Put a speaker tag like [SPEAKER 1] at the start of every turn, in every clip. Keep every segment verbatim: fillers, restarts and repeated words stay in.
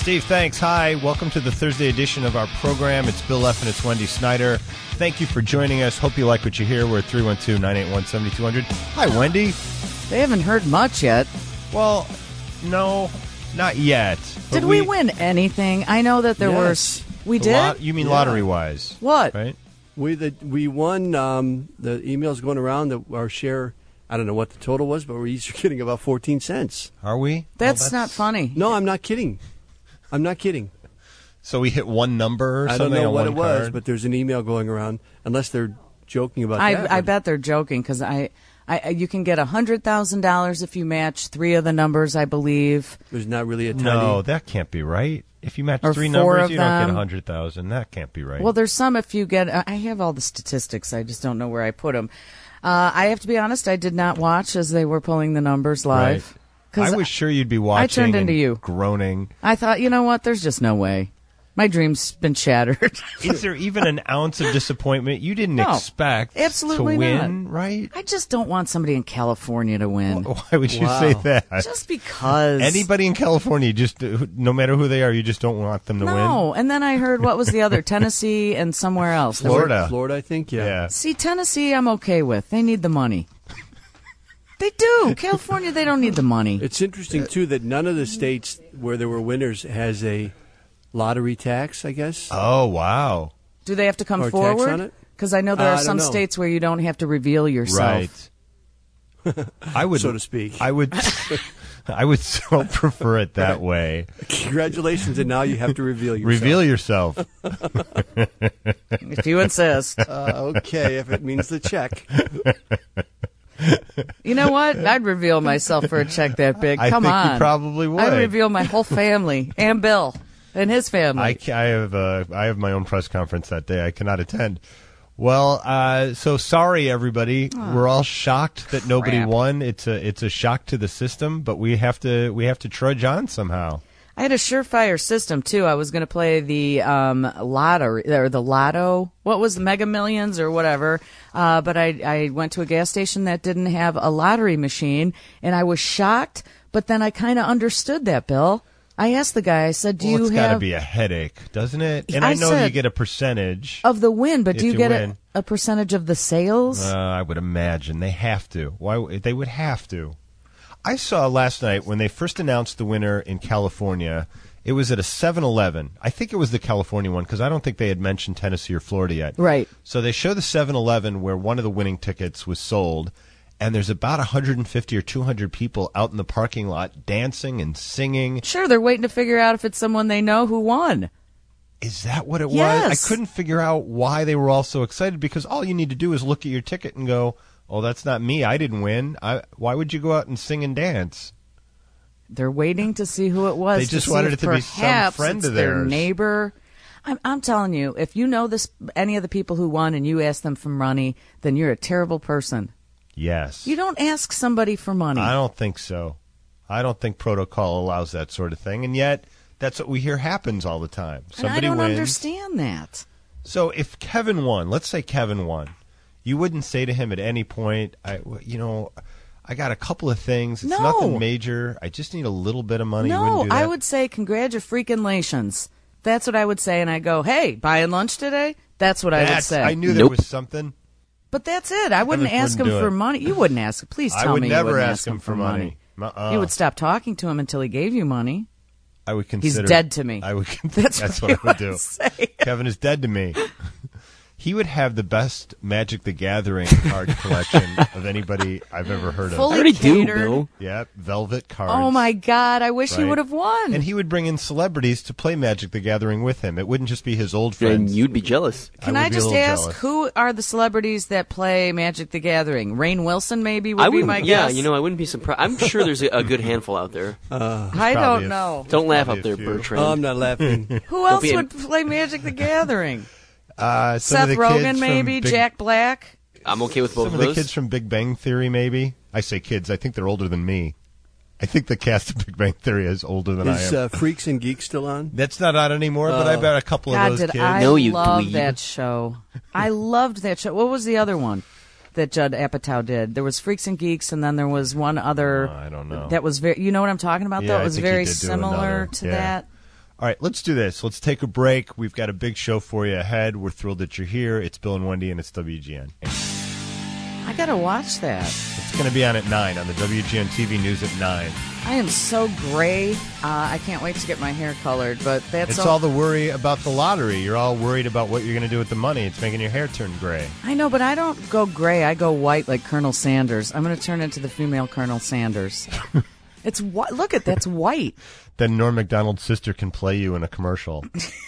[SPEAKER 1] Steve, thanks. Hi. Welcome to the Thursday edition of our program. It's Bill F. and it's Wendy Snyder. Thank you for joining us. Hope you like what you hear. We're at three one two, nine eight one, seven two zero zero. Hi, Wendy.
[SPEAKER 2] They haven't heard much yet.
[SPEAKER 1] Well, no, not yet.
[SPEAKER 2] Did we, we win anything? I know that there
[SPEAKER 3] yes.
[SPEAKER 2] were... We did?
[SPEAKER 1] Lot, you mean
[SPEAKER 3] yeah.
[SPEAKER 1] lottery-wise.
[SPEAKER 2] What?
[SPEAKER 1] Right?
[SPEAKER 3] We the, we won. Um, the emails going around that our share, I don't know what the total was, but we're each getting about fourteen cents.
[SPEAKER 1] Are we?
[SPEAKER 2] That's,
[SPEAKER 1] well, that's
[SPEAKER 2] not funny.
[SPEAKER 3] No, I'm not kidding. I'm not kidding.
[SPEAKER 1] So we hit one number or
[SPEAKER 3] I
[SPEAKER 1] something
[SPEAKER 3] don't know
[SPEAKER 1] on
[SPEAKER 3] what
[SPEAKER 1] one
[SPEAKER 3] it was,
[SPEAKER 1] card?
[SPEAKER 3] but there's an email going around, unless they're joking about
[SPEAKER 2] I,
[SPEAKER 3] that.
[SPEAKER 2] I bet they're joking, because I, I, you can get one hundred thousand dollars if you match three of the numbers, I believe.
[SPEAKER 3] There's not really a tiny...
[SPEAKER 1] No, that can't be right. If you match
[SPEAKER 2] Or
[SPEAKER 1] three
[SPEAKER 2] four
[SPEAKER 1] numbers,
[SPEAKER 2] of
[SPEAKER 1] you don't get
[SPEAKER 2] them.
[SPEAKER 1] one hundred thousand. That can't be right.
[SPEAKER 2] Well, there's some if you get... I have all the statistics. I just don't know where I put them. Uh, I have to be honest, I did not watch as they were pulling the numbers live.
[SPEAKER 1] Right. I was sure you'd be watching
[SPEAKER 2] I turned into
[SPEAKER 1] and
[SPEAKER 2] you.
[SPEAKER 1] groaning.
[SPEAKER 2] I thought, you know what? There's just no way. My dream's been shattered.
[SPEAKER 1] Is there even an ounce of disappointment? You didn't
[SPEAKER 2] No,
[SPEAKER 1] expect
[SPEAKER 2] absolutely
[SPEAKER 1] to win,
[SPEAKER 2] not.
[SPEAKER 1] right?
[SPEAKER 2] I just don't want somebody in California to win.
[SPEAKER 1] Why would you
[SPEAKER 3] Wow.
[SPEAKER 1] say that?
[SPEAKER 2] Just because.
[SPEAKER 1] Anybody in California, just no matter who they are, you just don't want them to win?
[SPEAKER 2] No. And then I heard, what was the other? Tennessee and somewhere else. There were-
[SPEAKER 1] Florida.
[SPEAKER 3] Florida, I think, yeah.
[SPEAKER 1] Yeah.
[SPEAKER 2] See, Tennessee, I'm okay with. They need the money. They do. California, they don't need the money.
[SPEAKER 3] It's interesting, too, that none of the states where there were winners has a lottery tax, I guess.
[SPEAKER 1] Oh, wow.
[SPEAKER 2] Do they have to come
[SPEAKER 3] Or tax
[SPEAKER 2] forward?
[SPEAKER 3] on it?
[SPEAKER 2] Because I know there
[SPEAKER 3] Uh,
[SPEAKER 2] are
[SPEAKER 3] I don't
[SPEAKER 2] some
[SPEAKER 3] know.
[SPEAKER 2] states where you don't have to reveal yourself.
[SPEAKER 1] Right. I would,
[SPEAKER 3] So to speak.
[SPEAKER 1] I would, I would so prefer it that way.
[SPEAKER 3] Congratulations, and now you have to reveal yourself.
[SPEAKER 1] Reveal yourself.
[SPEAKER 2] If you insist.
[SPEAKER 3] Uh, okay, if it means the check.
[SPEAKER 2] You know what? I'd reveal myself for a check that big.
[SPEAKER 1] I
[SPEAKER 2] Come
[SPEAKER 1] think
[SPEAKER 2] on.
[SPEAKER 1] you probably would.
[SPEAKER 2] I'd reveal my whole family and Bill and his family.
[SPEAKER 1] I, ca- I have uh, I have my own press conference that day. I cannot attend. Well, uh, so sorry, everybody. We're all shocked that nobody
[SPEAKER 2] crap.
[SPEAKER 1] won. It's a it's a shock to the system, but we have to we have to trudge on somehow.
[SPEAKER 2] I had a surefire system too. I was going to play the um, lottery or the lotto. What was the Mega Millions or whatever? Uh, but I, I went to a gas station that didn't have a lottery machine, and I was shocked. But then I kind of understood that, Bill. I asked the guy. I said, "Do
[SPEAKER 1] well,
[SPEAKER 2] you
[SPEAKER 1] it's got to
[SPEAKER 2] have
[SPEAKER 1] be a headache, doesn't it?" And
[SPEAKER 2] I
[SPEAKER 1] I, know
[SPEAKER 2] said-
[SPEAKER 1] you get a percentage.
[SPEAKER 2] of the win? But
[SPEAKER 1] If
[SPEAKER 2] do you
[SPEAKER 1] you
[SPEAKER 2] get
[SPEAKER 1] win.
[SPEAKER 2] a, a percentage of the sales?
[SPEAKER 1] Uh, I would imagine they have to. Why they would have to? I saw last night when they first announced the winner in California. It was at a seven eleven. I think it was the California one because I don't think they had mentioned Tennessee or Florida yet.
[SPEAKER 2] Right.
[SPEAKER 1] So they show the seven eleven where one of the winning tickets was sold, and there's about one hundred fifty or two hundred people out in the parking lot dancing and singing.
[SPEAKER 2] Sure, they're waiting to figure out if it's someone they know who won.
[SPEAKER 1] Is that what it
[SPEAKER 2] Yes.
[SPEAKER 1] was? I couldn't figure out why they were all so excited because all you need to do is look at your ticket and go, oh, that's not me. I didn't win. I, why would you go out and sing and dance?
[SPEAKER 2] They're waiting to see who it was.
[SPEAKER 1] They just
[SPEAKER 2] to see
[SPEAKER 1] wanted
[SPEAKER 2] if
[SPEAKER 1] it to be some
[SPEAKER 2] perhaps
[SPEAKER 1] friend
[SPEAKER 2] it's
[SPEAKER 1] of
[SPEAKER 2] their
[SPEAKER 1] theirs.
[SPEAKER 2] neighbor. I'm, I'm telling you, if you know this, any of the people who won, and you ask them for money, then you're a terrible person.
[SPEAKER 1] Yes.
[SPEAKER 2] You don't ask somebody for money.
[SPEAKER 1] I don't think so. I don't think protocol allows that sort of thing, and yet that's what we hear happens all the time.
[SPEAKER 2] and
[SPEAKER 1] Somebody
[SPEAKER 2] I don't
[SPEAKER 1] wins.
[SPEAKER 2] understand that.
[SPEAKER 1] So if Kevin won, let's say Kevin won, you wouldn't say to him at any point, I, you know, I got a couple of things. It's
[SPEAKER 2] No.
[SPEAKER 1] nothing major. I just need a little bit of money. You
[SPEAKER 2] No,
[SPEAKER 1] wouldn't do that?
[SPEAKER 2] I would say congratulations. That's what I would say, and I go, hey, buying lunch today? That's what I would
[SPEAKER 1] That's-
[SPEAKER 2] say.
[SPEAKER 1] I knew there
[SPEAKER 4] Nope.
[SPEAKER 1] was something.
[SPEAKER 2] But that's it. I wouldn't
[SPEAKER 1] Kevin
[SPEAKER 2] ask him
[SPEAKER 1] wouldn't do
[SPEAKER 2] for
[SPEAKER 1] it.
[SPEAKER 2] money. You wouldn't ask. Please tell
[SPEAKER 1] I would
[SPEAKER 2] me
[SPEAKER 1] never
[SPEAKER 2] you wouldn't
[SPEAKER 1] ask him for
[SPEAKER 2] money.
[SPEAKER 1] money. Uh-uh.
[SPEAKER 2] You would stop talking to him until he gave you money.
[SPEAKER 1] I would
[SPEAKER 2] He's
[SPEAKER 1] consider.
[SPEAKER 2] dead to me.
[SPEAKER 1] I would. Con-
[SPEAKER 2] That's,
[SPEAKER 1] that's
[SPEAKER 2] what,
[SPEAKER 1] what I would
[SPEAKER 2] you
[SPEAKER 1] do.
[SPEAKER 2] say.
[SPEAKER 1] Kevin is dead to me. He would have the best Magic the Gathering card collection of anybody I've ever heard of.
[SPEAKER 2] Fully
[SPEAKER 4] I already do,
[SPEAKER 2] catered.
[SPEAKER 4] Bill.
[SPEAKER 1] Yeah, velvet cards.
[SPEAKER 2] Oh my God! I wish he
[SPEAKER 1] Right.
[SPEAKER 2] would have won.
[SPEAKER 1] And he would bring in celebrities to play Magic the Gathering with him. It wouldn't just be his old
[SPEAKER 4] And
[SPEAKER 1] friends.
[SPEAKER 4] you'd be jealous.
[SPEAKER 2] Can
[SPEAKER 1] I
[SPEAKER 2] I,
[SPEAKER 1] would be a
[SPEAKER 2] just
[SPEAKER 1] little
[SPEAKER 2] ask
[SPEAKER 1] jealous.
[SPEAKER 2] who are the celebrities that play Magic the Gathering? Rainn Wilson, maybe would
[SPEAKER 4] I
[SPEAKER 2] be
[SPEAKER 4] wouldn't.
[SPEAKER 2] my
[SPEAKER 4] Yeah,
[SPEAKER 2] guess.
[SPEAKER 4] you know, I wouldn't be surprised. I'm sure there's a, a good handful out there.
[SPEAKER 2] I
[SPEAKER 1] probably
[SPEAKER 2] don't
[SPEAKER 1] a-
[SPEAKER 2] know.
[SPEAKER 4] Don't laugh
[SPEAKER 1] probably
[SPEAKER 4] up there,
[SPEAKER 1] a few.
[SPEAKER 4] Bertrand.
[SPEAKER 3] Oh, I'm not laughing.
[SPEAKER 2] Who else
[SPEAKER 4] be an-
[SPEAKER 2] would play Magic the Gathering?
[SPEAKER 1] Uh, some
[SPEAKER 2] Seth
[SPEAKER 1] of the
[SPEAKER 2] Rogen,
[SPEAKER 1] kids
[SPEAKER 2] maybe
[SPEAKER 1] from Big,
[SPEAKER 2] Jack Black.
[SPEAKER 4] I'm okay with both
[SPEAKER 1] Some
[SPEAKER 4] of
[SPEAKER 1] of the
[SPEAKER 4] those.
[SPEAKER 1] kids from Big Bang Theory, maybe. I say kids. I think they're older than me. I think the cast of Big Bang Theory is older than
[SPEAKER 3] Is
[SPEAKER 1] I am.
[SPEAKER 3] uh, Freaks and Geeks still on?
[SPEAKER 1] That's not out anymore, but
[SPEAKER 3] Oh.
[SPEAKER 1] I bet a couple
[SPEAKER 2] God,
[SPEAKER 1] of those
[SPEAKER 2] did
[SPEAKER 1] kids.
[SPEAKER 2] I
[SPEAKER 4] No, you
[SPEAKER 2] love
[SPEAKER 4] dweeb.
[SPEAKER 2] that show? I loved that show. What was the other one that Judd Apatow did? There was Freaks and Geeks, and then there was one other.
[SPEAKER 1] Oh, I don't know.
[SPEAKER 2] That was very. You know what I'm talking about?
[SPEAKER 1] Yeah,
[SPEAKER 2] That
[SPEAKER 1] I
[SPEAKER 2] was
[SPEAKER 1] think he
[SPEAKER 2] very
[SPEAKER 1] did do
[SPEAKER 2] similar
[SPEAKER 1] another.
[SPEAKER 2] to
[SPEAKER 1] Yeah.
[SPEAKER 2] that.
[SPEAKER 1] All right, let's do this. Let's take a break. We've got a big show for you ahead. We're thrilled that you're here. It's Bill and Wendy, and it's W G N.
[SPEAKER 2] I got to watch that.
[SPEAKER 1] It's going to be on at nine on the W G N T V News at nine.
[SPEAKER 2] I am so gray. Uh, I can't wait to get my hair colored, but that's
[SPEAKER 1] It's
[SPEAKER 2] all,
[SPEAKER 1] all the worry about the lottery. You're all worried about what you're going to do with the money. It's making your hair turn gray.
[SPEAKER 2] I know, but I don't go gray. I go white like Colonel Sanders. I'm going to turn into the female Colonel Sanders. It's whi- Look at that's white.
[SPEAKER 1] Then Norm Macdonald's sister can play you in a commercial.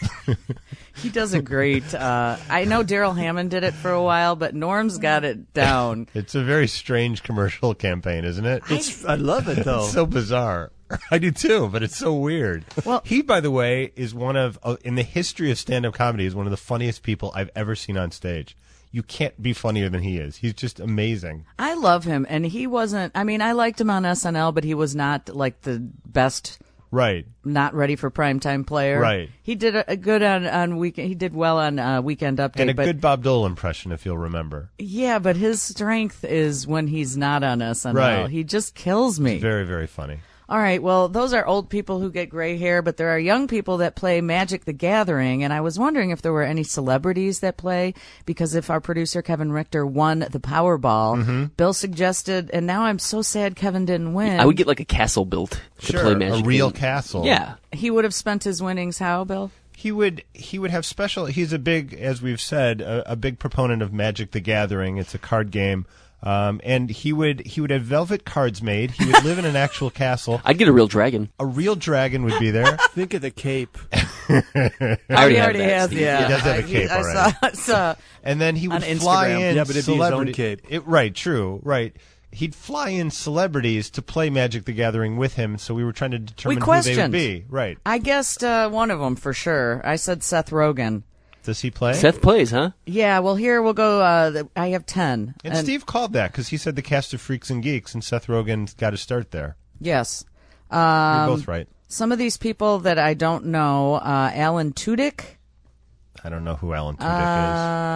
[SPEAKER 2] He does a great. Uh, I know Daryl Hammond did it for a while, but Norm's got it down.
[SPEAKER 1] It's a very strange commercial campaign, isn't it?
[SPEAKER 3] It's, I love it, though.
[SPEAKER 1] It's so bizarre. I do too, but it's so weird.
[SPEAKER 2] Well-
[SPEAKER 1] he, by the way, is one of, uh, in the history of stand-up comedy, is one of the funniest people I've ever seen on stage. You can't be funnier than he is. He's just amazing.
[SPEAKER 2] I love him, and he wasn't. I mean, I liked him on S N L, but he was not like the best.
[SPEAKER 1] Right.
[SPEAKER 2] Not ready for primetime player.
[SPEAKER 1] Right.
[SPEAKER 2] He did a, a good on on weekend. He did well on uh, Weekend Update.
[SPEAKER 1] And a
[SPEAKER 2] but,
[SPEAKER 1] good Bob Dole impression, if you'll remember.
[SPEAKER 2] Yeah, but his strength is when he's not on S N L.
[SPEAKER 1] Right.
[SPEAKER 2] He just kills me.
[SPEAKER 1] Very, very funny.
[SPEAKER 2] All right, well, those are old people who get gray hair, but there are young people that play Magic the Gathering, and I was wondering if there were any celebrities that play, because if our producer Kevin Richter won the Powerball,
[SPEAKER 1] Mm-hmm.
[SPEAKER 2] Bill suggested, and now I'm so sad Kevin didn't win.
[SPEAKER 4] I would get like a castle built to
[SPEAKER 1] Sure,
[SPEAKER 4] play Magic.
[SPEAKER 1] a real
[SPEAKER 4] in.
[SPEAKER 1] castle.
[SPEAKER 4] Yeah.
[SPEAKER 2] He would have spent his winnings how, Bill?
[SPEAKER 1] He would he would have special. He's a big, as we've said, a, a big proponent of Magic the Gathering. It's a card game, um, and he would he would have velvet cards made. He would live in an actual castle.
[SPEAKER 4] I'd get a real dragon.
[SPEAKER 1] A real dragon would be there.
[SPEAKER 3] Think of the cape.
[SPEAKER 4] I already
[SPEAKER 2] he
[SPEAKER 4] have
[SPEAKER 2] already
[SPEAKER 4] that,
[SPEAKER 2] has,
[SPEAKER 4] Steve.
[SPEAKER 2] yeah.
[SPEAKER 1] He does have a
[SPEAKER 2] I-
[SPEAKER 1] cape
[SPEAKER 2] I
[SPEAKER 1] already.
[SPEAKER 2] saw, I saw.
[SPEAKER 1] And then he would
[SPEAKER 2] On
[SPEAKER 1] fly
[SPEAKER 2] Instagram.
[SPEAKER 1] in
[SPEAKER 3] Yeah, but it'd be his own
[SPEAKER 1] celebrity-
[SPEAKER 3] cape.
[SPEAKER 1] It, right, true, right. He'd fly in celebrities to play Magic the Gathering with him, so we were trying to determine who they would
[SPEAKER 2] questioned.
[SPEAKER 1] be. Right.
[SPEAKER 2] I guessed uh, one of them for sure. I said Seth Rogen.
[SPEAKER 1] Does he play?
[SPEAKER 4] Seth plays, huh?
[SPEAKER 2] Yeah, well, here we'll go. Uh, the- I have ten.
[SPEAKER 1] And, Steve called that because he said the cast of Freaks and Geeks, and Seth Rogen's got to start there.
[SPEAKER 2] Yes.
[SPEAKER 1] You're
[SPEAKER 2] Um,
[SPEAKER 1] both right.
[SPEAKER 2] Some of these people that I don't know, uh, Alan Tudyk.
[SPEAKER 1] I don't know who Alan Tudyk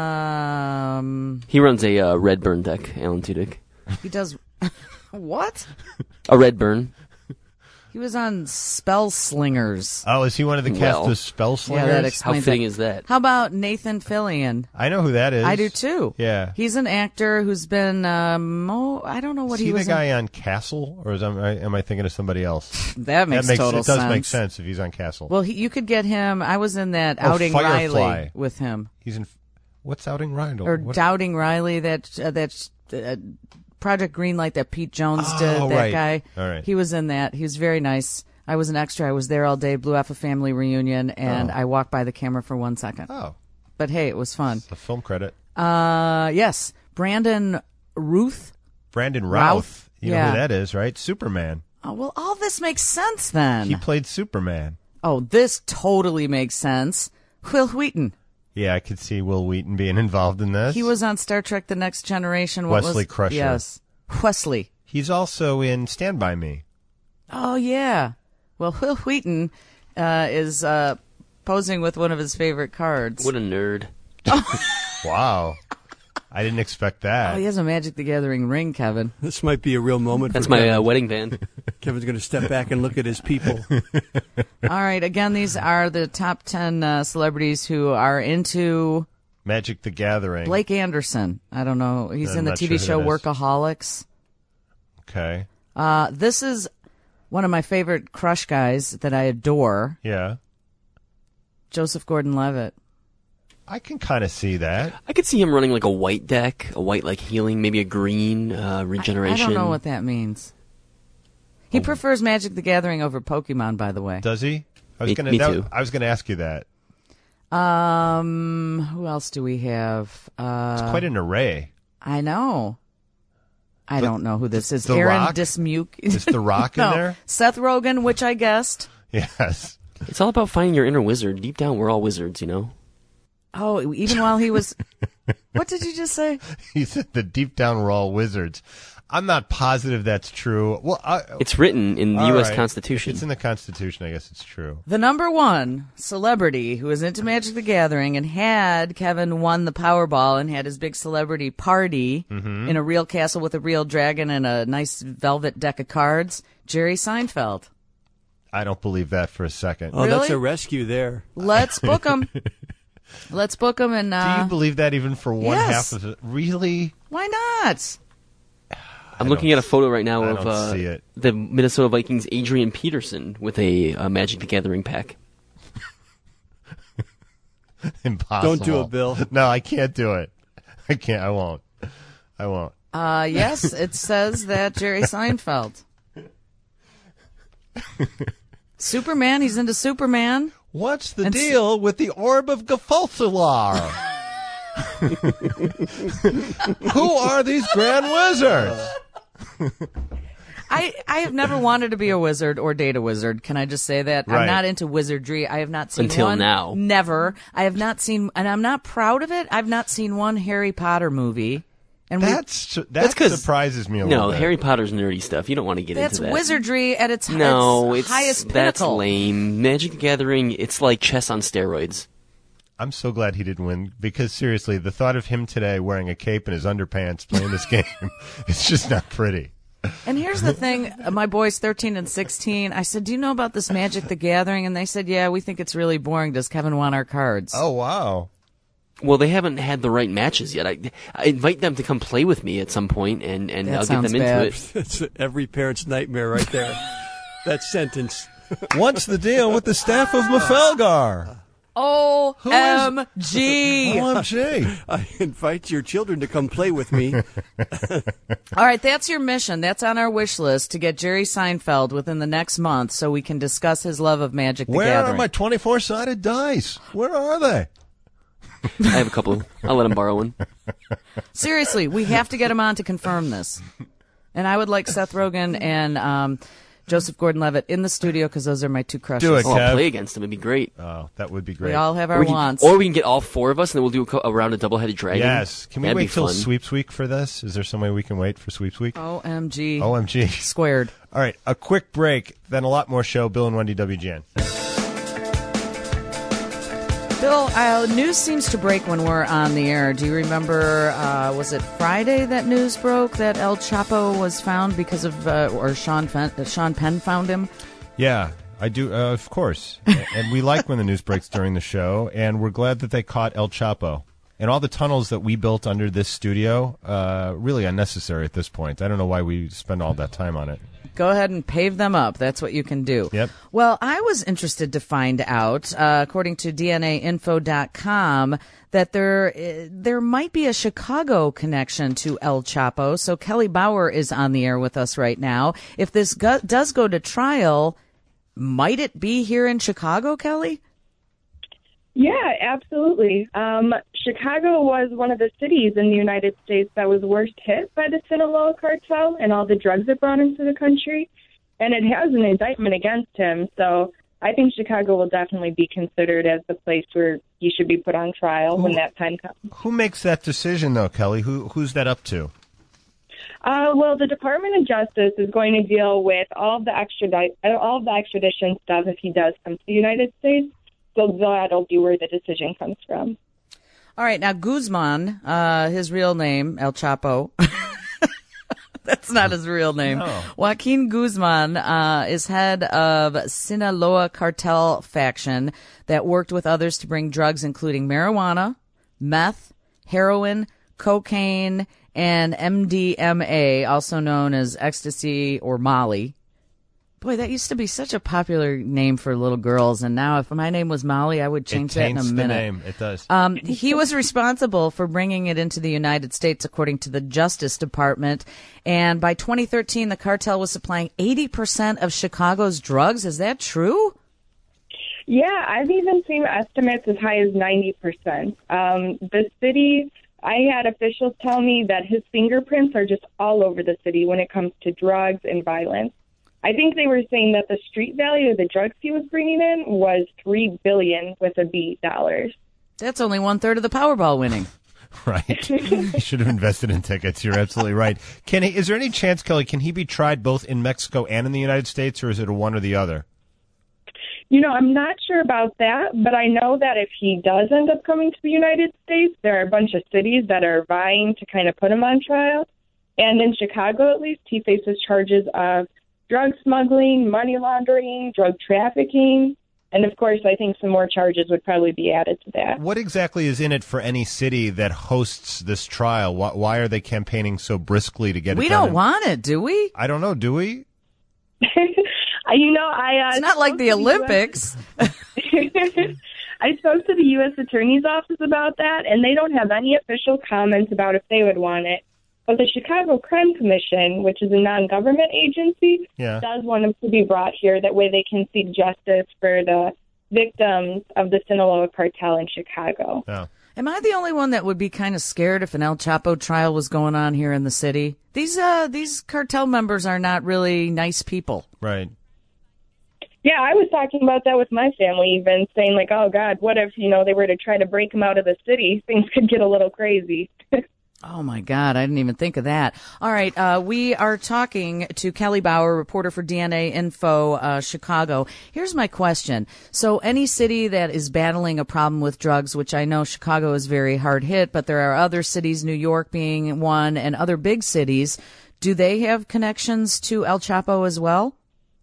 [SPEAKER 2] Um,
[SPEAKER 4] He runs a uh, Redburn deck, Alan Tudyk.
[SPEAKER 2] he does. What?
[SPEAKER 4] A Redburn.
[SPEAKER 2] He was on Spell Slingers.
[SPEAKER 1] Oh, is he one of the cast
[SPEAKER 4] Well,
[SPEAKER 1] of Spell Slingers?
[SPEAKER 2] Yeah, that
[SPEAKER 4] How
[SPEAKER 2] explains
[SPEAKER 4] fitting
[SPEAKER 2] it.
[SPEAKER 4] is that?
[SPEAKER 2] How about Nathan Fillion?
[SPEAKER 1] I know who that is.
[SPEAKER 2] I do too.
[SPEAKER 1] Yeah.
[SPEAKER 2] He's an actor who's been. Um, oh, I don't know what
[SPEAKER 1] Is he,
[SPEAKER 2] he
[SPEAKER 1] the
[SPEAKER 2] was.
[SPEAKER 1] guy
[SPEAKER 2] in.
[SPEAKER 1] on Castle, or is am I, am I thinking of somebody else?
[SPEAKER 2] That makes,
[SPEAKER 1] that makes
[SPEAKER 2] total
[SPEAKER 1] it does
[SPEAKER 2] sense.
[SPEAKER 1] make sense if he's on Castle.
[SPEAKER 2] Well, he, you could get him. I was in that
[SPEAKER 1] Oh,
[SPEAKER 2] Outing
[SPEAKER 1] Firefly.
[SPEAKER 2] Riley with him,
[SPEAKER 1] He's in. What's Outing Rindle?
[SPEAKER 2] or
[SPEAKER 1] What-
[SPEAKER 2] Doubting Riley. That uh, that uh, Project Greenlight that Pete Jones did.
[SPEAKER 1] Oh,
[SPEAKER 2] That
[SPEAKER 1] right.
[SPEAKER 2] guy.
[SPEAKER 1] All right.
[SPEAKER 2] He was in that. He was very nice. I was an extra. I was there all day. Blew off a family reunion, and
[SPEAKER 1] Oh.
[SPEAKER 2] I walked by the camera for one second.
[SPEAKER 1] Oh,
[SPEAKER 2] But hey, it was fun.
[SPEAKER 1] the film credit.
[SPEAKER 2] Uh, yes, Brandon Ruth.
[SPEAKER 1] Brandon Routh.
[SPEAKER 2] Routh?
[SPEAKER 1] You know
[SPEAKER 2] Yeah.
[SPEAKER 1] who that is, right? Superman.
[SPEAKER 2] Oh, well, all this makes sense then.
[SPEAKER 1] He played Superman.
[SPEAKER 2] Oh, this totally makes sense. Will Wheaton.
[SPEAKER 1] Yeah, I could see Will Wheaton being involved in this.
[SPEAKER 2] He was on Star Trek: The Next Generation. What
[SPEAKER 1] Wesley
[SPEAKER 2] was,
[SPEAKER 1] Crusher.
[SPEAKER 2] Yes, Wesley.
[SPEAKER 1] He's also in Stand By Me.
[SPEAKER 2] Oh yeah. Well, Will Wheaton uh, is uh, posing with one of his favorite cards.
[SPEAKER 4] What a nerd.
[SPEAKER 1] Wow. I didn't expect that.
[SPEAKER 2] Oh, he has a Magic the Gathering ring, Kevin.
[SPEAKER 3] This might be a real moment
[SPEAKER 4] That's
[SPEAKER 3] for
[SPEAKER 4] my
[SPEAKER 3] Kevin.
[SPEAKER 4] uh, wedding band.
[SPEAKER 3] Kevin's going to step back and look at his people.
[SPEAKER 2] All right. Again, these are the top ten uh, celebrities who are into
[SPEAKER 1] Magic the Gathering.
[SPEAKER 2] Blake Anderson. I don't know. He's
[SPEAKER 1] I'm
[SPEAKER 2] in the
[SPEAKER 1] not
[SPEAKER 2] T V
[SPEAKER 1] sure who
[SPEAKER 2] show
[SPEAKER 1] that is.
[SPEAKER 2] Workaholics.
[SPEAKER 1] Okay.
[SPEAKER 2] Uh, this is one of my favorite crush guys that I adore,
[SPEAKER 1] Yeah.
[SPEAKER 2] Joseph Gordon-Levitt.
[SPEAKER 1] I can kind of see that.
[SPEAKER 4] I could see him running like a white deck, a white like healing, maybe a green uh, regeneration.
[SPEAKER 2] I don't know what that means. He prefers Magic the Gathering over Pokemon, by the way.
[SPEAKER 1] Does he? I was
[SPEAKER 4] Me-
[SPEAKER 1] gonna.
[SPEAKER 4] me
[SPEAKER 1] that-
[SPEAKER 4] too.
[SPEAKER 1] I was gonna ask you that.
[SPEAKER 2] Um, who else do we have? Uh,
[SPEAKER 1] It's quite an array.
[SPEAKER 2] I know. I
[SPEAKER 1] The-
[SPEAKER 2] don't know who this is.
[SPEAKER 1] The
[SPEAKER 2] Aaron
[SPEAKER 1] Rock?
[SPEAKER 2] Dismuke.
[SPEAKER 1] Is The Rock in
[SPEAKER 2] no.
[SPEAKER 1] there?
[SPEAKER 2] Seth Rogen, which I guessed.
[SPEAKER 1] Yes.
[SPEAKER 4] It's all about finding your inner wizard. Deep down, we're all wizards, you know?
[SPEAKER 2] Oh, even while he was. What did you just say?
[SPEAKER 1] He said the deep down we're all wizards. I'm not positive that's true. Well, I,
[SPEAKER 4] It's written in the
[SPEAKER 1] all
[SPEAKER 4] U S
[SPEAKER 1] right.
[SPEAKER 4] Constitution.
[SPEAKER 1] If it's in the Constitution, I guess it's true.
[SPEAKER 2] The number one celebrity who was into Magic the Gathering and had Kevin won the Powerball and had his big celebrity party
[SPEAKER 1] Mm-hmm.
[SPEAKER 2] in a real castle with a real dragon and a nice velvet deck of cards, Jerry Seinfeld.
[SPEAKER 1] I don't believe that for a second.
[SPEAKER 3] Oh, that's
[SPEAKER 2] Really?
[SPEAKER 3] a rescue there.
[SPEAKER 2] Let's book them. Let's book them. And uh,
[SPEAKER 1] Do you believe that even for one
[SPEAKER 2] yes.
[SPEAKER 1] half of it? Really?
[SPEAKER 2] why not?
[SPEAKER 4] I'm looking at a photo right now
[SPEAKER 1] I
[SPEAKER 4] of
[SPEAKER 1] don't
[SPEAKER 4] uh,
[SPEAKER 1] see it.
[SPEAKER 4] the Minnesota Vikings' Adrian Peterson with a uh, Magic the Gathering pack.
[SPEAKER 1] Impossible.
[SPEAKER 3] Don't do it, Bill.
[SPEAKER 1] No, I can't do it. I can't. I won't. I won't.
[SPEAKER 2] Uh, yes, it says that Jerry Seinfeld. Superman, he's into Superman.
[SPEAKER 1] What's the
[SPEAKER 2] And s-
[SPEAKER 1] deal with the orb of Gefalsalar? Who are these grand wizards?
[SPEAKER 2] I, I have never wanted to be a wizard or date a wizard. Can I just say that?
[SPEAKER 1] Right.
[SPEAKER 2] I'm not into wizardry. I have not seen
[SPEAKER 4] Until
[SPEAKER 2] one.
[SPEAKER 4] now.
[SPEAKER 2] Never. I have not seen, and I'm not proud of it. I've not seen one Harry Potter movie. And we,
[SPEAKER 1] That's that
[SPEAKER 4] That's 'cause-
[SPEAKER 1] surprises me a little
[SPEAKER 4] No,
[SPEAKER 1] bit.
[SPEAKER 4] Harry Potter's nerdy stuff. You don't want to get
[SPEAKER 2] that's
[SPEAKER 4] into that.
[SPEAKER 2] wizardry at its,
[SPEAKER 4] No,
[SPEAKER 2] its
[SPEAKER 4] it's
[SPEAKER 2] highest
[SPEAKER 4] that's
[SPEAKER 2] pinnacle.
[SPEAKER 4] lame. Magic the Gathering, it's like chess on steroids.
[SPEAKER 1] I'm so glad he didn't win because seriously, the thought of him today wearing a cape and his underpants playing this game, it's just not pretty.
[SPEAKER 2] And here's the thing, uh, my boys thirteen and sixteen, I said, do you know about this Magic the Gathering? And they said, yeah, we think it's really boring. Does Kevin want our cards?
[SPEAKER 1] Oh wow.
[SPEAKER 4] Well, they haven't had the right matches yet. I, I invite them to come play with me at some point, and, and
[SPEAKER 2] That
[SPEAKER 4] I'll get
[SPEAKER 2] sounds
[SPEAKER 4] them
[SPEAKER 2] bad.
[SPEAKER 4] into it.
[SPEAKER 3] That's every parent's nightmare right there. That sentence.
[SPEAKER 1] What's the deal with the staff of Mafalgar?
[SPEAKER 2] O M G.
[SPEAKER 1] O M G.
[SPEAKER 3] I invite your children to come play with me.
[SPEAKER 2] All right, that's your mission. That's on our wish list to get Jerry Seinfeld within the next month so we can discuss his love of Magic the
[SPEAKER 1] Where
[SPEAKER 2] Gathering.
[SPEAKER 1] are my twenty-four sided dice? Where are they?
[SPEAKER 4] I have a couple. I'll let them borrow one.
[SPEAKER 2] Seriously, we have to get him on to confirm this. And I would like Seth Rogen and um, Joseph Gordon-Levitt in the studio because those are my two crushes.
[SPEAKER 1] Do it.
[SPEAKER 4] Oh, I'll
[SPEAKER 1] Kev.
[SPEAKER 4] play against them. It'd be great.
[SPEAKER 1] Oh, that would be great.
[SPEAKER 2] We all have our
[SPEAKER 4] Or we, can,
[SPEAKER 2] wants.
[SPEAKER 4] or we can get all four of us, and then we'll do a, co- a round of double-headed dragon.
[SPEAKER 1] Yes. Can we
[SPEAKER 4] That'd
[SPEAKER 1] wait
[SPEAKER 4] be
[SPEAKER 1] till
[SPEAKER 4] fun.
[SPEAKER 1] sweeps week for this? Is there some way we can wait for sweeps week?
[SPEAKER 2] O M G.
[SPEAKER 1] O M G.
[SPEAKER 2] Squared.
[SPEAKER 1] All right, a quick break, then a lot more show. Bill and Wendy W G N.
[SPEAKER 2] Bill, uh, news seems to break when we're on the air. Do you remember, uh, was it Friday that news broke that El Chapo was found because of, uh, or Sean, Fen- uh, Sean Penn found him?
[SPEAKER 1] Yeah, I do, uh, of course. A- and we like when the news breaks during the show, and we're glad that they caught El Chapo. And all the tunnels that we built under this studio, uh, really unnecessary at this point. I don't know why we spend all that time on it.
[SPEAKER 2] Go ahead and pave them up. That's what you can do.
[SPEAKER 1] Yep.
[SPEAKER 2] Well, I was interested to find out, uh, according to D N A info dot com, that there uh, there might be a Chicago connection to El Chapo. So Kelly Bauer is on the air with us right now. If this go- does go to trial, might it be here in Chicago, Kelly?
[SPEAKER 5] Yeah, absolutely. Um, Chicago was one of the cities in the United States that was worst hit by the Sinaloa cartel and all the drugs it brought into the country. And it has an indictment against him. So I think Chicago will definitely be considered as the place where he should be put on trial when that time comes.
[SPEAKER 1] Who makes that decision, though, Kelly? Who Who's that up to?
[SPEAKER 5] Uh, well, the Department of Justice is going to deal with all of the extradite, all of the extradition stuff if he does come to the United States. So that'll be where the decision comes from.
[SPEAKER 2] All right. Now, Guzman, uh, his real name, El Chapo. That's not his real name.
[SPEAKER 1] No.
[SPEAKER 2] Joaquin Guzman uh, is head of Sinaloa cartel faction that worked with others to bring drugs including marijuana, meth, heroin, cocaine, and M D M A, also known as ecstasy or Molly. Boy, that used to be such a popular name for little girls, and now if my name was Molly, I would change
[SPEAKER 1] it
[SPEAKER 2] that in a
[SPEAKER 1] taints the
[SPEAKER 2] minute.
[SPEAKER 1] name. It does.
[SPEAKER 2] Um, he was responsible for bringing it into the United States, according to the Justice Department. And by twenty thirteen, the cartel was supplying eighty percent of Chicago's drugs. Is that true?
[SPEAKER 5] Yeah, I've even seen estimates as high as ninety percent. Um, the city, I had officials tell me that his fingerprints are just all over the city when it comes to drugs and violence. I think they were saying that the street value of the drugs he was bringing in was three billion dollars with a B dollars.
[SPEAKER 2] That's only one third of the Powerball winning.
[SPEAKER 1] Right. He should have invested in tickets. You're absolutely right. Can he, is there any chance, Kelly, can he be tried both in Mexico and in the United States, or is it a one or the other?
[SPEAKER 5] You know, I'm not sure about that, but I know that if he does end up coming to the United States, there are a bunch of cities that are vying to kind of put him on trial. And in Chicago, at least, he faces charges of drug smuggling, money laundering, drug trafficking. And, of course, I think some more charges would probably be added to that.
[SPEAKER 1] What exactly is in it for any city that hosts this trial? Why, why are they campaigning so briskly to get
[SPEAKER 2] We
[SPEAKER 1] it done?
[SPEAKER 2] don't want it, do we?
[SPEAKER 1] I don't know. Do we?
[SPEAKER 5] you know, I... Uh,
[SPEAKER 2] It's not like the Olympics.
[SPEAKER 5] I spoke to the U S Attorney's Office about that, and they don't have any official comments about if they would want it. But the Chicago Crime Commission, which is a non-government agency,
[SPEAKER 1] Yeah.
[SPEAKER 5] does want them to be brought here. That way they can seek justice for the victims of the Sinaloa cartel in Chicago.
[SPEAKER 1] No.
[SPEAKER 2] Am I the only one that would be kind of scared if an El Chapo trial was going on here in the city? These uh these cartel members are not really nice people.
[SPEAKER 1] Right.
[SPEAKER 5] Yeah, I was talking about that with my family, even saying like, oh, God, what if, you know, they were to try to break them out of the city? Things could get a little crazy.
[SPEAKER 2] Oh, my God. I didn't even think of that. All right. Uh, we are talking to Kelly Bauer, reporter for D N A Info uh, Chicago. Here's my question. So any city that is battling a problem with drugs, which I know Chicago is very hard hit, but there are other cities, New York being one, and other big cities, do they have connections to El Chapo as well?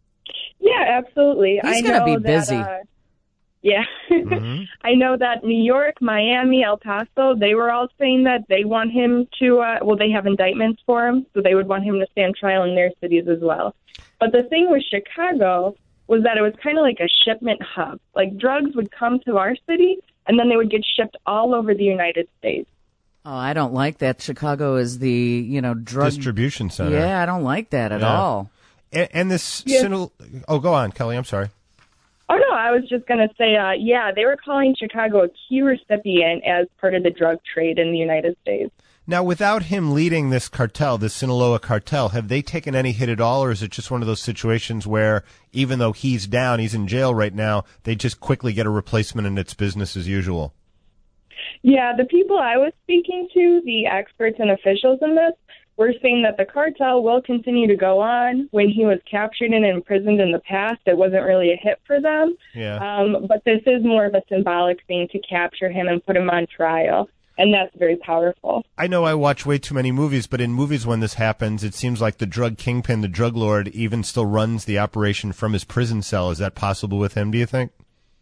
[SPEAKER 5] Yeah, absolutely.
[SPEAKER 2] He's
[SPEAKER 5] I
[SPEAKER 2] gonna
[SPEAKER 5] know
[SPEAKER 2] be
[SPEAKER 5] that,
[SPEAKER 2] busy.
[SPEAKER 5] Uh, yeah.
[SPEAKER 1] Mm-hmm.
[SPEAKER 5] I know that New York, Miami, El Paso, they were all saying that they want him to, uh, well, they have indictments for him, so they would want him to stand trial in their cities as well. But the thing with Chicago was that it was kind of like a shipment hub. Like drugs would come to our city, and then they would get shipped all over the United States.
[SPEAKER 2] Oh, I don't like that. Chicago is the, you know, drug
[SPEAKER 1] Distribution center.
[SPEAKER 2] Yeah, I don't like that at
[SPEAKER 1] Yeah.
[SPEAKER 2] all.
[SPEAKER 1] And, and this...
[SPEAKER 5] Yes.
[SPEAKER 1] Sinal- oh, go on, Kelly. I'm sorry.
[SPEAKER 5] Oh, no, I was just going to say, uh, yeah, they were calling Chicago a key recipient as part of the drug trade in the United States.
[SPEAKER 1] Now, without him leading this cartel, this Sinaloa cartel, have they taken any hit at all, or is it just one of those situations where even though he's down, he's in jail right now, they just quickly get a replacement and it's business as usual?
[SPEAKER 5] Yeah, the people I was speaking to, the experts and officials in this, were saying that the cartel will continue to go on. When he was captured and imprisoned in the past, it wasn't really a hit for them.
[SPEAKER 1] Yeah.
[SPEAKER 5] Um, but this is more of a symbolic thing to capture him and put him on trial. And that's very powerful.
[SPEAKER 1] I know I watch way too many movies, but in movies when this happens, it seems like the drug kingpin, the drug lord, even still runs the operation from his prison cell. Is that possible with him, do you think?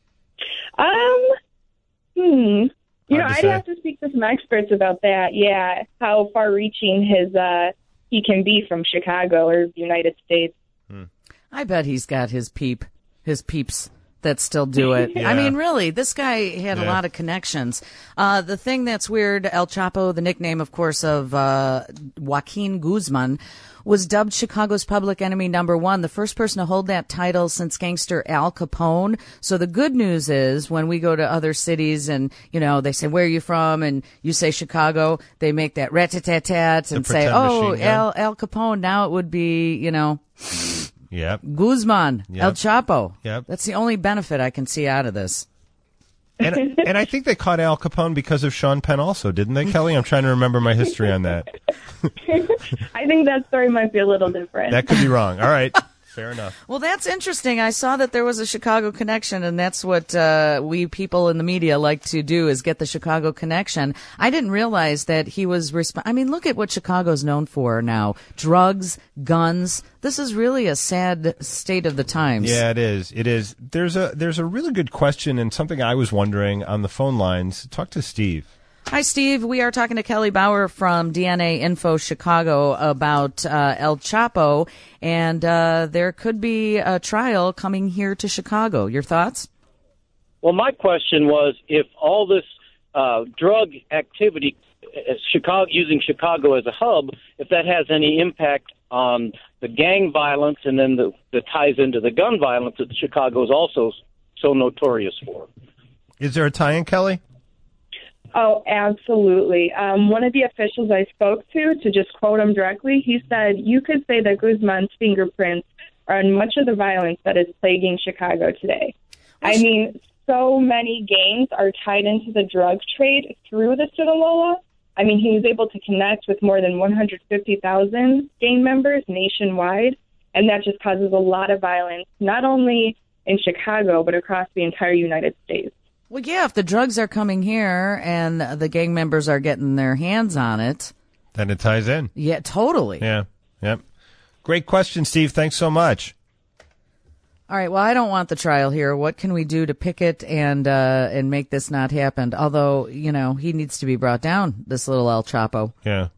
[SPEAKER 5] Um, hmm. You know,
[SPEAKER 1] Hard to
[SPEAKER 5] I'd
[SPEAKER 1] say.
[SPEAKER 5] have to speak to some experts about that. Yeah, how far-reaching his uh, he can be from Chicago or the United States.
[SPEAKER 2] I bet he's got his peep, his peeps that still do it.
[SPEAKER 1] Yeah.
[SPEAKER 2] I mean, really, this guy had a
[SPEAKER 1] Yeah.
[SPEAKER 2] lot of connections. Uh, the thing that's weird, El Chapo, the nickname, of course, of uh, Joaquin Guzman, was dubbed Chicago's public enemy number one, the first person to hold that title since gangster Al Capone. So the good news is when we go to other cities and, you know, they say, where are you from? And you say Chicago, they make that rat-tat-tat and say,
[SPEAKER 1] pretend
[SPEAKER 2] oh,
[SPEAKER 1] machine gun.
[SPEAKER 2] Al, Al Capone. Now it would be, you know,
[SPEAKER 1] Yep.
[SPEAKER 2] Guzman,
[SPEAKER 1] Yep.
[SPEAKER 2] El Chapo.
[SPEAKER 1] Yep.
[SPEAKER 2] That's the only benefit I can see out of this.
[SPEAKER 1] And, and I think they caught Al Capone because of Sean Penn also, didn't they, Kelly? I'm trying to remember my history on that.
[SPEAKER 5] I think that story might be a little different.
[SPEAKER 1] That could be wrong. All right. Fair enough.
[SPEAKER 2] Well, that's interesting. I saw that there was a Chicago connection, and that's what uh, we people in the media like to do is get the Chicago connection. I didn't realize that he was resp- I mean, look at what Chicago's known for now. Drugs, guns. This is really a sad state of the times.
[SPEAKER 1] Yeah, it is. It is. There's a there's a really good question and something I was wondering on the phone lines. Talk to Steve.
[SPEAKER 2] Hi, Steve. We are talking to Kelly Bauer from D N A Info Chicago about uh, El Chapo, and uh, there could be a trial coming here to Chicago. Your thoughts?
[SPEAKER 6] Well, my question was if all this uh, drug activity, uh, Chicago using Chicago as a hub, if that has any impact on the gang violence and then the, the ties into the gun violence that Chicago is also so notorious for.
[SPEAKER 1] Is there a tie-in, Kelly?
[SPEAKER 5] Oh, absolutely. Um, one of the officials I spoke to, to just quote him directly, he said, you could say that Guzman's fingerprints are on much of the violence that is plaguing Chicago today. I mean, so many gangs are tied into the drug trade through the Sinaloa. I mean, he was able to connect with more than one hundred fifty thousand gang members nationwide, and that just causes a lot of violence, not only in Chicago, but across the entire United States.
[SPEAKER 2] Well, yeah, if the drugs are coming here and the gang members are getting their hands on it.
[SPEAKER 1] Then it ties in.
[SPEAKER 2] Yeah, totally.
[SPEAKER 1] Yeah. Yep. Great question, Steve. Thanks so much.
[SPEAKER 2] All right. Well, I don't want the trial here. What can we do to picket and uh, and make this not happen? Although, you know, he needs to be brought down, this little El Chapo.
[SPEAKER 1] Yeah.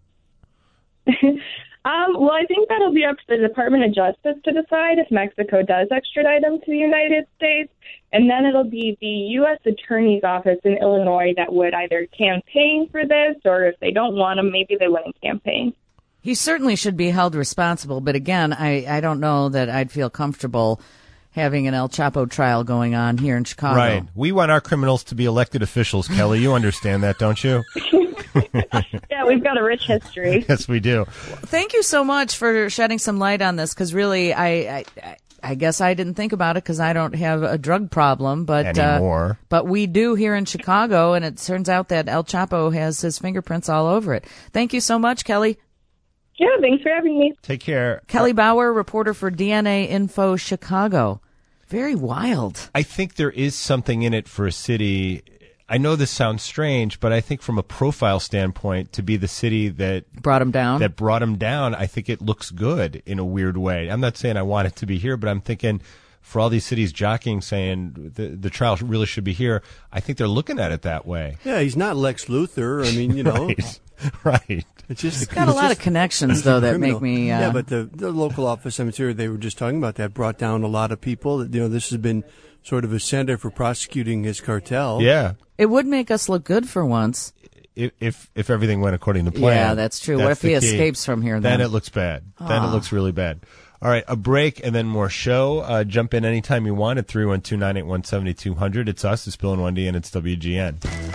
[SPEAKER 5] um, well, I think that'll be up to the Department of Justice to decide if Mexico does extradite him to the United States. And then it'll be the U S Attorney's Office in Illinois that would either campaign for this, or if they don't want him, maybe they wouldn't campaign.
[SPEAKER 2] He certainly should be held responsible. But again, I, I don't know that I'd feel comfortable having an El Chapo trial going on here in Chicago.
[SPEAKER 1] Right. We want our criminals to be elected officials, Kelly. You understand that, don't you?
[SPEAKER 5] Yeah, we've got a rich history.
[SPEAKER 1] Yes, we do.
[SPEAKER 2] Thank you so much for shedding some light on this, because really, I, I, I guess I didn't think about it because I don't have a drug problem, but
[SPEAKER 1] Anymore.
[SPEAKER 2] Uh, but we do here in Chicago, and it turns out that El Chapo has his fingerprints all over it. Thank you so much, Kelly.
[SPEAKER 5] Yeah, thanks for having me.
[SPEAKER 1] Take care.
[SPEAKER 2] Kelly Bauer, reporter for D N A Info Chicago. Very wild.
[SPEAKER 1] I think there is something in it for a city. I know this sounds strange, but I think from a profile standpoint, to be the city that
[SPEAKER 2] brought him down,
[SPEAKER 1] that brought him down, I think it looks good in a weird way. I'm not saying I want it to be here, but I'm thinking for all these cities jockeying, saying the the trial really should be here, I think they're looking at it that way.
[SPEAKER 3] Yeah, he's not Lex Luthor. I mean, you know.
[SPEAKER 1] Right. Right.
[SPEAKER 3] It's just
[SPEAKER 2] He's got a lot of connections, though, that
[SPEAKER 3] criminal.
[SPEAKER 2] make me... Uh,
[SPEAKER 3] yeah, but the, the local office, I'm sure they were just talking about that, brought down a lot of people. You know, this has been sort of a center for prosecuting his cartel.
[SPEAKER 1] Yeah.
[SPEAKER 2] It would make us look good for once.
[SPEAKER 1] If if, if everything went according to plan.
[SPEAKER 2] Yeah, that's true. What if he
[SPEAKER 1] the key.
[SPEAKER 2] escapes from here then?
[SPEAKER 1] Then it looks bad. Then it looks really bad. All right, a break and then more show. Uh, jump in anytime you want at three one two, nine eight one, seven two zero zero. It's us, it's Bill and Wendy, and it's W G N.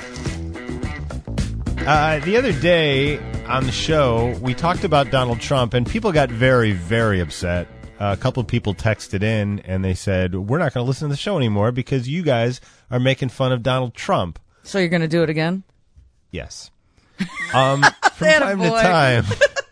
[SPEAKER 1] Uh, the other day on the show, we talked about Donald Trump, and people got very, very upset. Uh, a couple of people texted in, and they said, we're not going to listen to the show anymore because you guys are making fun of Donald Trump.
[SPEAKER 2] So you're going to do it again?
[SPEAKER 1] Yes. Um, from time to time.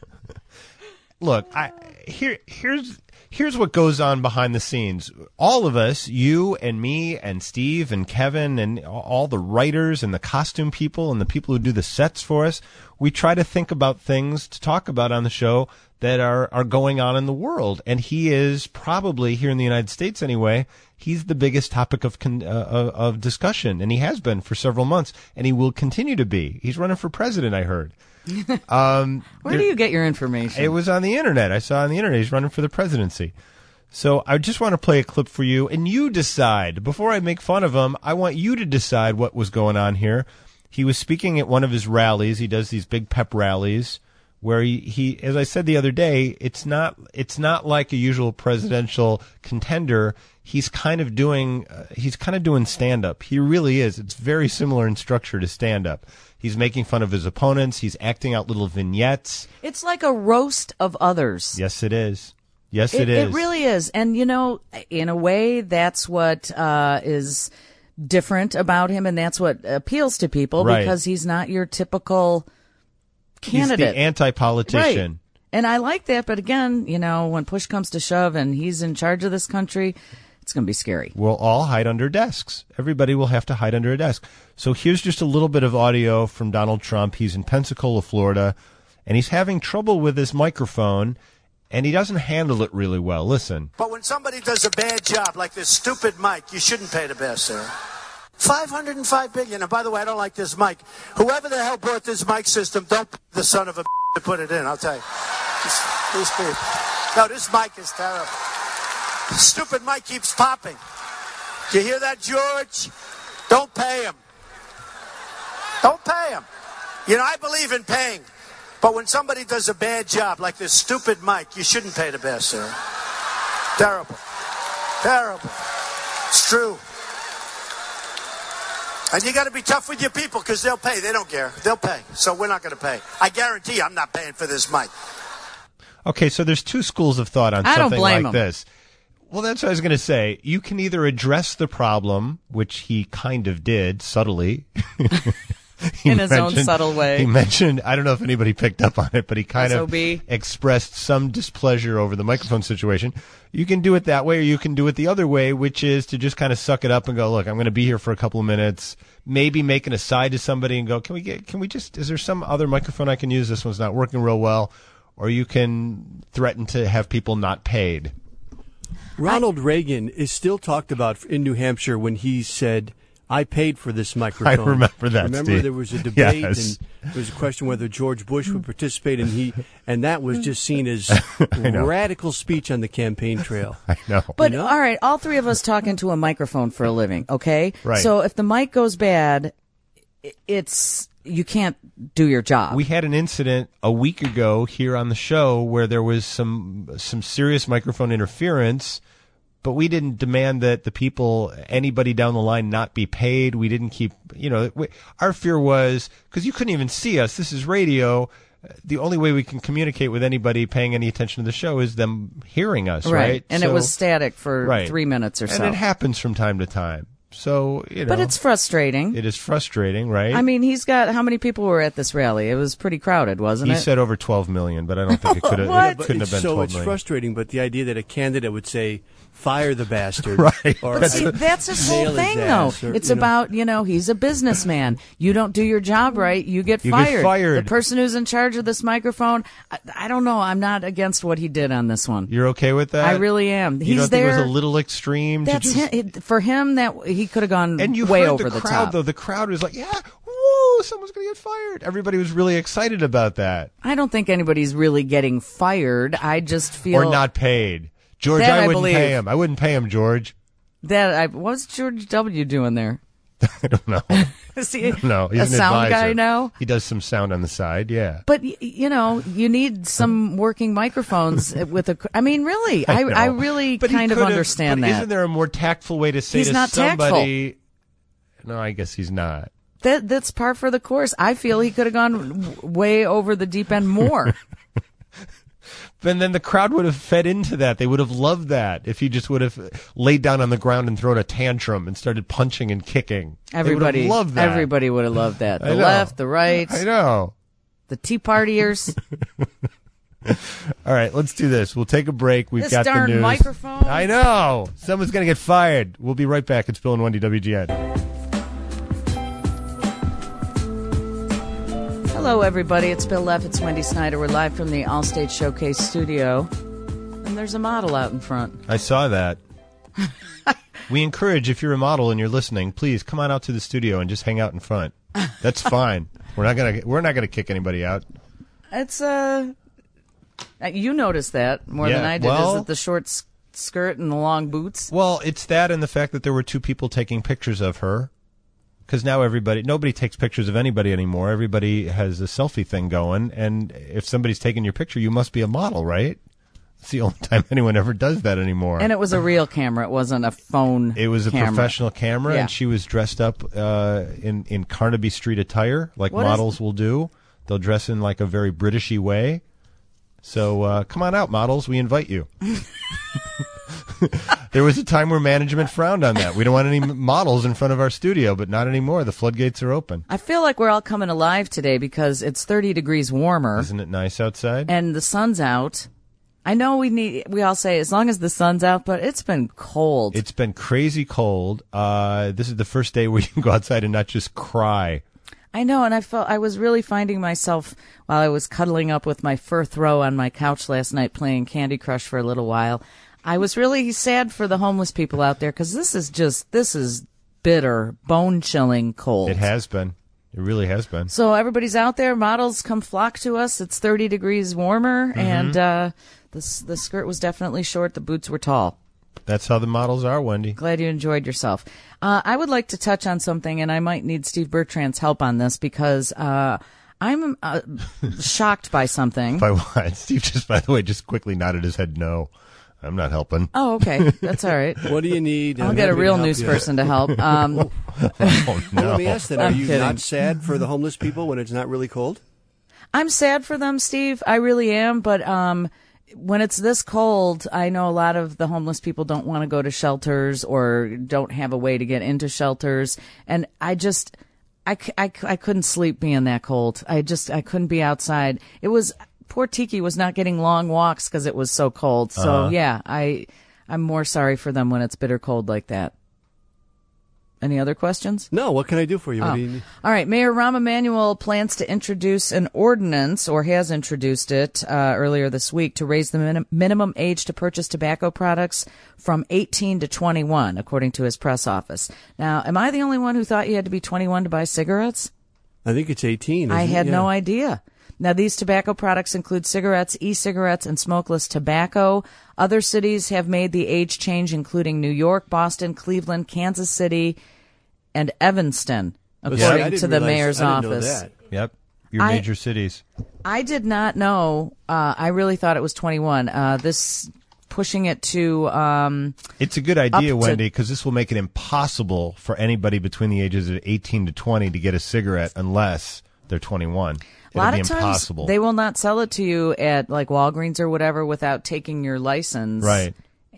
[SPEAKER 1] Look, I, here, here's here's what goes on behind the scenes. All of us, you and me and Steve and Kevin and all the writers and the costume people and the people who do the sets for us, we try to think about things to talk about on the show that are, are going on in the world. And he is probably, here in the United States anyway, he's the biggest topic of con, uh, of discussion, and he has been for several months, and he will continue to be. He's running for president, I heard. Um,
[SPEAKER 2] Where do you get your information?
[SPEAKER 1] It was on the internet. I saw on the internet he's running for the presidency. So I just want to play a clip for you, and you decide. Before I make fun of him, I want you to decide what was going on here. He was speaking at one of his rallies. He does these big pep rallies where he, he as I said the other day, it's not it's not like a usual presidential contender. He's kind of doing uh, he's kind of doing stand-up. He really is. It's very similar in structure to stand-up. He's making fun of his opponents. He's acting out little vignettes.
[SPEAKER 2] It's like a roast of others.
[SPEAKER 1] Yes, it is. Yes,
[SPEAKER 2] it,
[SPEAKER 1] it is.
[SPEAKER 2] It really is. And, you know, in a way, that's what uh, is different about him, and that's what appeals to people,
[SPEAKER 1] right.
[SPEAKER 2] Because he's not your typical candidate.
[SPEAKER 1] He's the anti-politician.
[SPEAKER 2] Right. And I like that, but again, you know, when push comes to shove and he's in charge of this country, it's going to be scary.
[SPEAKER 1] We'll all hide under desks. Everybody will have to hide under a desk. So here's just a little bit of audio from Donald Trump. He's in Pensacola, Florida, and he's having trouble with his microphone, and he doesn't handle it really well. Listen.
[SPEAKER 7] But when somebody does a bad job like this stupid mic, you shouldn't pay the best, sir. five hundred five billion dollars. And by the way, I don't like this mic. Whoever the hell brought this mic system, don't p- the son of a to put it in, I'll tell you. These, these people. No, this mic is terrible. Stupid mic keeps popping. Do you hear that, George? Don't pay him. Don't pay him. You know, I believe in paying. But when somebody does a bad job like this stupid mic, you shouldn't pay the best, sir. Terrible. Terrible. It's true. And you got to be tough with your people because they'll pay. They don't care. They'll pay. So we're not going to pay. I guarantee you I'm not paying for this mic.
[SPEAKER 1] Okay, so there's two schools of thought on
[SPEAKER 2] I don't
[SPEAKER 1] something
[SPEAKER 2] blame
[SPEAKER 1] like
[SPEAKER 2] him.
[SPEAKER 1] this. Well, that's what I was going to say. You can either address the problem, which he kind of did subtly.
[SPEAKER 2] In his own subtle way.
[SPEAKER 1] He mentioned, I don't know if anybody picked up on it, but he kind
[SPEAKER 2] S O B.
[SPEAKER 1] of expressed some displeasure over the microphone situation. You can do it that way, or you can do it the other way, which is to just kind of suck it up and go, look, I'm going to be here for a couple of minutes, maybe make an aside to somebody and go, can we get, can we just, is there some other microphone I can use? This one's not working real well. or you can threaten to have people not paid.
[SPEAKER 3] Ronald Reagan is still talked about in New Hampshire when he said, I paid for this microphone.
[SPEAKER 1] I remember that,
[SPEAKER 3] Remember
[SPEAKER 1] Steve.
[SPEAKER 3] there was a debate
[SPEAKER 1] Yes.
[SPEAKER 3] and there was a question whether George Bush would participate, and he and that was just seen as
[SPEAKER 1] know.
[SPEAKER 3] radical speech on the campaign trail.
[SPEAKER 1] I know.
[SPEAKER 2] But
[SPEAKER 3] You know?
[SPEAKER 2] all right, all three of us talk into a microphone for a living, okay?
[SPEAKER 1] Right.
[SPEAKER 2] So if the mic goes bad, i- it's you can't do your job.
[SPEAKER 1] We had an incident a week ago here on the show where there was some some serious microphone interference, but we didn't demand that the people, anybody down the line, not be paid. We didn't keep, you know, we, our fear was, because you couldn't even see us, this is radio, the only way we can communicate with anybody paying any attention to the show is them hearing us, right?
[SPEAKER 2] And
[SPEAKER 1] So-
[SPEAKER 2] it was static for
[SPEAKER 1] right.
[SPEAKER 2] three minutes or so.
[SPEAKER 1] And it happens from time to time. So, you know.
[SPEAKER 2] But it's frustrating.
[SPEAKER 1] It is frustrating, right?
[SPEAKER 2] I mean, he's got how many people were at this rally? It was pretty crowded, wasn't
[SPEAKER 1] he
[SPEAKER 2] it?
[SPEAKER 1] said over twelve million, but I don't think it could have,
[SPEAKER 2] What?
[SPEAKER 1] it
[SPEAKER 3] But
[SPEAKER 1] couldn't
[SPEAKER 3] it's,
[SPEAKER 1] have been
[SPEAKER 3] so
[SPEAKER 1] twelve
[SPEAKER 3] it's
[SPEAKER 1] million.
[SPEAKER 3] frustrating, but the idea that a candidate would say, fire the bastard.
[SPEAKER 1] Right.
[SPEAKER 3] Or,
[SPEAKER 2] But see, that's his whole
[SPEAKER 3] nail his
[SPEAKER 2] thing,
[SPEAKER 3] ass,
[SPEAKER 2] though.
[SPEAKER 3] or,
[SPEAKER 2] It's
[SPEAKER 3] you know.
[SPEAKER 2] about, you know, he's a businessman. You don't do your job right, you get
[SPEAKER 1] You get
[SPEAKER 2] fired.
[SPEAKER 1] fired.
[SPEAKER 2] The person who's in charge of this microphone, I, I don't know. I'm not against what he did on this one.
[SPEAKER 1] You're okay with that?
[SPEAKER 2] I really am.
[SPEAKER 1] You
[SPEAKER 2] He's
[SPEAKER 1] don't
[SPEAKER 2] there.
[SPEAKER 1] think it was a little extreme?
[SPEAKER 2] That's
[SPEAKER 1] to just,
[SPEAKER 2] him, for him. That he could have gone
[SPEAKER 1] And you
[SPEAKER 2] way
[SPEAKER 1] heard
[SPEAKER 2] over
[SPEAKER 1] the
[SPEAKER 2] the,
[SPEAKER 1] crowd,
[SPEAKER 2] top.
[SPEAKER 1] though. The crowd was like, yeah, whoa, someone's going to get fired. Everybody was really excited about that.
[SPEAKER 2] I don't think anybody's really getting fired. I just feel
[SPEAKER 1] Or not paid. George,
[SPEAKER 2] That
[SPEAKER 1] I
[SPEAKER 2] I
[SPEAKER 1] wouldn't
[SPEAKER 2] believe.
[SPEAKER 1] pay him. I wouldn't pay him, George.
[SPEAKER 2] that. I, what's George W. doing there?
[SPEAKER 1] I don't know.
[SPEAKER 2] Is he
[SPEAKER 1] No, he's
[SPEAKER 2] a
[SPEAKER 1] an
[SPEAKER 2] sound
[SPEAKER 1] advisor.
[SPEAKER 2] guy now?
[SPEAKER 1] He does some sound on the side, yeah.
[SPEAKER 2] But y- you know, you need some working microphones with a. I mean, really, I,
[SPEAKER 1] know.
[SPEAKER 2] I really
[SPEAKER 1] But he
[SPEAKER 2] kind of
[SPEAKER 1] could've-
[SPEAKER 2] understand
[SPEAKER 1] but
[SPEAKER 2] that.
[SPEAKER 1] Isn't there a more tactful way to say
[SPEAKER 2] He's
[SPEAKER 1] to
[SPEAKER 2] not tactful.
[SPEAKER 1] somebody? No, I guess he's not.
[SPEAKER 2] That that's par for the course. I feel he could have gone w- way over the deep end more.
[SPEAKER 1] And then the crowd would have fed into that. They would have loved that if he just would have laid down on the ground and thrown a tantrum and started punching and kicking.
[SPEAKER 2] Everybody,
[SPEAKER 1] they would have loved that.
[SPEAKER 2] everybody would have loved that.
[SPEAKER 1] I
[SPEAKER 2] The
[SPEAKER 1] know.
[SPEAKER 2] left, the right,
[SPEAKER 1] I know.
[SPEAKER 2] the Tea Partiers.
[SPEAKER 1] All right, let's do this. We'll take a break. We've
[SPEAKER 2] This
[SPEAKER 1] got the
[SPEAKER 2] darn
[SPEAKER 1] news.
[SPEAKER 2] microphone.
[SPEAKER 1] I know. Someone's going to get fired. We'll be right back. It's Bill and Wendy, W G N.
[SPEAKER 2] Hello, everybody. It's Bill Leff. It's Wendy Snyder. We're live from the Allstate Showcase studio, and there's a model out in front.
[SPEAKER 1] I saw that. We encourage, if you're a model and you're listening, please come on out to the studio and just hang out in front. That's fine. We're not gonna we're not gonna kick anybody out.
[SPEAKER 2] It's uh, you noticed that more than
[SPEAKER 1] Yeah,
[SPEAKER 2] I did.
[SPEAKER 1] well-
[SPEAKER 2] Is it the short s- skirt and the long boots?
[SPEAKER 1] Well, it's that and the fact that there were two people taking pictures of her. Because now everybody, nobody takes pictures of anybody anymore. Everybody has a selfie thing going, and if somebody's taking your picture, you must be a model, right? It's the only time anyone ever does that anymore.
[SPEAKER 2] And it was a real camera. It wasn't a phone.
[SPEAKER 1] It was a
[SPEAKER 2] camera.
[SPEAKER 1] professional camera,
[SPEAKER 2] Yeah.
[SPEAKER 1] and she was dressed up uh, in in Carnaby Street attire, like
[SPEAKER 2] What is-
[SPEAKER 1] models will do. They'll dress in like a very Britishy way. So uh, come on out, models. We invite you. There was a time where management frowned on that. We don't want any m- models in front of our studio, but not anymore. The floodgates are open.
[SPEAKER 2] I feel like we're all coming alive today because it's thirty degrees warmer
[SPEAKER 1] Isn't it nice outside?
[SPEAKER 2] and the sun's out. I know we need. We all say as long as the sun's out, but it's been cold.
[SPEAKER 1] It's been crazy cold. Uh, this is the first day where you can go outside and not just cry.
[SPEAKER 2] I know, and I felt I was really finding myself while I was cuddling up with my fur throw on my couch last night playing Candy Crush for a little while. I was really sad for the homeless people out there because this is just this is bitter, bone chilling cold.
[SPEAKER 1] It has been. It really has been.
[SPEAKER 2] So everybody's out there. Models come flock to us. It's thirty degrees warmer,
[SPEAKER 1] Mm-hmm.
[SPEAKER 2] and uh, the s- the skirt was definitely short. The boots were tall.
[SPEAKER 1] That's how the models are, Wendy.
[SPEAKER 2] Glad you enjoyed yourself. Uh, I would like to touch on something, and I might need Steve Bertrand's help on this because uh, I'm uh, shocked by something.
[SPEAKER 1] By what? Steve just, by the way, just quickly nodded his head no. I'm not helping.
[SPEAKER 2] Oh, okay. That's all right.
[SPEAKER 3] What do you need?
[SPEAKER 2] I'll
[SPEAKER 3] I'm
[SPEAKER 2] get a
[SPEAKER 3] happy to
[SPEAKER 2] real
[SPEAKER 3] help
[SPEAKER 2] news
[SPEAKER 3] you.
[SPEAKER 2] person to help. Um,
[SPEAKER 1] Oh, no.
[SPEAKER 3] Well, let me ask that. Are
[SPEAKER 2] I'm
[SPEAKER 3] you
[SPEAKER 2] kidding.
[SPEAKER 3] not sad for the homeless people when it's not really cold?
[SPEAKER 2] I'm sad for them, Steve. I really am. But um, when it's this cold, I know a lot of the homeless people don't want to go to shelters or don't have a way to get into shelters. And I just, I, c- I, c- I couldn't sleep being that cold. I just, I couldn't be outside. It was, poor Tiki was not getting long walks because it was so cold. So,
[SPEAKER 1] Uh-huh.
[SPEAKER 2] yeah, I, I'm more sorry for them when it's bitter cold like that. Any other questions?
[SPEAKER 3] No, what can I do for you? What
[SPEAKER 2] Oh.
[SPEAKER 3] do you need?
[SPEAKER 2] All right. Mayor Rahm Emanuel plans to introduce an ordinance, or has introduced it uh, earlier this week, to raise the min- minimum age to purchase tobacco products from eighteen to twenty-one, according to his press office. Now, am I the only one who thought you had to be twenty-one to buy cigarettes?
[SPEAKER 3] I think it's eighteen.
[SPEAKER 2] I
[SPEAKER 3] isn't it?
[SPEAKER 2] had no
[SPEAKER 3] Yeah.
[SPEAKER 2] idea. Now, these tobacco products include cigarettes, e-cigarettes, and smokeless tobacco. Other cities have made the age change, including New York, Boston, Cleveland, Kansas City, and Evanston,
[SPEAKER 3] But
[SPEAKER 2] according
[SPEAKER 3] see, I didn't
[SPEAKER 2] to the
[SPEAKER 3] realize-
[SPEAKER 2] mayor's
[SPEAKER 3] I didn't know
[SPEAKER 2] office.
[SPEAKER 3] that.
[SPEAKER 1] Yep. Your
[SPEAKER 2] I-
[SPEAKER 1] major cities.
[SPEAKER 2] I did not know. Uh, I really thought it was twenty-one. Uh, this pushing it to um,
[SPEAKER 1] It's a good idea,
[SPEAKER 2] to-
[SPEAKER 1] Wendy, because this will make it impossible for anybody between the ages of eighteen to twenty to get a cigarette unless they're twenty-one.
[SPEAKER 2] a lot
[SPEAKER 1] It'll
[SPEAKER 2] of
[SPEAKER 1] be
[SPEAKER 2] times
[SPEAKER 1] impossible.
[SPEAKER 2] they will not sell it to you at like Walgreens or whatever without taking your license.
[SPEAKER 1] Right.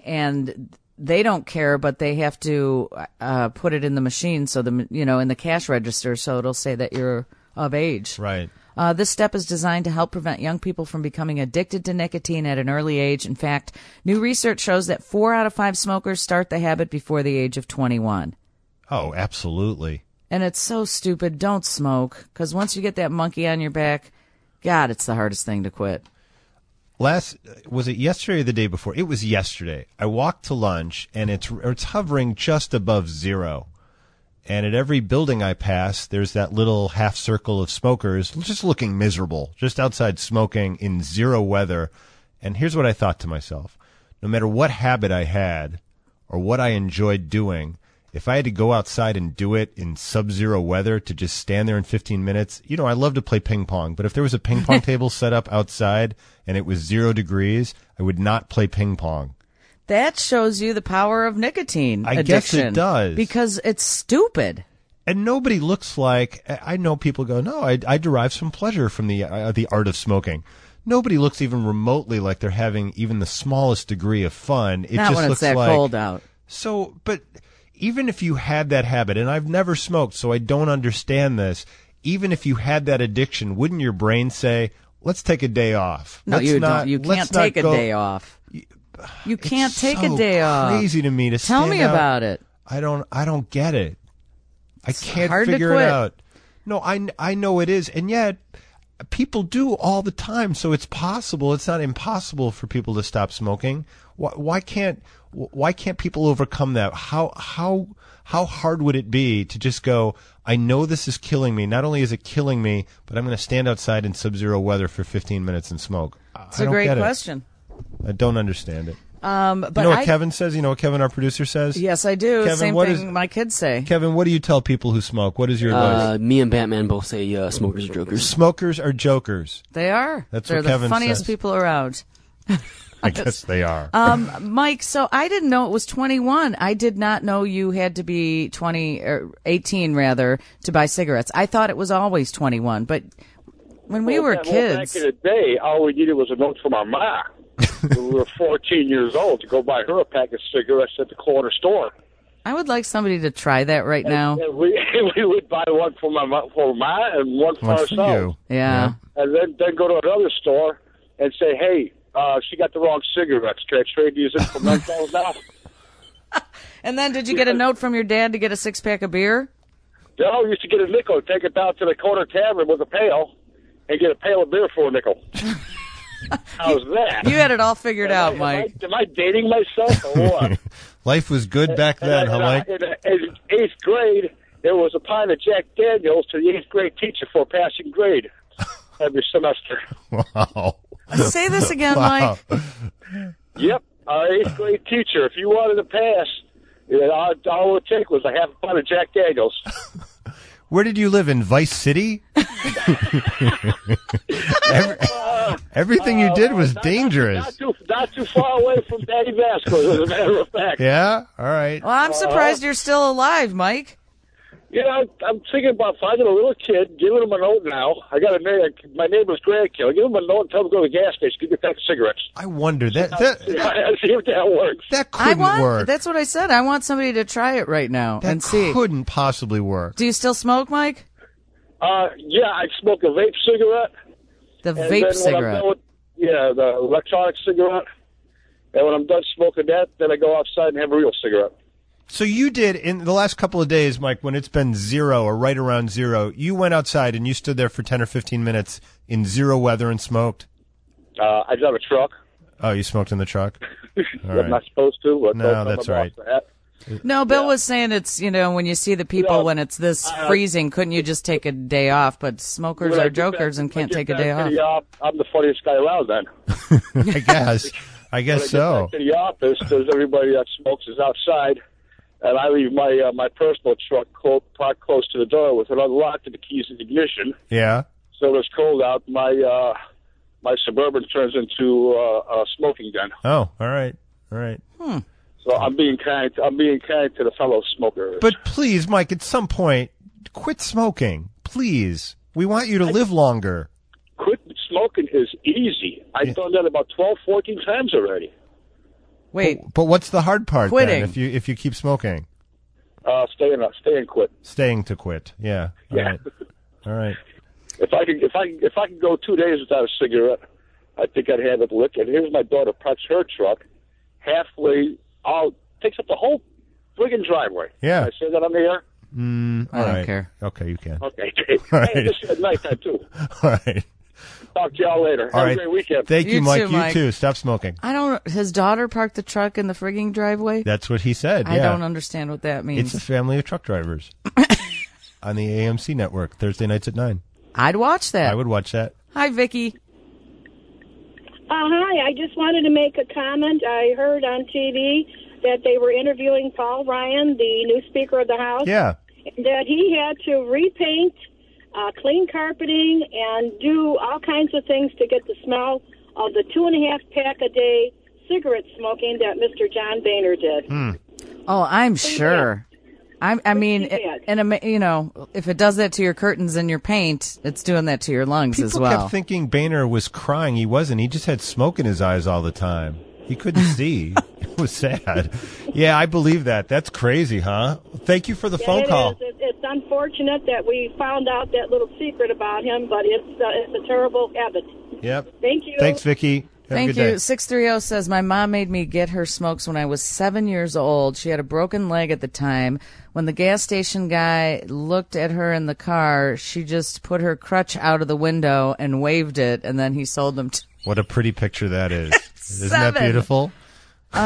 [SPEAKER 2] And they don't care, but they have to uh, put it in the machine, so the you know in the cash register, so it'll say that you're of age.
[SPEAKER 1] Right.
[SPEAKER 2] Uh, this step is designed to help prevent young people from becoming addicted to nicotine at an early age. In fact, new research shows that four out of five smokers start the habit before the age of twenty-one.
[SPEAKER 1] Oh, absolutely.
[SPEAKER 2] And it's so stupid. Don't smoke, because once you get that monkey on your back, God, it's the hardest thing to quit.
[SPEAKER 1] Last was it yesterday or the day before? It was yesterday. I walked to lunch and it's it's hovering just above zero. And at every building I pass, there's that little half circle of smokers just looking miserable, just outside smoking in zero weather. And here's what I thought to myself. No matter what habit I had or what I enjoyed doing, if I had to go outside and do it in sub-zero weather to just stand there in fifteen minutes, you know, I love to play ping pong, but if there was a ping pong table set up outside and it was zero degrees, I would not play ping pong.
[SPEAKER 2] That shows you the power of nicotine
[SPEAKER 1] I
[SPEAKER 2] addiction.
[SPEAKER 1] guess it does.
[SPEAKER 2] Because it's stupid.
[SPEAKER 1] And nobody looks like, I know people go, no, I, I derive some pleasure from the uh, the art of smoking. Nobody looks even remotely like they're having even the smallest degree of fun. It
[SPEAKER 2] Not
[SPEAKER 1] just
[SPEAKER 2] when it's
[SPEAKER 1] looks
[SPEAKER 2] that
[SPEAKER 1] like,
[SPEAKER 2] cold out.
[SPEAKER 1] So, but even if you had that habit, and I've never smoked, so I don't understand this, even if you had that addiction, wouldn't your brain say, let's take a day off?
[SPEAKER 2] No,
[SPEAKER 1] Let's
[SPEAKER 2] you
[SPEAKER 1] not,
[SPEAKER 2] don't. You
[SPEAKER 1] let's
[SPEAKER 2] can't
[SPEAKER 1] not
[SPEAKER 2] take a
[SPEAKER 1] go-
[SPEAKER 2] day off. You can't
[SPEAKER 1] It's
[SPEAKER 2] take
[SPEAKER 1] so
[SPEAKER 2] a day off.
[SPEAKER 1] crazy to me to
[SPEAKER 2] Tell
[SPEAKER 1] stand
[SPEAKER 2] me
[SPEAKER 1] out-
[SPEAKER 2] about it.
[SPEAKER 1] I don't, I don't get it. I can't
[SPEAKER 2] hard to
[SPEAKER 1] figure it
[SPEAKER 2] quit.
[SPEAKER 1] out. No, I, I know it is, and yet people do all the time. So it's possible. It's not impossible for people to stop smoking. Why, why can't why can't people overcome that? How how how hard would it be to just go, I know this is killing me. Not only is it killing me, but I'm going to stand outside in sub-zero weather for fifteen minutes and smoke.
[SPEAKER 2] It's
[SPEAKER 1] I
[SPEAKER 2] a
[SPEAKER 1] don't
[SPEAKER 2] great
[SPEAKER 1] get it.
[SPEAKER 2] question.
[SPEAKER 1] I don't understand it.
[SPEAKER 2] Um, but
[SPEAKER 1] you know what
[SPEAKER 2] I,
[SPEAKER 1] Kevin says? You know what Kevin, our producer, says?
[SPEAKER 2] Yes, I do.
[SPEAKER 1] Kevin,
[SPEAKER 2] Same
[SPEAKER 1] what
[SPEAKER 2] thing
[SPEAKER 1] is-
[SPEAKER 2] my kids say.
[SPEAKER 1] Kevin, what do you tell people who smoke? What is your
[SPEAKER 4] Uh,
[SPEAKER 1] advice?
[SPEAKER 4] me and Batman both say uh, smokers are jokers.
[SPEAKER 1] Smokers are jokers.
[SPEAKER 2] They are.
[SPEAKER 1] That's
[SPEAKER 2] They're
[SPEAKER 1] what
[SPEAKER 2] the
[SPEAKER 1] Kevin
[SPEAKER 2] funniest
[SPEAKER 1] says.
[SPEAKER 2] people around.
[SPEAKER 1] I guess they are.
[SPEAKER 2] Um, Mike, so I didn't know it was twenty-one. I did not know you had to be twenty or eighteen rather to buy cigarettes. I thought it was always twenty-one, but when we
[SPEAKER 8] Well,
[SPEAKER 2] were
[SPEAKER 8] back- well,
[SPEAKER 2] kids,
[SPEAKER 8] back in the day, all we needed was a note from our ma. When we were fourteen years old to go buy her a pack of cigarettes at the corner store.
[SPEAKER 2] I would like somebody to try that right now.
[SPEAKER 8] And we we would buy one for my ma- for ma and one for
[SPEAKER 1] One for
[SPEAKER 8] ourselves.
[SPEAKER 1] you.
[SPEAKER 2] Yeah.
[SPEAKER 8] And then then go to another store and say, hey, uh, she got the wrong cigarettes. Can I trade these in for menthols now?
[SPEAKER 2] And then did you get a note from your dad to get a six pack of beer?
[SPEAKER 8] No, we used to get a nickel, take it down to the corner tavern with a pail, and get a pail of beer for a nickel. How's that?
[SPEAKER 2] You had it all figured
[SPEAKER 8] Am I-
[SPEAKER 2] out,
[SPEAKER 8] am
[SPEAKER 2] Mike.
[SPEAKER 8] I, am I dating myself or what?
[SPEAKER 1] Life was good back
[SPEAKER 8] And
[SPEAKER 1] then,
[SPEAKER 8] I-
[SPEAKER 1] huh,
[SPEAKER 8] and I-
[SPEAKER 1] Mike?
[SPEAKER 8] In, in eighth grade, there was a pint of Jack Daniels to the eighth grade teacher for a passing grade every semester.
[SPEAKER 1] Wow.
[SPEAKER 2] Say this again,
[SPEAKER 1] Wow.
[SPEAKER 2] Mike.
[SPEAKER 8] Yep, our eighth grade teacher. If you wanted to pass, you know, all, all it would take was a half a pint of Jack Daniels.
[SPEAKER 1] Where did you live, in Vice City? Every, everything you did was
[SPEAKER 8] Not
[SPEAKER 1] dangerous.
[SPEAKER 8] too, not too far away from Daddy Vasco, as a matter of fact.
[SPEAKER 1] Yeah? All right.
[SPEAKER 2] Well, I'm surprised you're still alive, Mike.
[SPEAKER 8] You know, I'm thinking about finding a little kid, giving him a note now. I got a na- my neighbor's grandkid. I'll give him a note and tell him to go to the gas station, give me a pack of cigarettes.
[SPEAKER 1] I wonder, that that,
[SPEAKER 8] See if that works.
[SPEAKER 1] that
[SPEAKER 2] I
[SPEAKER 1] couldn't
[SPEAKER 2] want.
[SPEAKER 1] work.
[SPEAKER 2] That's what I said. I want somebody to try it right now
[SPEAKER 1] That
[SPEAKER 2] and see.
[SPEAKER 1] couldn't possibly work.
[SPEAKER 2] Do you still smoke, Mike?
[SPEAKER 8] Uh, yeah, I smoke a vape cigarette.
[SPEAKER 2] The
[SPEAKER 8] And then
[SPEAKER 2] vape
[SPEAKER 8] when I'm
[SPEAKER 2] cigarette.
[SPEAKER 8] done with, yeah, the electronic cigarette. And when I'm done smoking that, then I go outside and have a real cigarette.
[SPEAKER 1] So you did, in the last couple of days, Mike, when it's been zero or right around zero, you went outside and you stood there for ten or fifteen minutes in zero weather and smoked?
[SPEAKER 8] Uh, I drive a truck.
[SPEAKER 1] Oh, you smoked in the truck? All
[SPEAKER 8] I'm
[SPEAKER 1] right.
[SPEAKER 8] not supposed to. But
[SPEAKER 1] No,
[SPEAKER 8] don't
[SPEAKER 1] that's
[SPEAKER 8] tell my
[SPEAKER 1] right.
[SPEAKER 8] boss that.
[SPEAKER 2] No, Bill
[SPEAKER 8] Yeah.
[SPEAKER 2] was saying it's, you know, when you see the people
[SPEAKER 8] Yeah.
[SPEAKER 2] when it's this
[SPEAKER 8] Uh,
[SPEAKER 2] freezing, couldn't you just take a day off? But smokers
[SPEAKER 8] When I
[SPEAKER 2] are
[SPEAKER 8] get
[SPEAKER 2] jokers
[SPEAKER 8] back-
[SPEAKER 2] and
[SPEAKER 8] when I
[SPEAKER 2] can't
[SPEAKER 8] get
[SPEAKER 2] take a
[SPEAKER 8] back
[SPEAKER 2] day
[SPEAKER 8] to
[SPEAKER 2] off.
[SPEAKER 8] the op- I'm the funniest guy around then.
[SPEAKER 1] I guess. I
[SPEAKER 8] When
[SPEAKER 1] guess
[SPEAKER 8] I get
[SPEAKER 1] so.
[SPEAKER 8] back to the office, there's everybody that smokes is outside, and I leave my uh, my personal truck clo- parked close to the door with it unlocked and the keys in the ignition.
[SPEAKER 1] Yeah.
[SPEAKER 8] So when it's cold out, my uh, my Suburban turns into uh, a smoking den.
[SPEAKER 1] Oh, all right. All right.
[SPEAKER 8] So I'm being kind. I'm being kind to the fellow smokers.
[SPEAKER 1] But please, Mike, at some point, quit smoking. Please. We want you to live longer.
[SPEAKER 8] Quit smoking is easy. I've
[SPEAKER 1] Yeah.
[SPEAKER 8] done that about twelve, fourteen times already.
[SPEAKER 2] Wait,
[SPEAKER 1] But, but what's the hard part
[SPEAKER 2] Quitting.
[SPEAKER 1] then if you if you keep smoking?
[SPEAKER 8] Uh, staying, uh, staying quit.
[SPEAKER 1] Staying to quit. Yeah. All
[SPEAKER 8] Yeah.
[SPEAKER 1] right. All right.
[SPEAKER 8] If I could, if I, if I could go two days without a cigarette, I think I'd have it lit. And here's my daughter parks her truck halfway out, takes up the whole friggin' driveway.
[SPEAKER 1] Yeah.
[SPEAKER 8] Can I say that on the air?
[SPEAKER 1] Mm,
[SPEAKER 2] I
[SPEAKER 1] all
[SPEAKER 2] don't
[SPEAKER 1] right.
[SPEAKER 2] care.
[SPEAKER 1] Okay, you can.
[SPEAKER 8] Okay.
[SPEAKER 1] All
[SPEAKER 8] Hey,
[SPEAKER 1] right.
[SPEAKER 8] this is at nighttime too.
[SPEAKER 1] All right.
[SPEAKER 8] Talk to y'all later.
[SPEAKER 1] All
[SPEAKER 8] Have
[SPEAKER 1] right.
[SPEAKER 8] a great weekend.
[SPEAKER 1] Thank you,
[SPEAKER 2] You
[SPEAKER 1] Mike.
[SPEAKER 2] too,
[SPEAKER 1] You
[SPEAKER 2] Mike.
[SPEAKER 1] too. Stop smoking.
[SPEAKER 2] I don't. His daughter parked the truck in the frigging driveway.
[SPEAKER 1] That's what he said.
[SPEAKER 2] I
[SPEAKER 1] yeah.
[SPEAKER 2] don't understand what that means.
[SPEAKER 1] It's a family of truck drivers on the A M C network Thursday nights at nine.
[SPEAKER 2] I'd watch that.
[SPEAKER 1] I would watch that.
[SPEAKER 2] Hi, Vicky.
[SPEAKER 9] Uh, hi, I just wanted to make a comment. I heard on T V that they were interviewing Paul Ryan, the new Speaker of the House,
[SPEAKER 1] Yeah.
[SPEAKER 9] that he had to repaint, uh, clean carpeting, and do all kinds of things to get the smell of the two and a half pack a day cigarette smoking that Mister John Boehner did.
[SPEAKER 2] Oh, I'm sure. I'm, I mean,
[SPEAKER 9] Pretty bad.
[SPEAKER 2] and a ma- you know, if it does that to your curtains and your paint, it's doing that to your lungs
[SPEAKER 1] People
[SPEAKER 2] as well.
[SPEAKER 1] kept thinking Boehner was crying. He wasn't. He just had smoke in his eyes all the time. He couldn't see. It was sad. Yeah, I believe that. That's crazy, huh? Thank you for the
[SPEAKER 9] Yeah,
[SPEAKER 1] phone
[SPEAKER 9] it
[SPEAKER 1] call.
[SPEAKER 9] is. It, it's unfortunate that we found out that little secret about him, but it's uh, it's a terrible habit.
[SPEAKER 1] Yep.
[SPEAKER 9] Thank you.
[SPEAKER 1] Thanks, Vicky. Have a
[SPEAKER 2] Thank
[SPEAKER 1] good day.
[SPEAKER 2] you. six three zero says, my mom made me get her smokes when I was seven years old. She had a broken leg at the time. When the gas station guy looked at her in the car, she just put her crutch out of the window and waved it, and then he sold them to
[SPEAKER 1] What a pretty picture that is. Isn't that
[SPEAKER 2] Seven.
[SPEAKER 1] beautiful?
[SPEAKER 2] Uh,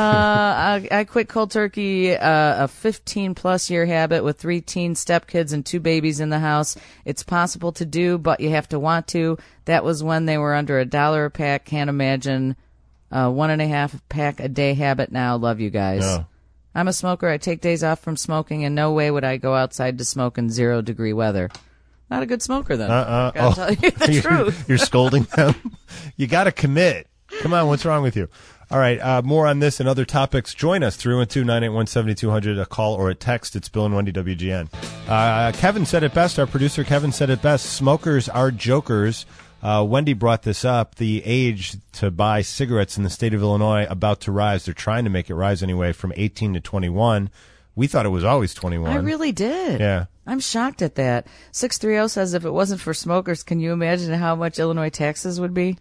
[SPEAKER 2] I, I quit cold turkey, uh, a fifteen plus year habit with three teen stepkids and two babies in the house. It's possible to do, but you have to want to. That was when they were under a dollar a pack. Can't imagine uh, one and a half pack a day habit now. Love you guys.
[SPEAKER 1] No.
[SPEAKER 2] I'm a smoker. I take days off from smoking, and no way would I go outside to smoke in zero degree weather. Not a good smoker then.
[SPEAKER 1] Uh-uh.
[SPEAKER 2] Gotta
[SPEAKER 1] Oh.
[SPEAKER 2] tell you the
[SPEAKER 1] you're,
[SPEAKER 2] truth.
[SPEAKER 1] You're scolding them. You got to commit. Come on, what's wrong with you? All right, uh, more on this and other topics. Join us, three one two, nine eight one, seven two zero zero, a call or a text. It's Bill and Wendy W G N. Uh, Kevin said it best. Our producer Kevin said it best. Smokers are jokers. Uh, Wendy brought this up. The age to buy cigarettes in the state of Illinois about to rise. They're trying to make it rise anyway from eighteen to twenty-one. We thought it was always twenty-one.
[SPEAKER 2] I really did.
[SPEAKER 1] Yeah.
[SPEAKER 2] I'm shocked at that. six three zero says if it wasn't for smokers, can you imagine how much Illinois taxes would be?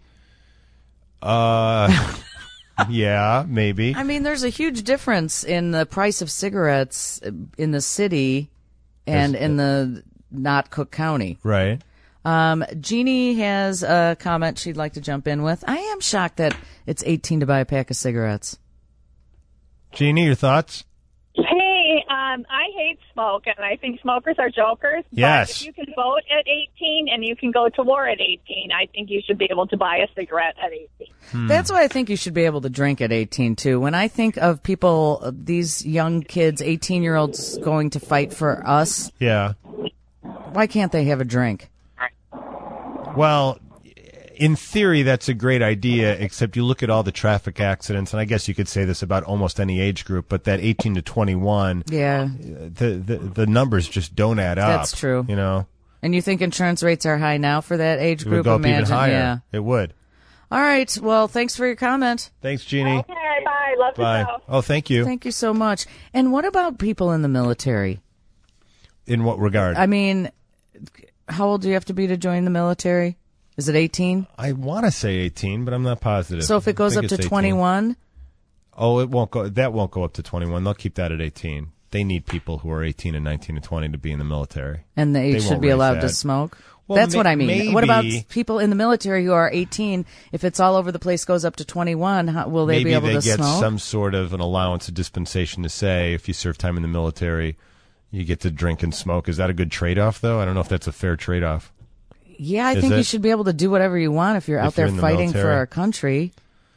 [SPEAKER 1] Uh, yeah, maybe.
[SPEAKER 2] I mean, there's a huge difference in the price of cigarettes in the city and
[SPEAKER 1] There's-
[SPEAKER 2] in the not Cook County.
[SPEAKER 1] Right.
[SPEAKER 2] Um, Jeannie has a comment she'd like to jump in with. I am shocked that it's eighteen to buy a pack of cigarettes.
[SPEAKER 1] Jeannie, your thoughts?
[SPEAKER 10] Hey, um, I hate smoke, and I think smokers are jokers.
[SPEAKER 1] Yes.
[SPEAKER 10] But if you can vote at eighteen and you can go to war at eighteen, I think you should be able to buy a cigarette at eighteen.
[SPEAKER 1] Hmm.
[SPEAKER 2] That's why I think you should be able to drink at eighteen, too. When I think of people, uh, these young kids, eighteen-year-olds going to fight for us,
[SPEAKER 1] Yeah.
[SPEAKER 2] why can't they have a drink?
[SPEAKER 1] Well, in theory, that's a great idea, except you look at all the traffic accidents, and I guess you could say this about almost any age group, but that eighteen to twenty-one,
[SPEAKER 2] Yeah.
[SPEAKER 1] the, the, the numbers just don't add up.
[SPEAKER 2] That's true.
[SPEAKER 1] You know,
[SPEAKER 2] And you think insurance rates are high now for that age
[SPEAKER 1] it
[SPEAKER 2] group?
[SPEAKER 1] would go up
[SPEAKER 2] Imagine,
[SPEAKER 1] even higher.
[SPEAKER 2] yeah.
[SPEAKER 1] It would.
[SPEAKER 2] All right. Well, thanks for your comment.
[SPEAKER 1] Thanks, Jeannie.
[SPEAKER 10] Okay, bye. Love
[SPEAKER 1] Bye.
[SPEAKER 10] yourself.
[SPEAKER 1] Oh, thank you.
[SPEAKER 2] Thank you so much. And what about people in the military?
[SPEAKER 1] In what regard?
[SPEAKER 2] I mean, how old do you have to be to join the military? Is it eighteen?
[SPEAKER 1] I want to say eighteen, but I'm not positive.
[SPEAKER 2] So if it goes
[SPEAKER 1] I
[SPEAKER 2] up
[SPEAKER 1] think
[SPEAKER 2] to
[SPEAKER 1] it's eighteen.
[SPEAKER 2] twenty-one?
[SPEAKER 1] Oh, it won't go. That won't go up to twenty-one. They'll keep that at eighteen. they need people who are eighteen and nineteen and twenty to be in the military.
[SPEAKER 2] And they,
[SPEAKER 1] They
[SPEAKER 2] should
[SPEAKER 1] won't
[SPEAKER 2] be
[SPEAKER 1] raise
[SPEAKER 2] allowed to
[SPEAKER 1] that.
[SPEAKER 2] smoke?
[SPEAKER 1] Well,
[SPEAKER 2] That's
[SPEAKER 1] ma-
[SPEAKER 2] what I mean. What about
[SPEAKER 1] maybe-
[SPEAKER 2] people in the military who are eighteen? If it's all over the place, goes up to twenty-one, how, will they
[SPEAKER 1] Maybe
[SPEAKER 2] be able
[SPEAKER 1] they
[SPEAKER 2] to
[SPEAKER 1] get
[SPEAKER 2] smoke?
[SPEAKER 1] some sort of an allowance, a dispensation to say if you serve time in the military, you get to drink and smoke. Is that a good trade-off, though? I don't know if that's a fair trade-off.
[SPEAKER 2] Yeah, I
[SPEAKER 1] Is
[SPEAKER 2] think you
[SPEAKER 1] it?
[SPEAKER 2] should be able to do whatever you want if you're
[SPEAKER 1] If
[SPEAKER 2] out there
[SPEAKER 1] you're in the
[SPEAKER 2] fighting for
[SPEAKER 1] military.
[SPEAKER 2] our country.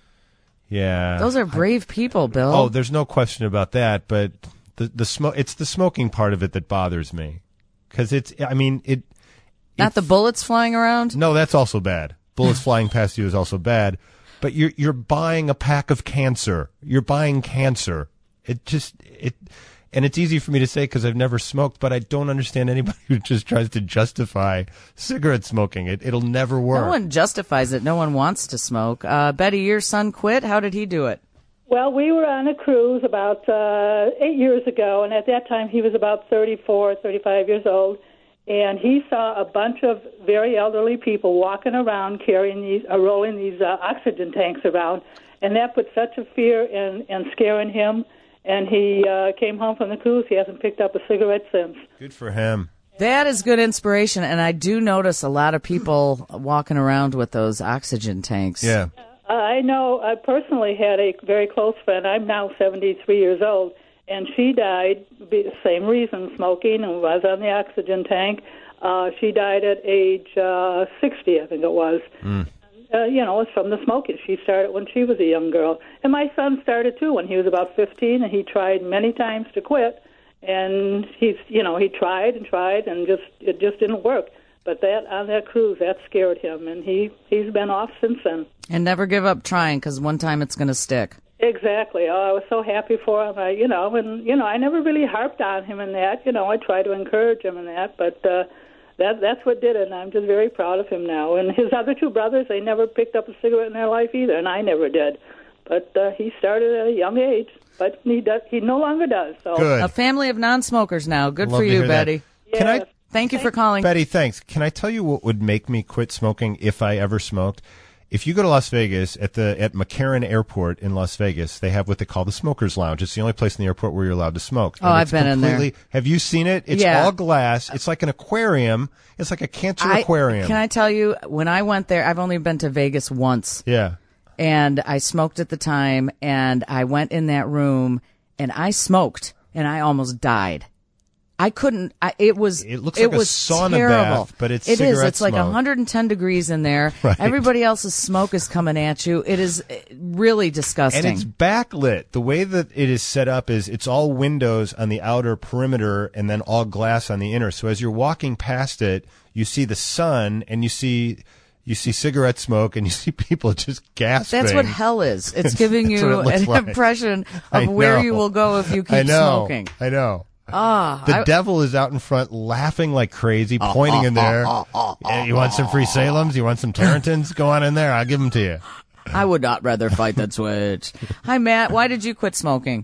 [SPEAKER 1] Yeah.
[SPEAKER 2] Those are brave people, Bill.
[SPEAKER 1] Oh, there's no question about that, but the the smoke it's the smoking part of it that bothers me. Cuz it's I mean, it
[SPEAKER 2] Not the bullets flying around?
[SPEAKER 1] No, that's also bad. Bullets flying past you is also bad, but you're you're buying a pack of cancer. You're buying cancer. It just it and it's easy for me to say because I've never smoked, but I don't understand anybody who just tries to justify cigarette smoking. It it'll never work.
[SPEAKER 2] No one justifies it. No one wants to smoke. Uh, Betty, your son quit. How did he do it?
[SPEAKER 11] Well, we were on a cruise about uh, eight years ago, and at that time he was about thirty-four, thirty-five years old, and he saw a bunch of very elderly people walking around carrying these, uh, rolling these uh, oxygen tanks around, and that put such a fear and, and scare in him, and he uh, came home from the cruise. He hasn't picked up a cigarette since.
[SPEAKER 1] Good for him.
[SPEAKER 2] That is good inspiration, and I do notice a lot of people walking around with those oxygen tanks.
[SPEAKER 1] Yeah.
[SPEAKER 11] Uh, I know I personally had a very close friend. I'm now seventy-three years old, and she died, the same reason, smoking, and was on the oxygen tank. Uh, she died at age uh, sixty, I think it was.
[SPEAKER 1] Mm.
[SPEAKER 11] Uh, you know, it's from the smoking. She started when she was a young girl. And my son started, too, when he was about fifteen, and he tried many times to quit. And he's, you know, he tried and tried, and just it just didn't work. But that on that cruise, that scared him, and he, he's been off since then.
[SPEAKER 2] And never give up trying, because one time it's going to stick.
[SPEAKER 11] Exactly. Oh, I was so happy for him. I, you know, and you know, I never really harped on him in that. You know, I tried to encourage him in that, but uh, that that's what did it. And I'm just very proud of him now. And his other two brothers, they never picked up a cigarette in their life either, and I never did. But uh, he started at a young age, but he does. He no longer does. So.
[SPEAKER 1] Good.
[SPEAKER 2] A family of non-smokers now. Good
[SPEAKER 1] Love
[SPEAKER 2] for
[SPEAKER 1] to
[SPEAKER 2] you,
[SPEAKER 1] hear that.
[SPEAKER 2] Betty.
[SPEAKER 1] Can I?
[SPEAKER 2] Thank you for calling.
[SPEAKER 1] Betty, thanks. Can I tell you what would make me quit smoking if I ever smoked? If you go to Las Vegas, at the at McCarran Airport in Las Vegas, they have what they call the Smokers Lounge. It's the only place in the airport where you're allowed to smoke.
[SPEAKER 2] Oh,
[SPEAKER 1] And
[SPEAKER 2] I've
[SPEAKER 1] it's
[SPEAKER 2] been in there.
[SPEAKER 1] completely- Have you seen it? It's
[SPEAKER 2] Yeah.
[SPEAKER 1] all glass. It's like an aquarium. It's like a cancer
[SPEAKER 2] I-
[SPEAKER 1] aquarium.
[SPEAKER 2] Can I tell you, when I went there, I've only been to Vegas once.
[SPEAKER 1] Yeah.
[SPEAKER 2] And I smoked at the time, and I went in that room, and I smoked, and I almost died. I couldn't. I, it was.
[SPEAKER 1] It looks like a
[SPEAKER 2] was
[SPEAKER 1] sauna
[SPEAKER 2] terrible.
[SPEAKER 1] bath, but it's
[SPEAKER 2] it is.
[SPEAKER 1] cigarette
[SPEAKER 2] It's like
[SPEAKER 1] smoke.
[SPEAKER 2] one hundred ten degrees in there.
[SPEAKER 1] Right.
[SPEAKER 2] Everybody else's smoke is coming at you. It is uh, really disgusting.
[SPEAKER 1] And it's backlit. The way that it is set up is it's all windows on the outer perimeter and then all glass on the inner. So as you're walking past it, you see the sun and you see you see cigarette smoke and you see people just gasping.
[SPEAKER 2] That's what hell is. It's giving
[SPEAKER 1] That's
[SPEAKER 2] you
[SPEAKER 1] what it looks
[SPEAKER 2] an
[SPEAKER 1] like.
[SPEAKER 2] impression
[SPEAKER 1] I
[SPEAKER 2] of where
[SPEAKER 1] know.
[SPEAKER 2] you will go if you keep
[SPEAKER 1] I know.
[SPEAKER 2] smoking.
[SPEAKER 1] I know.
[SPEAKER 2] Ah,
[SPEAKER 1] The
[SPEAKER 2] I-
[SPEAKER 1] devil is out in front laughing like crazy,
[SPEAKER 2] Uh,
[SPEAKER 1] pointing
[SPEAKER 2] uh,
[SPEAKER 1] in there.
[SPEAKER 2] uh, uh, uh,
[SPEAKER 1] Yeah, you want some free Salems? You want some Tarentins? Go on in there. I'll give them to you.
[SPEAKER 2] I would not rather fight that switch. Hi, Matt. Why did you quit smoking?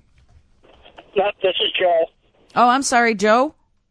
[SPEAKER 12] No, this is Joe.
[SPEAKER 2] Oh, I'm sorry, Joe.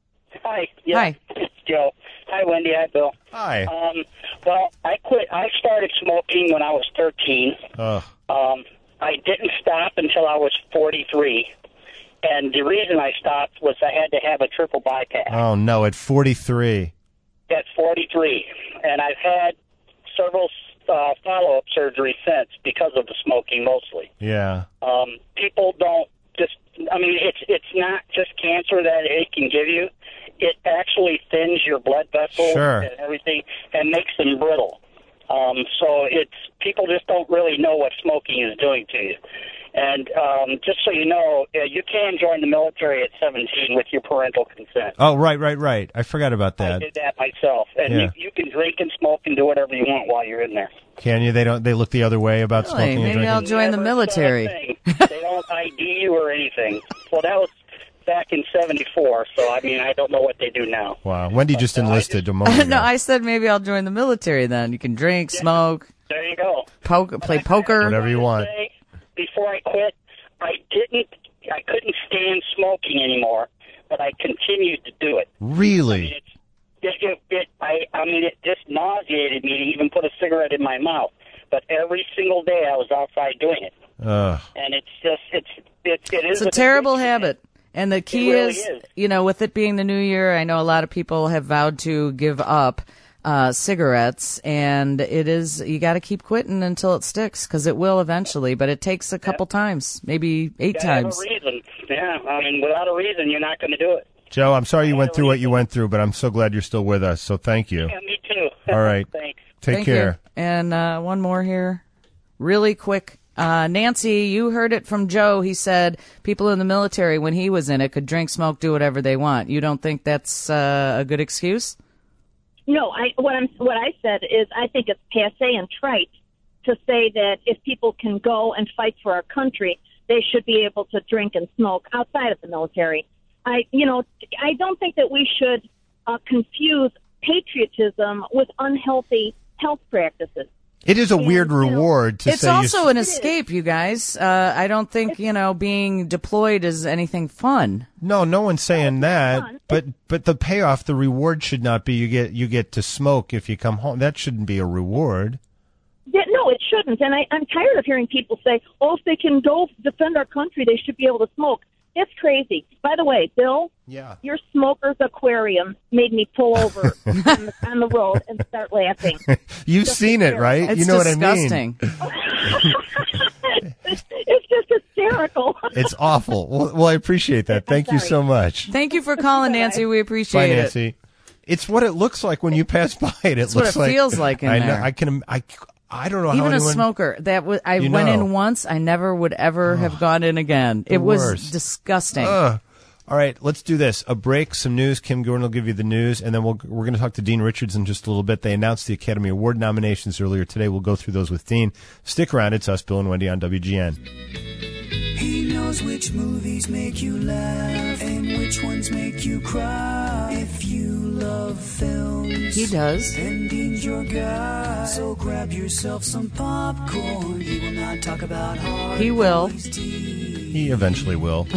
[SPEAKER 12] Hi. Yeah,
[SPEAKER 2] Hi.
[SPEAKER 12] It's Joe. Hi, Wendy. Hi, Bill.
[SPEAKER 1] Hi.
[SPEAKER 12] Um, well, I quit. I started smoking when I was thirteen.
[SPEAKER 1] Ugh.
[SPEAKER 12] Um, I didn't stop until I was forty-three. And the reason I stopped was I had to have a triple bypass
[SPEAKER 1] Oh, no, at forty-three.
[SPEAKER 12] at forty-three. And I've had several uh, follow-up surgeries since because of the smoking mostly.
[SPEAKER 1] Yeah.
[SPEAKER 12] Um, people don't just, I mean, it's it's not just cancer that it can give you. It actually thins your blood vessels
[SPEAKER 1] Sure.
[SPEAKER 12] and everything and makes them brittle. Um, so it's, people just don't really know what smoking is doing to you. And um, just so you know, uh, you can join the military at seventeen with your parental consent.
[SPEAKER 1] Oh, right, right, right. I forgot about
[SPEAKER 12] I
[SPEAKER 1] that.
[SPEAKER 12] did that myself. And
[SPEAKER 1] Yeah.
[SPEAKER 12] you, you can drink and smoke and do whatever you want while you're in there.
[SPEAKER 1] Can you? They don't. They look the other way about
[SPEAKER 2] Really?
[SPEAKER 1] smoking and
[SPEAKER 2] Maybe
[SPEAKER 1] drinking.
[SPEAKER 2] I'll join the
[SPEAKER 12] Never
[SPEAKER 2] military.
[SPEAKER 12] saw a thing. They don't I D you or anything. Well, that was back in seventy-four, so I mean, I don't know what they do now.
[SPEAKER 1] Wow. Wendy just enlisted a moment ago.
[SPEAKER 2] no, I said maybe I'll join the military then. You can drink, smoke,
[SPEAKER 12] There you go.
[SPEAKER 2] poke, play poker.
[SPEAKER 1] Whatever you want.
[SPEAKER 12] Say, before I quit, I didn't, I couldn't stand smoking anymore, but I continued to do it.
[SPEAKER 1] Really?
[SPEAKER 12] It, it, it, I, I mean, it just nauseated me to even put a cigarette in my mouth. But every single day I was outside doing it,
[SPEAKER 1] Ugh.
[SPEAKER 12] and it's just, it's, it, it is
[SPEAKER 2] It's a terrible habit. And the key
[SPEAKER 12] It really
[SPEAKER 2] is,
[SPEAKER 12] is.
[SPEAKER 2] you know, with it being the new year, I know a lot of people have vowed to give up uh, cigarettes, and it is, you got to keep quitting until it sticks, because it will eventually, but it takes a couple times, maybe eight
[SPEAKER 12] Gotta have
[SPEAKER 2] times.
[SPEAKER 12] a reason. Yeah, I mean, without a reason, you're not going to do it.
[SPEAKER 1] Joe, I'm sorry you went through what you went through, but I'm so glad you're still with us. So thank you.
[SPEAKER 12] Yeah, me too.
[SPEAKER 1] All right.
[SPEAKER 12] Thanks.
[SPEAKER 1] Take
[SPEAKER 2] Thank
[SPEAKER 1] care.
[SPEAKER 2] you. And uh, one more here, really quick. Uh, Nancy, you heard it from Joe. He said people in the military, when he was in it, could drink, smoke, do whatever they want. You don't think that's uh, a good excuse?
[SPEAKER 10] No, I what I'm what I said is I think it's passé and trite to say that if people can go and fight for our country, they should be able to drink and smoke outside of the military. I, you know, I don't think that we should uh, confuse patriotism with unhealthy health practices.
[SPEAKER 1] It is a weird reward to
[SPEAKER 2] It's
[SPEAKER 1] say
[SPEAKER 2] also
[SPEAKER 1] you...
[SPEAKER 2] an escape, you guys. Uh, I don't think, you know, being deployed is anything fun.
[SPEAKER 1] No, no one's saying that. But but the payoff, the reward should not be you get you get to smoke if you come home. That shouldn't be a reward.
[SPEAKER 10] Yeah, no, it shouldn't. And I, I'm tired of hearing people say, oh, if they can go defend our country, they should be able to smoke. It's crazy. By the way, Bill,
[SPEAKER 1] yeah.
[SPEAKER 10] your smoker's aquarium made me pull over on, the, on the road and start laughing.
[SPEAKER 1] You've
[SPEAKER 10] Just
[SPEAKER 1] seen it, right?
[SPEAKER 2] It's
[SPEAKER 1] you know
[SPEAKER 2] disgusting.
[SPEAKER 1] what I mean?
[SPEAKER 10] It's just hysterical.
[SPEAKER 1] It's awful. Well, well I appreciate that. Thank you so much.
[SPEAKER 2] Thank you for calling, Nancy. We appreciate
[SPEAKER 1] Bye,
[SPEAKER 2] it.
[SPEAKER 1] Nancy. It's what it looks like when you pass by it. It
[SPEAKER 2] It's
[SPEAKER 1] looks
[SPEAKER 2] what it
[SPEAKER 1] like,
[SPEAKER 2] feels like in
[SPEAKER 1] I know,
[SPEAKER 2] there.
[SPEAKER 1] I can. I. I don't know
[SPEAKER 2] Even
[SPEAKER 1] how
[SPEAKER 2] a
[SPEAKER 1] anyone.
[SPEAKER 2] smoker. That was, I
[SPEAKER 1] You
[SPEAKER 2] went
[SPEAKER 1] know.
[SPEAKER 2] in once. I never would ever have gone in again.
[SPEAKER 1] the
[SPEAKER 2] It was
[SPEAKER 1] worst.
[SPEAKER 2] disgusting.
[SPEAKER 1] Ugh. All right, let's do this. A break, some news. Kim Gordon will give you the news, and then we'll, we're going to talk to Dean Richards in just a little bit. They announced the Academy Award nominations earlier today. We'll go through those with Dean. Stick around. It's us, Bill and Wendy, on W G N.
[SPEAKER 13] He knows which movies make you laugh and which ones make you cry. If you love films,
[SPEAKER 2] He does.
[SPEAKER 13] then Dean's your guy. So grab yourself some popcorn. He will not talk about hard
[SPEAKER 2] He will.
[SPEAKER 1] He eventually will.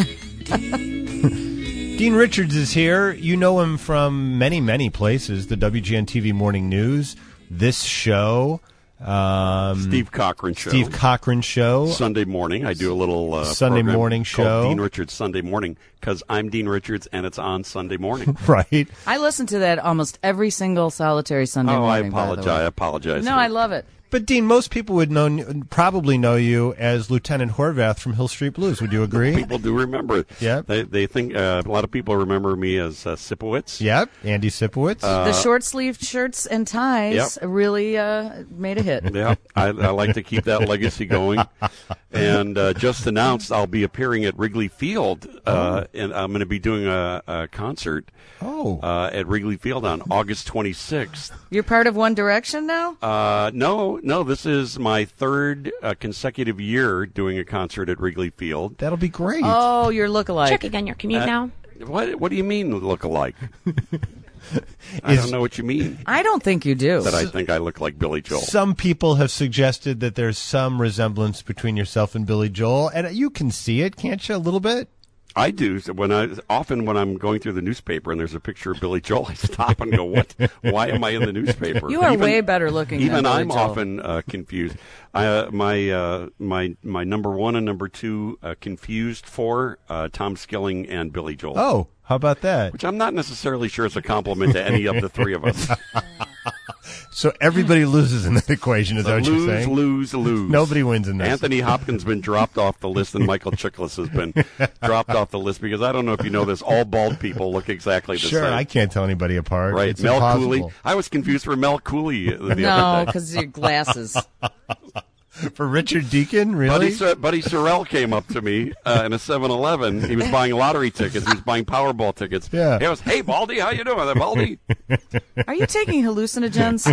[SPEAKER 1] Dean Richards is here. You know him from many, many places. The W G N T V Morning News, this show. Um,
[SPEAKER 14] Steve Cochran Show.
[SPEAKER 1] Steve Cochran Show.
[SPEAKER 14] Sunday morning. I do a little uh,
[SPEAKER 1] Sunday
[SPEAKER 14] program
[SPEAKER 1] morning
[SPEAKER 14] called
[SPEAKER 1] show.
[SPEAKER 14] Dean Richards Sunday Morning, because I'm Dean Richards, and it's on Sunday morning.
[SPEAKER 1] Right.
[SPEAKER 2] I listen to that almost every single solitary Sunday
[SPEAKER 14] oh,
[SPEAKER 2] morning.
[SPEAKER 14] I
[SPEAKER 2] by the
[SPEAKER 14] apologize. I
[SPEAKER 2] way.
[SPEAKER 14] apologize.
[SPEAKER 2] No, I love it.
[SPEAKER 1] But, Dean, most people would know, probably know you as Lieutenant Horvath from Hill Street Blues. Would you agree?
[SPEAKER 14] People do remember.
[SPEAKER 1] Yep.
[SPEAKER 14] They they think uh, a lot of people remember me as uh, Sipowicz.
[SPEAKER 1] Yep. Andy Sipowicz.
[SPEAKER 14] Uh,
[SPEAKER 2] The short sleeved shirts and ties
[SPEAKER 14] Yep.
[SPEAKER 2] really uh, made a hit.
[SPEAKER 14] Yeah, I, I like to keep that legacy going. And uh, just announced I'll be appearing at Wrigley Field, uh, and I'm going to be doing a, a concert
[SPEAKER 1] oh.
[SPEAKER 14] uh, at Wrigley Field on August twenty-sixth.
[SPEAKER 2] You're part of One Direction now?
[SPEAKER 14] Uh, no, no, this is my third uh, consecutive year doing a concert at Wrigley Field.
[SPEAKER 1] That'll be great.
[SPEAKER 2] Oh, you're lookalike.
[SPEAKER 15] Checking on your commute
[SPEAKER 14] Uh,
[SPEAKER 15] now.
[SPEAKER 14] What What do you mean look alike? I don't know what you mean.
[SPEAKER 2] I don't think you do.
[SPEAKER 14] That I think I look like Billy Joel.
[SPEAKER 1] Some people have suggested that there's some resemblance between yourself and Billy Joel, and you can see it, can't you, a little bit?
[SPEAKER 14] I do. So when I often when I'm going through the newspaper and there's a picture of Billy Joel, I stop and go, "What? Why am I in the newspaper?"
[SPEAKER 2] You are
[SPEAKER 14] even,
[SPEAKER 2] way better looking
[SPEAKER 14] Even
[SPEAKER 2] than Billy
[SPEAKER 14] I'm
[SPEAKER 2] Joel.
[SPEAKER 14] often uh, confused. I, uh, my uh, my my number one and number two uh, confused for uh, Tom Skilling and Billy Joel.
[SPEAKER 1] Oh, how about that?
[SPEAKER 14] Which I'm not necessarily sure is a compliment to any of the three of us.
[SPEAKER 1] So everybody loses in that equation, is
[SPEAKER 14] So
[SPEAKER 1] that what
[SPEAKER 14] lose,
[SPEAKER 1] you're saying?
[SPEAKER 14] lose, lose.
[SPEAKER 1] Nobody wins in this.
[SPEAKER 14] Anthony Hopkins has been dropped off the list, and Michael Chiklis has been dropped off the list because I don't know if you know this. All bald people look exactly the
[SPEAKER 1] Sure,
[SPEAKER 14] same.
[SPEAKER 1] I can't tell anybody apart.
[SPEAKER 14] Right,
[SPEAKER 1] It's
[SPEAKER 14] Mel
[SPEAKER 1] impossible.
[SPEAKER 14] Cooley. I was confused for Mel Cooley the
[SPEAKER 2] No,
[SPEAKER 14] other day.
[SPEAKER 2] because your glasses.
[SPEAKER 1] For Richard Deacon, really?
[SPEAKER 14] Buddy, Sor- Buddy Sorrell came up to me uh, in a seven eleven. He was buying lottery tickets. He was buying Powerball tickets.
[SPEAKER 1] Yeah.
[SPEAKER 14] He goes, "Hey, Baldy, how you doing, there, Baldy?"
[SPEAKER 2] Are you taking hallucinogens?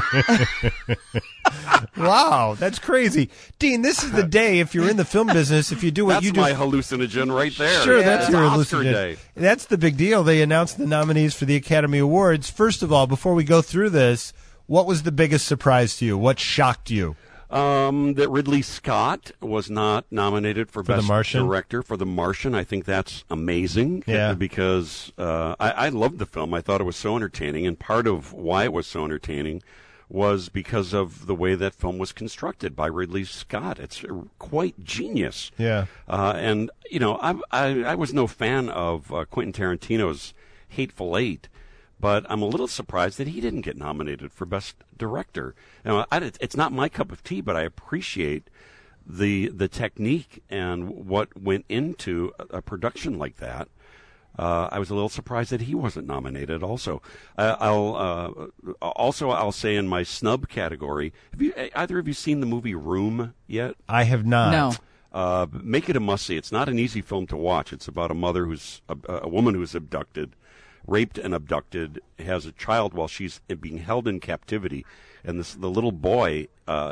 [SPEAKER 1] Wow, that's crazy. Dean, this is the day, if you're in the film business, if you do what
[SPEAKER 14] That's
[SPEAKER 1] you do.
[SPEAKER 14] my hallucinogen right there.
[SPEAKER 1] Sure, that's
[SPEAKER 14] It's
[SPEAKER 1] your
[SPEAKER 14] Oscar
[SPEAKER 1] hallucinogen.
[SPEAKER 14] day.
[SPEAKER 1] That's the big deal. They announced the nominees for the Academy Awards. First of all, before we go through this, what was the biggest surprise to you? What shocked you?
[SPEAKER 14] Um, that Ridley Scott was not nominated for,
[SPEAKER 1] For The
[SPEAKER 14] Best
[SPEAKER 1] Martian?
[SPEAKER 14] Director for The Martian. I think that's amazing.
[SPEAKER 1] Yeah.
[SPEAKER 14] uh, Because uh, I, I loved the film. I thought it was so entertaining, and part of why it was so entertaining was because of the way that film was constructed by Ridley Scott. It's quite genius.
[SPEAKER 1] Yeah.
[SPEAKER 14] Uh, and, you know, I, I, I was no fan of uh, Quentin Tarantino's Hateful Eight, but I'm a little surprised that he didn't get nominated for Best Director. You know, I, it's not my cup of tea, but I appreciate the the technique and what went into a, a production like that. Uh, I was a little surprised that he wasn't nominated. Also, uh, I'll uh, also I'll say in my snub category, have you either of you seen the movie Room yet?
[SPEAKER 1] I have not.
[SPEAKER 2] No.
[SPEAKER 14] Uh, make it a must see. It's not an easy film to watch. It's about a mother who's a, a woman who's abducted, raped and abducted, has a child while she's being held in captivity, and this the little boy uh,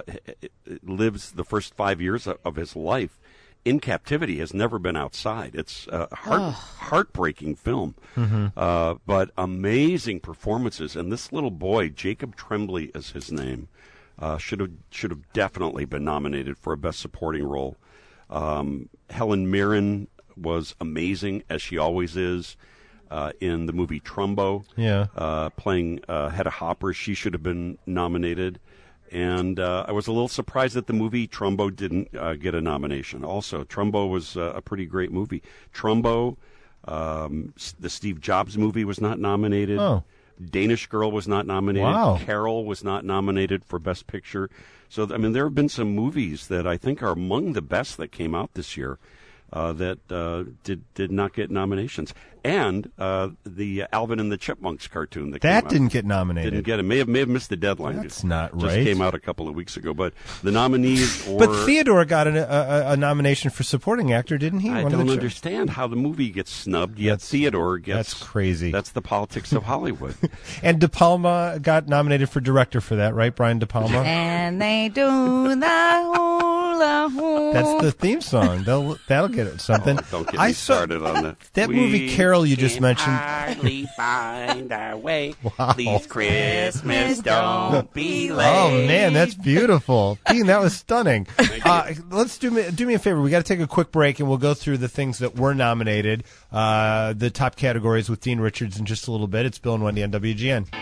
[SPEAKER 14] lives the first five years of his life in captivity, has never been outside. It's a heart,
[SPEAKER 2] Oh.
[SPEAKER 14] heartbreaking film,
[SPEAKER 1] Mhm.
[SPEAKER 14] uh, but amazing performances. And this little boy, Jacob Tremblay is his name, uh, should have should have definitely been nominated for a Best Supporting Role. Um, Helen Mirren was amazing, as she always is, uh, in the movie Trumbo.
[SPEAKER 1] Yeah.
[SPEAKER 14] Uh, playing uh, Hedda Hopper. She should have been nominated. And uh, I was a little surprised that the movie Trumbo didn't uh, get a nomination. Also, Trumbo was uh, a pretty great movie. Trumbo, um, s- the Steve Jobs movie was not nominated.
[SPEAKER 1] Oh.
[SPEAKER 14] Danish Girl was not nominated.
[SPEAKER 1] Wow.
[SPEAKER 14] Carol was not nominated for Best Picture. So, I mean, there have been some movies that I think are among the best that came out this year uh, that uh, did did not get nominations. And uh, the Alvin and the Chipmunks cartoon that,
[SPEAKER 1] That
[SPEAKER 14] came out
[SPEAKER 1] didn't get nominated.
[SPEAKER 14] Didn't get it. May have may have missed the deadline.
[SPEAKER 1] That's not
[SPEAKER 14] Just
[SPEAKER 1] right.
[SPEAKER 14] came out a couple of weeks ago. But the nominees were.
[SPEAKER 1] But Theodore got an, a, a, a nomination for supporting actor, didn't he?
[SPEAKER 14] I
[SPEAKER 1] One of
[SPEAKER 14] don't
[SPEAKER 1] the-
[SPEAKER 14] understand how the movie gets snubbed, yet Theodore gets.
[SPEAKER 1] That's crazy.
[SPEAKER 14] That's the politics of Hollywood.
[SPEAKER 1] And De Palma got nominated for director for that, right, Brian De Palma?
[SPEAKER 2] And they do the hula hoop.
[SPEAKER 1] That's the theme song. They'll, that'll get it something.
[SPEAKER 14] Oh, don't get
[SPEAKER 1] I
[SPEAKER 14] me
[SPEAKER 1] saw
[SPEAKER 14] started on that.
[SPEAKER 1] that movie Carol you just mentioned.
[SPEAKER 4] Hardly find our way.
[SPEAKER 1] Wow.
[SPEAKER 4] Please, Christmas, don't be late.
[SPEAKER 1] Oh man, that's beautiful, Dean. That was stunning. Uh, let's do me do me a favor. We got to take a quick break, and we'll go through the things that were nominated, uh, the top categories with Dean Richards in just a little bit. It's Bill and Wendy on W G N.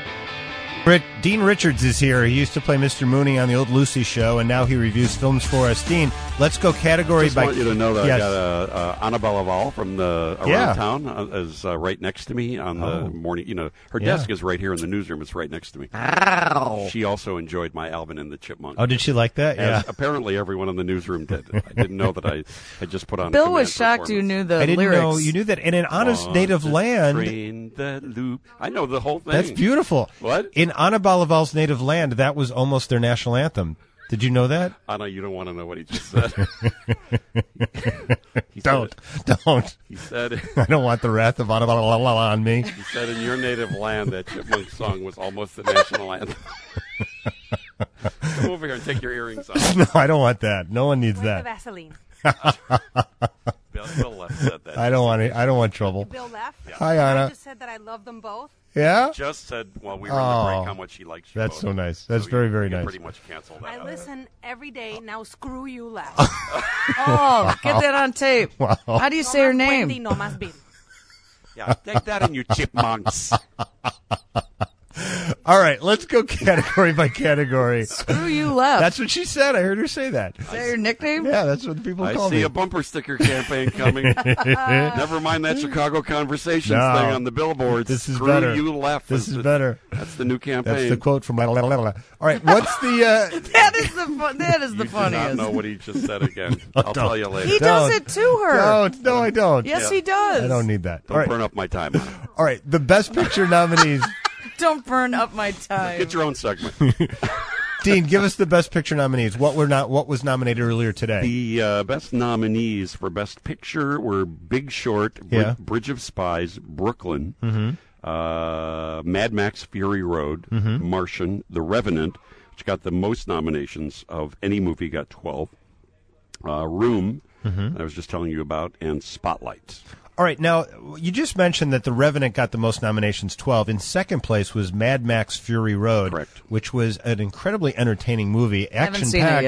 [SPEAKER 1] Rit- Dean Richards is here. He used to play Mister Mooney on the old Lucy show, and now he reviews films for us. Dean, let's go category
[SPEAKER 14] Just
[SPEAKER 1] by.
[SPEAKER 14] want you to know that
[SPEAKER 1] Yes.
[SPEAKER 14] I got uh, uh, Annabelle Val from the around
[SPEAKER 1] Yeah.
[SPEAKER 14] town uh, is uh, right next to me on the
[SPEAKER 1] Oh.
[SPEAKER 14] morning. You know, her
[SPEAKER 1] Yeah.
[SPEAKER 14] desk is right here in the newsroom. It's right next to me.
[SPEAKER 2] Ow.
[SPEAKER 14] She also enjoyed my Alvin and the Chipmunks.
[SPEAKER 1] Oh, did she like that?
[SPEAKER 14] As
[SPEAKER 1] Yeah.
[SPEAKER 14] apparently everyone in the newsroom did. I didn't know that I had just put on. a
[SPEAKER 2] Bill
[SPEAKER 14] command
[SPEAKER 2] was shocked you
[SPEAKER 14] performance.
[SPEAKER 2] knew the
[SPEAKER 1] I didn't
[SPEAKER 2] lyrics.
[SPEAKER 1] know you knew that. And in Honest
[SPEAKER 14] On
[SPEAKER 1] Native
[SPEAKER 14] the
[SPEAKER 1] Land,
[SPEAKER 14] train that loop. I know the whole thing.
[SPEAKER 1] that's beautiful.
[SPEAKER 14] What?
[SPEAKER 1] In Anna Balaval's Native Land, that was almost their national anthem. Did you know that?
[SPEAKER 14] I know you don't want to know what he just said. He
[SPEAKER 1] Don't,
[SPEAKER 14] said,
[SPEAKER 1] don't.
[SPEAKER 14] He said.
[SPEAKER 1] I don't want the wrath of Anna Balaval on me.
[SPEAKER 14] He said, "In your native land, that chipmunk song was almost the national anthem." Come over here and take your earrings off.
[SPEAKER 1] No, I don't want that. No one needs
[SPEAKER 15] Where's the
[SPEAKER 1] that.
[SPEAKER 15] Vaseline?
[SPEAKER 14] Bill, Bill left said that.
[SPEAKER 1] I don't want it. I don't want trouble.
[SPEAKER 15] Bill left.
[SPEAKER 1] Hi,
[SPEAKER 15] I
[SPEAKER 1] Anna.
[SPEAKER 15] just said that I love them both.
[SPEAKER 1] Yeah?
[SPEAKER 14] Just said while we were in the break
[SPEAKER 1] Oh,
[SPEAKER 14] how much he likes you
[SPEAKER 1] that's
[SPEAKER 14] both.
[SPEAKER 1] so nice. That's
[SPEAKER 14] So
[SPEAKER 1] very,
[SPEAKER 14] you-
[SPEAKER 1] very
[SPEAKER 14] you can
[SPEAKER 1] nice.
[SPEAKER 14] Pretty much cancel that.
[SPEAKER 15] I
[SPEAKER 14] out.
[SPEAKER 15] listen every day. Now screw you left.
[SPEAKER 2] Oh, get that on tape.
[SPEAKER 1] Wow.
[SPEAKER 2] How do you say her
[SPEAKER 15] No más
[SPEAKER 2] name?
[SPEAKER 15] Wendy, no más Bill.
[SPEAKER 14] Yeah, take that in your chipmunks.
[SPEAKER 1] All right, let's go category by category.
[SPEAKER 2] Screw you left.
[SPEAKER 1] That's what she said. I heard her say that.
[SPEAKER 2] Is that your nickname?
[SPEAKER 1] Yeah, that's what the people
[SPEAKER 14] I
[SPEAKER 1] call
[SPEAKER 14] see
[SPEAKER 1] me.
[SPEAKER 14] a bumper sticker campaign coming. Never mind that Chicago Conversations
[SPEAKER 1] No.
[SPEAKER 14] thing on the billboards.
[SPEAKER 1] This is
[SPEAKER 14] Screw
[SPEAKER 1] better.
[SPEAKER 14] you left.
[SPEAKER 1] This is
[SPEAKER 14] the-
[SPEAKER 1] better.
[SPEAKER 14] That's the new campaign.
[SPEAKER 1] That's the quote from. All right, what's the? Uh,
[SPEAKER 2] That is the fun, that is the
[SPEAKER 14] You do
[SPEAKER 2] funniest.
[SPEAKER 14] not know what he just said again. I'll
[SPEAKER 1] don't.
[SPEAKER 14] tell you later.
[SPEAKER 2] He does
[SPEAKER 1] Don't.
[SPEAKER 2] it to her.
[SPEAKER 1] Don't. No, I don't.
[SPEAKER 2] Yes,
[SPEAKER 14] Yeah.
[SPEAKER 2] he does.
[SPEAKER 1] I don't need that.
[SPEAKER 14] Don't
[SPEAKER 1] All right.
[SPEAKER 14] burn up my time. on it.
[SPEAKER 1] All right, the Best Picture nominees.
[SPEAKER 2] Don't burn up my time.
[SPEAKER 14] Get your own segment.
[SPEAKER 1] Dean, give us the Best Picture nominees. What were not? What was nominated earlier today?
[SPEAKER 14] The uh, best nominees for Best Picture were Big Short, Brid-
[SPEAKER 1] Yeah.
[SPEAKER 14] Bridge of Spies, Brooklyn,
[SPEAKER 1] Mhm.
[SPEAKER 14] uh, Mad Max Fury Road,
[SPEAKER 1] Mhm.
[SPEAKER 14] Martian, The Revenant, which got the most nominations of any movie, got twelve, uh, Room,
[SPEAKER 1] Mhm.
[SPEAKER 14] I was just telling you about, and Spotlight.
[SPEAKER 1] All right, now you just mentioned that The Revenant got the most nominations, twelve. In second place was Mad Max Fury Road,
[SPEAKER 14] Correct.
[SPEAKER 1] which was an incredibly entertaining movie,
[SPEAKER 2] Haven't
[SPEAKER 1] action
[SPEAKER 2] seen it
[SPEAKER 1] packed,
[SPEAKER 2] yet.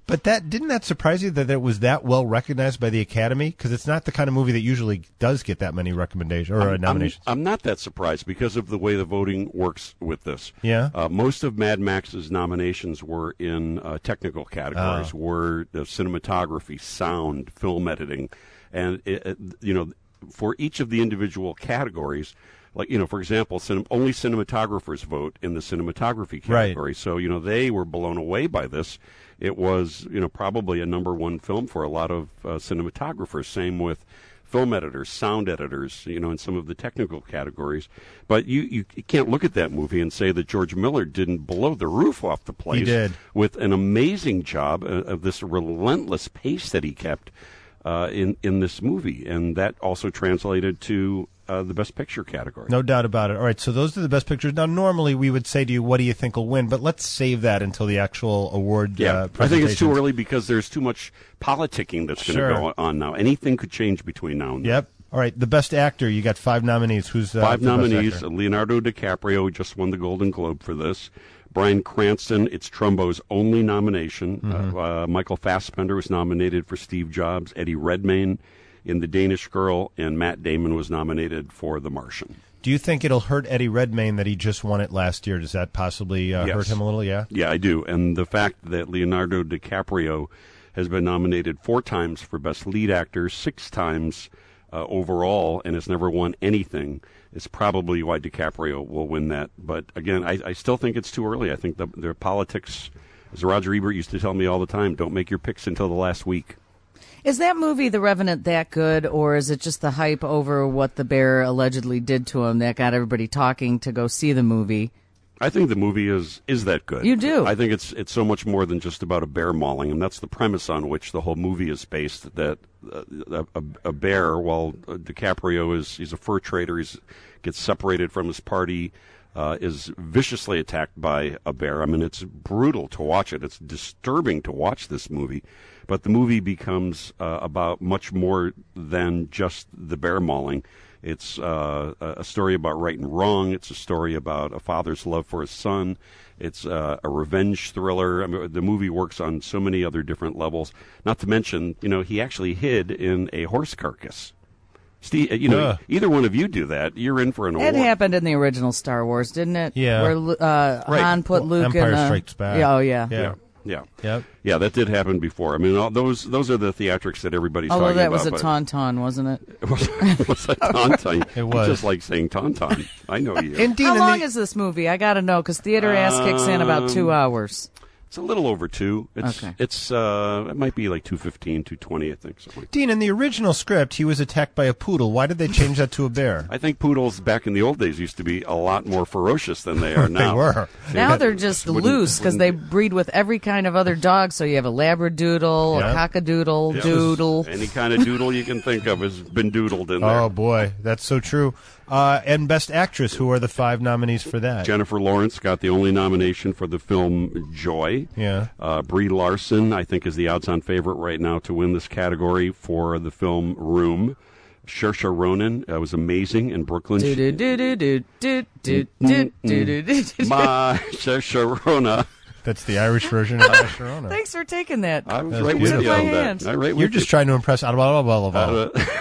[SPEAKER 1] But that didn't that surprise you that it was that well recognized by the Academy? Because it's not the kind of movie that usually does get that many recommendations or uh,
[SPEAKER 14] I'm,
[SPEAKER 1] nominations.
[SPEAKER 14] I'm, I'm not that surprised because of the way the voting works with this.
[SPEAKER 1] Yeah.
[SPEAKER 14] Uh, most of Mad Max's nominations were in uh, technical categories,
[SPEAKER 1] Oh.
[SPEAKER 14] were uh, cinematography, sound, film editing, and it, it, you know, for each of the individual categories. Like, you know, for example, cinem- only cinematographers vote in the cinematography category. Right. So, you know, they were blown away by this. It was, you know, probably a number one film for a lot of uh, cinematographers. Same with film editors, sound editors, you know, in some of the technical categories. But you, you, you can't look at that movie and say that George Miller didn't blow the roof off the place.
[SPEAKER 1] He did.
[SPEAKER 14] With an amazing job uh, of this relentless pace that he kept uh, in, in this movie. And that also translated to Uh, the Best Picture category.
[SPEAKER 1] No doubt about it. All right, so those are the best pictures. Now, normally we would say to you, what do you think will win? But let's save that until the actual award
[SPEAKER 14] Yeah,
[SPEAKER 1] uh,
[SPEAKER 14] I think it's too
[SPEAKER 1] presentations.
[SPEAKER 14] early because there's too much politicking that's going to
[SPEAKER 1] Sure.
[SPEAKER 14] go on now. Anything could change between now and then.
[SPEAKER 1] Yep. All right, the best actor, you got five nominees. Who's uh,
[SPEAKER 14] Five
[SPEAKER 1] the best
[SPEAKER 14] nominees.
[SPEAKER 1] actor?
[SPEAKER 14] Leonardo DiCaprio just won the Golden Globe for this. Bryan Cranston, it's Trumbo's only nomination.
[SPEAKER 1] Mhm.
[SPEAKER 14] Uh, uh, Michael Fassbender was nominated for Steve Jobs. Eddie Redmayne in The Danish Girl, and Matt Damon was nominated for The Martian.
[SPEAKER 1] Do you think it'll hurt Eddie Redmayne that he just won it last year? Does that possibly uh,
[SPEAKER 14] Yes.
[SPEAKER 1] hurt him a little? Yeah.
[SPEAKER 14] Yeah, I do. And the fact that Leonardo DiCaprio has been nominated four times for Best Lead Actor, six times uh, overall, and has never won anything is probably why DiCaprio will win that. But again, I, I still think it's too early. I think the, the politics, as Roger Ebert used to tell me all the time, don't make your picks until the last week.
[SPEAKER 2] Is that movie, The Revenant, that good, or is it just the hype over what the bear allegedly did to him that got everybody talking to go see the movie?
[SPEAKER 14] I think the movie is is that good.
[SPEAKER 2] You do?
[SPEAKER 14] I think it's it's so much more than just about a bear mauling, and that's the premise on which the whole movie is based. That uh, a, a bear, while uh, DiCaprio is he's a fur trader, he's gets separated from his party, uh, is viciously attacked by a bear. I mean, it's brutal to watch it. It's disturbing to watch this movie. But the movie becomes uh, about much more than just the bear mauling. It's uh, a story about right and wrong. It's a story about a father's love for his son. It's uh, a revenge thriller. I mean, the movie works on so many other different levels. Not to mention, you know, he actually hid in a horse carcass. Steve, you know,
[SPEAKER 1] Ugh.
[SPEAKER 14] either one of you do that, you're in for an award.
[SPEAKER 2] It happened in the original Star Wars, didn't it?
[SPEAKER 14] Yeah.
[SPEAKER 2] Where uh,
[SPEAKER 14] Right.
[SPEAKER 2] Han put
[SPEAKER 14] Well,
[SPEAKER 2] Luke
[SPEAKER 14] Empire
[SPEAKER 2] in the...
[SPEAKER 14] Strikes Back.
[SPEAKER 2] Yeah, oh, yeah.
[SPEAKER 14] Yeah. Yeah.
[SPEAKER 1] Yep.
[SPEAKER 14] Yeah, that did happen before. I mean, all those those are the theatrics that everybody's
[SPEAKER 2] Although
[SPEAKER 14] talking
[SPEAKER 2] that
[SPEAKER 14] about.
[SPEAKER 2] was a
[SPEAKER 14] but-
[SPEAKER 2] tauntaun, wasn't it?
[SPEAKER 14] It was, it was a tauntaun.
[SPEAKER 1] It was.
[SPEAKER 14] Just like saying tauntaun. I know you.
[SPEAKER 2] How long is this movie? I got to know, because theater ass kicks in about two
[SPEAKER 14] Um,
[SPEAKER 2] hours.
[SPEAKER 14] It's a little over two. It's,
[SPEAKER 2] Okay.
[SPEAKER 14] It's uh, it might be like two fifteen, two twenty, I think. Something like
[SPEAKER 1] Dean, in the original script, he was attacked by a poodle. Why did they change that to a bear?
[SPEAKER 14] I think poodles back in the old days used to be a lot more ferocious than they are
[SPEAKER 1] They
[SPEAKER 14] now.
[SPEAKER 1] were.
[SPEAKER 2] Now they're just
[SPEAKER 14] wouldn't-
[SPEAKER 2] loose because they breed with every kind of other dog. So you have a Labradoodle,
[SPEAKER 14] Yeah.
[SPEAKER 2] a Cockadoodle,
[SPEAKER 14] Yeah.
[SPEAKER 2] Doodle.
[SPEAKER 14] Any kind of doodle you can think of has been doodled in there.
[SPEAKER 1] Oh, boy. That's so true. Uh, and Best Actress, who are the five nominees for that?
[SPEAKER 14] Jennifer Lawrence got the only nomination for the film Joy.
[SPEAKER 1] Yeah.
[SPEAKER 14] Uh, Brie Larson, I think, is the odds-on favorite right now to win this category for the film Room. Saoirse Ronan uh, was amazing in Brooklyn.
[SPEAKER 2] Do do do do do do do do do do do.
[SPEAKER 14] My Saoirse Ronan.
[SPEAKER 1] That's the Irish version of Saoirse Ronan.
[SPEAKER 2] Thanks for taking that.
[SPEAKER 14] I was
[SPEAKER 1] That was
[SPEAKER 14] right with
[SPEAKER 1] beautiful.
[SPEAKER 14] you on
[SPEAKER 2] my
[SPEAKER 14] that.
[SPEAKER 2] hand.
[SPEAKER 14] I right
[SPEAKER 1] You're
[SPEAKER 14] with
[SPEAKER 1] just
[SPEAKER 14] you.
[SPEAKER 1] trying to impress. Blah, blah, blah, blah, blah.
[SPEAKER 14] Uh,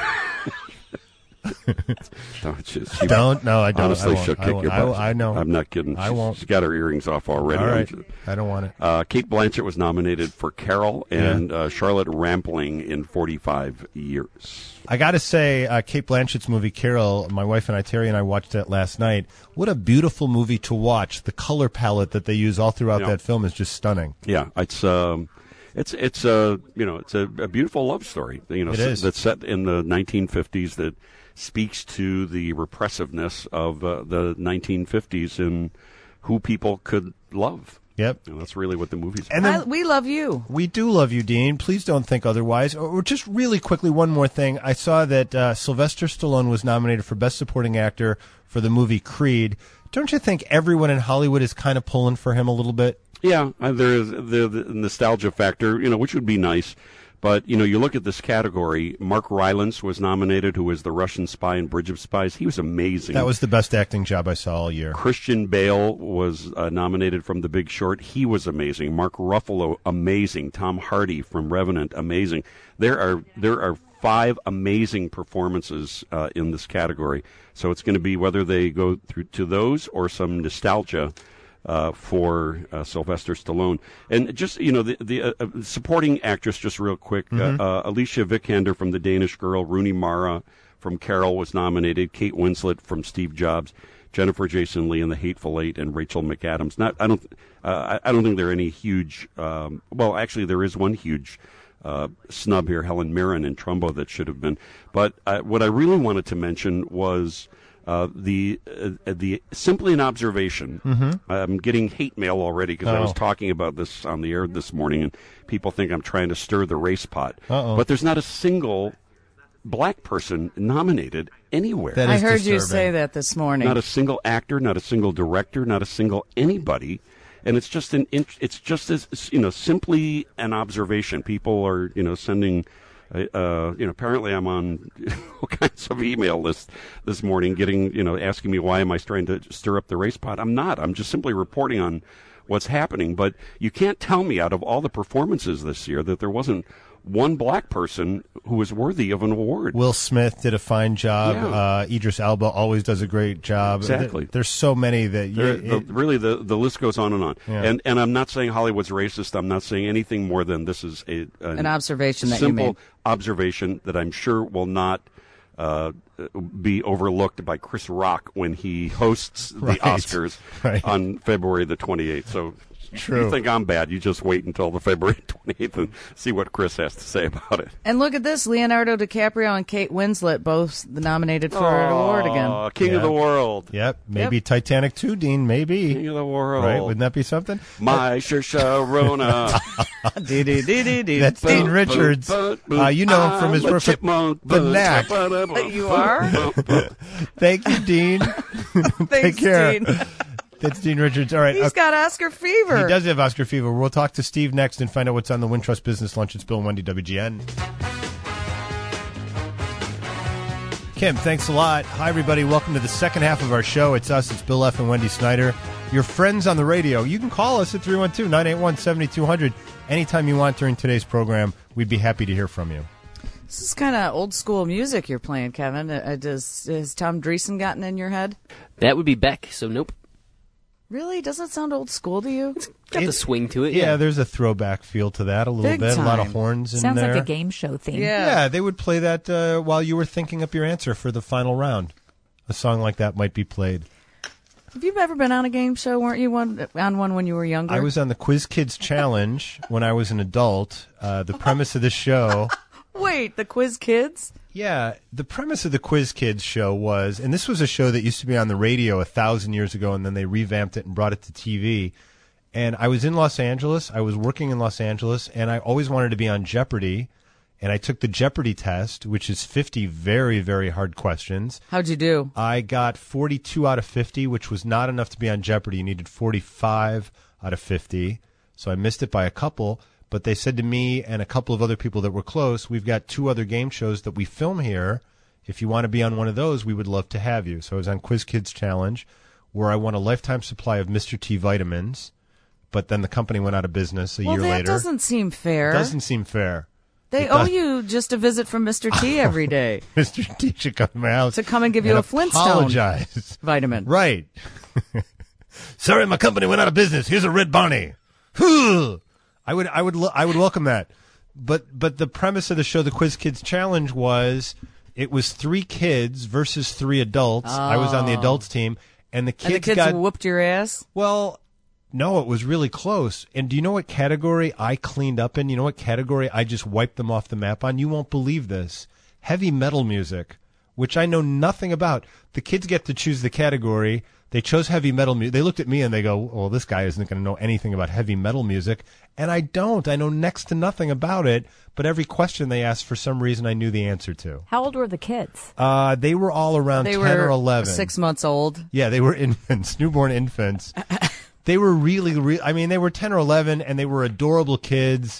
[SPEAKER 14] Don't just, she-
[SPEAKER 1] Don't. No, I don't.
[SPEAKER 14] Honestly,
[SPEAKER 1] I won't.
[SPEAKER 14] she'll
[SPEAKER 1] I
[SPEAKER 14] kick
[SPEAKER 1] won't.
[SPEAKER 14] your
[SPEAKER 1] I
[SPEAKER 14] butt.
[SPEAKER 1] won't. I know.
[SPEAKER 14] I'm not kidding.
[SPEAKER 1] I
[SPEAKER 14] She's-
[SPEAKER 1] won't.
[SPEAKER 14] She's got her earrings off already.
[SPEAKER 1] All right. I don't want it.
[SPEAKER 14] Uh, Kate Blanchett was nominated for Carol, and uh, Charlotte Rampling in forty-five years.
[SPEAKER 1] I got to say, uh, Kate Blanchett's movie Carol, my wife and I, Terry and I, watched that last night. What a beautiful movie to watch. The color palette that they use all throughout
[SPEAKER 14] Yeah.
[SPEAKER 1] that film is just stunning.
[SPEAKER 14] Yeah, it's um, it's it's a you know it's a, a beautiful love story. You know,
[SPEAKER 1] It
[SPEAKER 14] s-
[SPEAKER 1] is.
[SPEAKER 14] that's set in the nineteen fifties that speaks to the repressiveness of uh, the nineteen fifties and who people could love.
[SPEAKER 1] Yep.
[SPEAKER 14] And that's really what the movie's
[SPEAKER 1] And
[SPEAKER 2] I,
[SPEAKER 1] then
[SPEAKER 2] we love you.
[SPEAKER 1] we do love you, Dean. Please don't think otherwise. Or, or just really quickly, one more thing. I saw that uh, Sylvester Stallone was nominated for Best Supporting Actor for the movie Creed. Don't you think everyone in Hollywood is kind of pulling for him a little bit?
[SPEAKER 14] Yeah, uh, there is the, the nostalgia factor, you know, which would be nice. But, you know, you look at this category, Mark Rylance was nominated, who was the Russian spy in Bridge of Spies. He was amazing.
[SPEAKER 1] That was the best acting job I saw all year.
[SPEAKER 14] Christian Bale was uh, nominated from The Big Short. He was amazing. Mark Ruffalo, amazing. Tom Hardy from Revenant, amazing. There are there are five amazing performances uh, in this category. So it's going to be whether they go through to those or some nostalgia Uh, for uh, Sylvester Stallone. And just, you know, the, the uh, uh, supporting actress, just real quick,
[SPEAKER 1] Mhm.
[SPEAKER 14] uh, uh, Alicia Vikander from The Danish Girl, Rooney Mara from Carol was nominated, Kate Winslet from Steve Jobs, Jennifer Jason Leigh in The Hateful Eight, and Rachel McAdams. Not, I don't, uh, I, I don't think there are any huge, um, well, actually there is one huge uh, snub here, Helen Mirren in Trumbo, that should have been. But uh, what I really wanted to mention was Uh, the uh, the simply an observation.
[SPEAKER 1] Mhm.
[SPEAKER 14] I'm getting hate mail already because I was
[SPEAKER 1] Oh.
[SPEAKER 14] talking about this on the air this morning, and people think I'm trying to stir the race pot.
[SPEAKER 1] Uh-oh.
[SPEAKER 14] But there's not a single black person nominated anywhere.
[SPEAKER 2] I heard you say that this morning.
[SPEAKER 14] Not a single actor, not a single director, not a single anybody. And it's just an int- it's just as, you know, simply an observation. People are, you know, sending. Uh, you know, apparently I'm on all kinds of email lists this morning, getting, you know, asking me why am I trying to stir up the race pot. I'm not. I'm just simply reporting on what's happening. But you can't tell me out of all the performances this year that there wasn't one black person who was worthy of an award.
[SPEAKER 1] Will Smith did a fine job.
[SPEAKER 14] Yeah.
[SPEAKER 1] Uh, Idris Elba always does a great job.
[SPEAKER 14] Exactly.
[SPEAKER 1] There- there's so many that you,
[SPEAKER 14] There- the,
[SPEAKER 1] it-
[SPEAKER 14] really, the the list goes on and on.
[SPEAKER 1] Yeah.
[SPEAKER 14] And and I'm not saying Hollywood's racist. I'm not saying anything more than this is a
[SPEAKER 2] An observation that you
[SPEAKER 14] simple
[SPEAKER 2] made.
[SPEAKER 14] observation that I'm sure will not uh, be overlooked by Chris Rock when he hosts the
[SPEAKER 1] Right.
[SPEAKER 14] Oscars
[SPEAKER 1] Right.
[SPEAKER 14] on February the twenty-eighth. So.
[SPEAKER 1] True.
[SPEAKER 14] You think I'm bad, you just wait until the February twenty-eighth and see what Chris has to say about it.
[SPEAKER 2] And look at this, Leonardo DiCaprio and Kate Winslet both nominated for an award again.
[SPEAKER 14] Aw, King of
[SPEAKER 1] Yeah.
[SPEAKER 14] the World.
[SPEAKER 1] Yep, maybe Titanic two, Dean, maybe.
[SPEAKER 14] King of the world.
[SPEAKER 1] Right, wouldn't that be something?
[SPEAKER 14] My Sharona.
[SPEAKER 1] That's Dean Richards. Uh, you know him from his work with The Knack.
[SPEAKER 2] You are?
[SPEAKER 1] Thank you, Dean. Take
[SPEAKER 2] Thanks,
[SPEAKER 1] care.
[SPEAKER 2] Dean.
[SPEAKER 1] That's Dean Richards. All right.
[SPEAKER 2] He's
[SPEAKER 1] okay.
[SPEAKER 2] got Oscar fever.
[SPEAKER 1] He does have Oscar fever. We'll talk to Steve next and find out what's on the Wintrust Business Lunch. It's Bill and Wendy, W G N. Kim, thanks a lot. Hi, everybody. Welcome to the second half of our show. It's us. It's Bill F. and Wendy Snyder. Your friends on the radio. You can call us at three one two, nine eight one, seven two zero zero anytime you want during today's program. We'd be happy to hear from you.
[SPEAKER 2] This is kind of old school music you're playing, Kevin. Uh, does, has Tom Dreesen gotten in your head?
[SPEAKER 4] That would be Beck, so nope.
[SPEAKER 2] Really? Doesn't it sound old school to you?
[SPEAKER 4] Got the swing to it,
[SPEAKER 1] Yeah,
[SPEAKER 4] yeah.
[SPEAKER 1] there's a throwback feel to that a little
[SPEAKER 2] Big
[SPEAKER 1] bit. A lot of
[SPEAKER 2] time.
[SPEAKER 1] horns in
[SPEAKER 16] Sounds
[SPEAKER 1] there.
[SPEAKER 16] like a game show theme.
[SPEAKER 2] Yeah.
[SPEAKER 1] Yeah, they would play that uh, while you were thinking up your answer for the final round. A song like that might be played.
[SPEAKER 2] Have you ever been on a game show? Weren't you one, on one when you were younger?
[SPEAKER 1] I was on the Quiz Kids Challenge when I was an adult. Uh, the premise of this show...
[SPEAKER 2] Wait, the Quiz Kids?
[SPEAKER 1] Yeah, the premise of the Quiz Kids show was, and this was a show that used to be on the radio a thousand years ago, and then they revamped it and brought it to T V. And I was in Los Angeles. I was working in Los Angeles, and I always wanted to be on Jeopardy. And I took the Jeopardy test, which is fifty very, very hard questions.
[SPEAKER 2] How'd you do?
[SPEAKER 1] I got forty-two out of fifty, which was not enough to be on Jeopardy. You needed forty-five out of fifty. So I missed it by a couple. But they said to me and a couple of other people that were close, we've got two other game shows that we film here. If you want to be on one of those, we would love to have you. So I was on Quiz Kids Challenge, where I won a lifetime supply of Mister T vitamins. But then the company went out of business a
[SPEAKER 2] well,
[SPEAKER 1] year
[SPEAKER 2] that
[SPEAKER 1] later.
[SPEAKER 2] doesn't seem fair.
[SPEAKER 1] Doesn't seem fair.
[SPEAKER 2] They
[SPEAKER 1] It
[SPEAKER 2] owe
[SPEAKER 1] does-
[SPEAKER 2] you just a visit from Mister T every day.
[SPEAKER 1] Mister T should come to my house
[SPEAKER 2] to come and give you
[SPEAKER 1] and
[SPEAKER 2] a Flintstone
[SPEAKER 1] apologize.
[SPEAKER 2] vitamin.
[SPEAKER 1] Right. Sorry, my company went out of business. Here's a red Barney. I would, I would, lo- I would welcome that. But, but the premise of the show, the Quiz Kids Challenge, was it was three kids versus three adults. I was on the
[SPEAKER 2] Oh.
[SPEAKER 1] adults team, and the kids,
[SPEAKER 2] And the kids
[SPEAKER 1] got
[SPEAKER 2] whooped your ass?
[SPEAKER 1] well. No, it was really close. And do you know what category I cleaned up in? You know what category I just wiped them off the map on? You won't believe this. Heavy metal music, which I know nothing about. The kids get to choose the category. They chose heavy metal music. They looked at me and they go, well, this guy isn't going to know anything about heavy metal music. And I don't. I know next to nothing about it. But every question they asked, for some reason, I knew the answer to.
[SPEAKER 16] How old were the kids?
[SPEAKER 1] Uh, they were all around
[SPEAKER 2] They
[SPEAKER 1] ten
[SPEAKER 2] were
[SPEAKER 1] or eleven.
[SPEAKER 2] six months old.
[SPEAKER 1] Yeah, they were infants, newborn infants. They were really, re- I mean, they were ten or eleven, and they were adorable kids.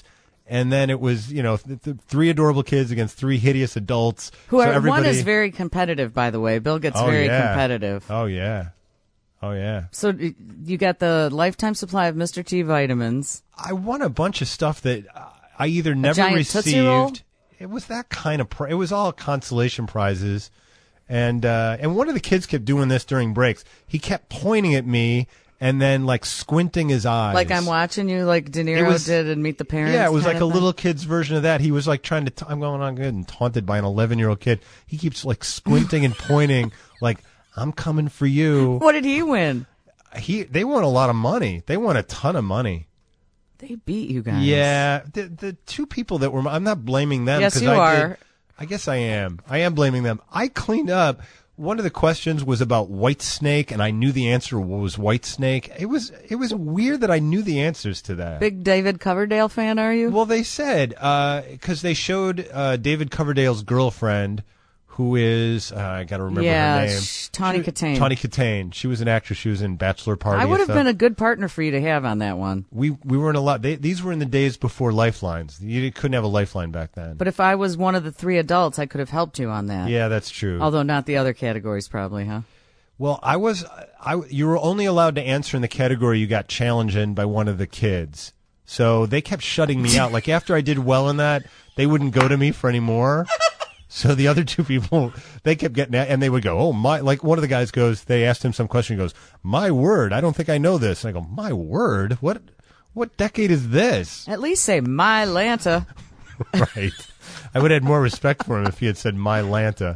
[SPEAKER 1] and then it was, you know, th- th- three adorable kids against three hideous adults.
[SPEAKER 2] Who
[SPEAKER 1] So
[SPEAKER 2] are,
[SPEAKER 1] everybody,
[SPEAKER 2] one is very competitive, by the way. Bill gets
[SPEAKER 1] oh,
[SPEAKER 2] very
[SPEAKER 1] yeah.
[SPEAKER 2] competitive.
[SPEAKER 1] Oh, yeah. Oh, yeah.
[SPEAKER 2] So y- you got the lifetime supply of Mister T vitamins.
[SPEAKER 1] I won a bunch of stuff that I either never
[SPEAKER 2] giant Tootsie Roll?
[SPEAKER 1] received. It was that kind of. Pri- it was all consolation prizes, and uh, and one of the kids kept doing this during breaks. He kept pointing at me and then like squinting his eyes,
[SPEAKER 2] Like I'm watching you, like De Niro
[SPEAKER 1] was-
[SPEAKER 2] did in Meet the Parents.
[SPEAKER 1] Yeah, it was
[SPEAKER 2] kind
[SPEAKER 1] like a
[SPEAKER 2] of thing.
[SPEAKER 1] little kid's version of that. He was like trying to. T- I'm going on good and taunted by an eleven year old kid. He keeps like squinting and pointing, like I'm coming for you.
[SPEAKER 2] What did he win?
[SPEAKER 1] He they won a lot of money. They won a ton of money.
[SPEAKER 2] They beat you guys.
[SPEAKER 1] Yeah, the the two people that were. I'm not blaming them.
[SPEAKER 2] Yes,
[SPEAKER 1] 'cause
[SPEAKER 2] you
[SPEAKER 1] I
[SPEAKER 2] are.
[SPEAKER 1] Did, I guess I am. I am blaming them. I cleaned up. One of the questions was about White Snake, and I knew the answer was White Snake. It was it was weird that I knew the answers to that.
[SPEAKER 2] Big David Coverdale fan, are you?
[SPEAKER 1] Well, they said because they showed uh, David Coverdale's girlfriend, who is uh, I got to remember
[SPEAKER 2] Yeah,
[SPEAKER 1] her name.
[SPEAKER 2] sh- Tawny
[SPEAKER 1] She-
[SPEAKER 2] Katane.
[SPEAKER 1] Tawny Katane. She was an actress. She was in Bachelor Party.
[SPEAKER 2] I would
[SPEAKER 1] and
[SPEAKER 2] have
[SPEAKER 1] stuff.
[SPEAKER 2] been a good partner for you to have on that one.
[SPEAKER 1] We we weren't allowed. They, these were in the days before lifelines. You couldn't have a lifeline back then.
[SPEAKER 2] But if I was one of the three adults, I could have helped you on that.
[SPEAKER 1] Yeah, that's true.
[SPEAKER 2] Although not the other categories, probably, huh?
[SPEAKER 1] Well, I was. I you were only allowed to answer in the category you got challenged in by one of the kids. So they kept shutting me out. Like after I did well in that, they wouldn't go to me for any more. So the other two people, they kept getting at, and they would go, oh, my, like one of the guys goes, they asked him some question, he goes, my word, I don't think I know this. And I go, my word? What, what decade is this?
[SPEAKER 2] At least say my Lanta.
[SPEAKER 1] Right. I would have had more respect for him if he had said my Lanta.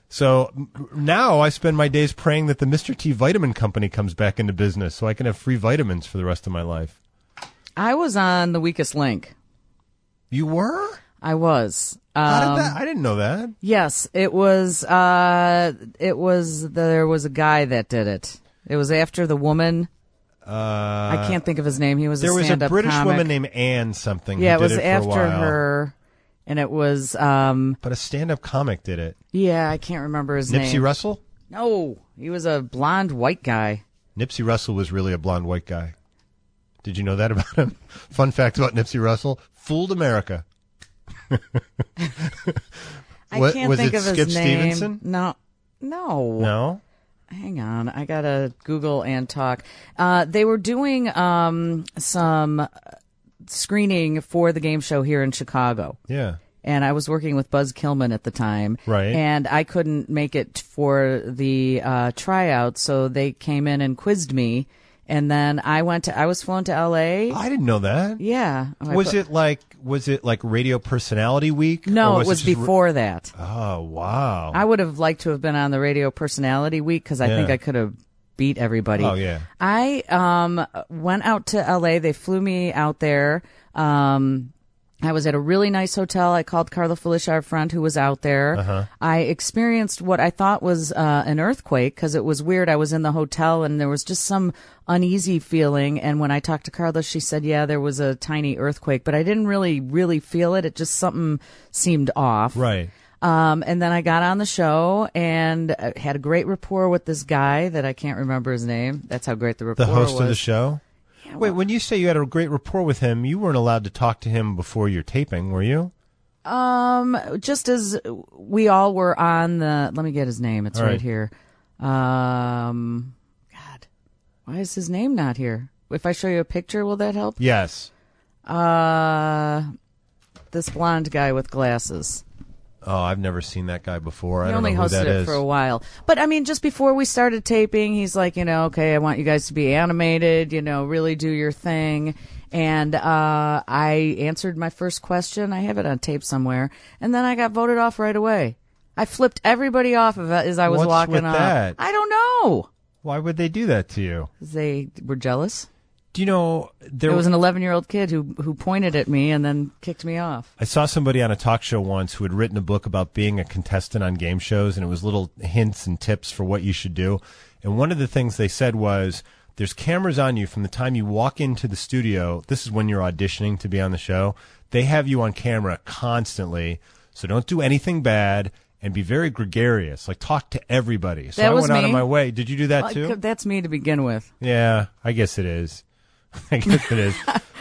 [SPEAKER 1] So m- now I spend my days praying that the Mister T Vitamin Company comes back into business so I can have free vitamins for the rest of my life.
[SPEAKER 2] I was on The Weakest Link.
[SPEAKER 1] You were?
[SPEAKER 2] I was.
[SPEAKER 1] How
[SPEAKER 2] Um,
[SPEAKER 1] did that? I didn't know that.
[SPEAKER 2] Yes, it was. Uh, it was. There was a guy that did it. It was after the woman.
[SPEAKER 1] Uh,
[SPEAKER 2] I can't think of his name. He was.
[SPEAKER 1] There
[SPEAKER 2] a
[SPEAKER 1] was a
[SPEAKER 2] stand-up
[SPEAKER 1] British
[SPEAKER 2] comic.
[SPEAKER 1] woman named Anne something.
[SPEAKER 2] Yeah,
[SPEAKER 1] who
[SPEAKER 2] it
[SPEAKER 1] did
[SPEAKER 2] was
[SPEAKER 1] it for a
[SPEAKER 2] after
[SPEAKER 1] while.
[SPEAKER 2] her, and it was. Um,
[SPEAKER 1] But a stand-up comic did it.
[SPEAKER 2] yeah, I can't remember his name.
[SPEAKER 1] Nipsey Russell?
[SPEAKER 2] No, he was a blonde white guy.
[SPEAKER 1] Nipsey Russell was really a blonde white guy. Did you know that about him? Fun fact about Nipsey Russell: fooled America.
[SPEAKER 2] I
[SPEAKER 1] What-
[SPEAKER 2] can't
[SPEAKER 1] was
[SPEAKER 2] think
[SPEAKER 1] it
[SPEAKER 2] of his
[SPEAKER 1] Skip
[SPEAKER 2] name.
[SPEAKER 1] Stevenson?
[SPEAKER 2] No, no,
[SPEAKER 1] No.
[SPEAKER 2] Hang on, I gotta Google and talk. Uh, they were doing um, some screening for the game show here in Chicago.
[SPEAKER 1] Yeah.
[SPEAKER 2] And I was working with Buzz Kilman at the time.
[SPEAKER 1] Right.
[SPEAKER 2] And I couldn't make it for the uh, tryout, so they came in and quizzed me. And then I went to, I was flown to L A.
[SPEAKER 1] I didn't know that.
[SPEAKER 2] Yeah. Oh, I
[SPEAKER 1] Was
[SPEAKER 2] put-
[SPEAKER 1] it like was it like Radio Personality Week?
[SPEAKER 2] No,
[SPEAKER 1] Or
[SPEAKER 2] it was
[SPEAKER 1] just re-
[SPEAKER 2] before that.
[SPEAKER 1] Oh wow!
[SPEAKER 2] I would have liked to have been on the Radio Personality Week because I
[SPEAKER 1] Yeah.
[SPEAKER 2] think I could have beat everybody.
[SPEAKER 1] Oh, yeah.
[SPEAKER 2] I um went out to L A. They flew me out there. Um, I was at a really nice hotel. I called Carla Felicia, our friend who was out there.
[SPEAKER 1] Uh-huh.
[SPEAKER 2] I experienced what I thought was uh, an earthquake because it was weird. I was in the hotel and there was just some uneasy feeling. And when I talked to Carla, she said, yeah, there was a tiny earthquake, but I didn't really, really feel it. It just something seemed off.
[SPEAKER 1] Right.
[SPEAKER 2] Um, and then I got on the show and uh, had a great rapport with this guy that I can't remember his name. That's how great the rapport
[SPEAKER 1] The host
[SPEAKER 2] was.
[SPEAKER 1] of the show. Wait, when you say you had a great rapport with him, you weren't allowed to talk to him before your taping, were you?
[SPEAKER 2] Um, just as we all were on the, let me get his name. It's
[SPEAKER 1] All
[SPEAKER 2] right.
[SPEAKER 1] right.
[SPEAKER 2] here. Um, God, why is his name not here? If I show you a picture, will that help?
[SPEAKER 1] Yes.
[SPEAKER 2] Uh, this blonde guy with glasses.
[SPEAKER 1] Oh, I've never seen that guy before. I
[SPEAKER 2] He
[SPEAKER 1] don't
[SPEAKER 2] only
[SPEAKER 1] know who
[SPEAKER 2] hosted
[SPEAKER 1] that
[SPEAKER 2] it
[SPEAKER 1] is.
[SPEAKER 2] for a while. But, I mean, just before we started taping, he's like, you know, okay, I want you guys to be animated, you know, really do your thing. And uh, I answered my first question. I have it on tape somewhere. And then I got voted off right away. I flipped everybody off of it as I was
[SPEAKER 1] What's
[SPEAKER 2] walking
[SPEAKER 1] with
[SPEAKER 2] off.
[SPEAKER 1] that?
[SPEAKER 2] I don't know.
[SPEAKER 1] Why would they do that to you?
[SPEAKER 2] They were jealous.
[SPEAKER 1] Do you know there
[SPEAKER 2] There was an eleven-year-old kid who who pointed at me and then kicked me off.
[SPEAKER 1] I saw somebody on a talk show once who had written a book about being a contestant on game shows, and it was little hints and tips for what you should do. And one of the things they said was, there's cameras on you from the time you walk into the studio. This is when you're auditioning to be on the show. They have you on camera constantly, so don't do anything bad and be very gregarious. Like, talk to everybody. So
[SPEAKER 2] That
[SPEAKER 1] I
[SPEAKER 2] was
[SPEAKER 1] went out
[SPEAKER 2] me.
[SPEAKER 1] of my way. Did you do that
[SPEAKER 2] Well,
[SPEAKER 1] too?
[SPEAKER 2] That's me to begin with.
[SPEAKER 1] Yeah, I guess it is. I guess it is.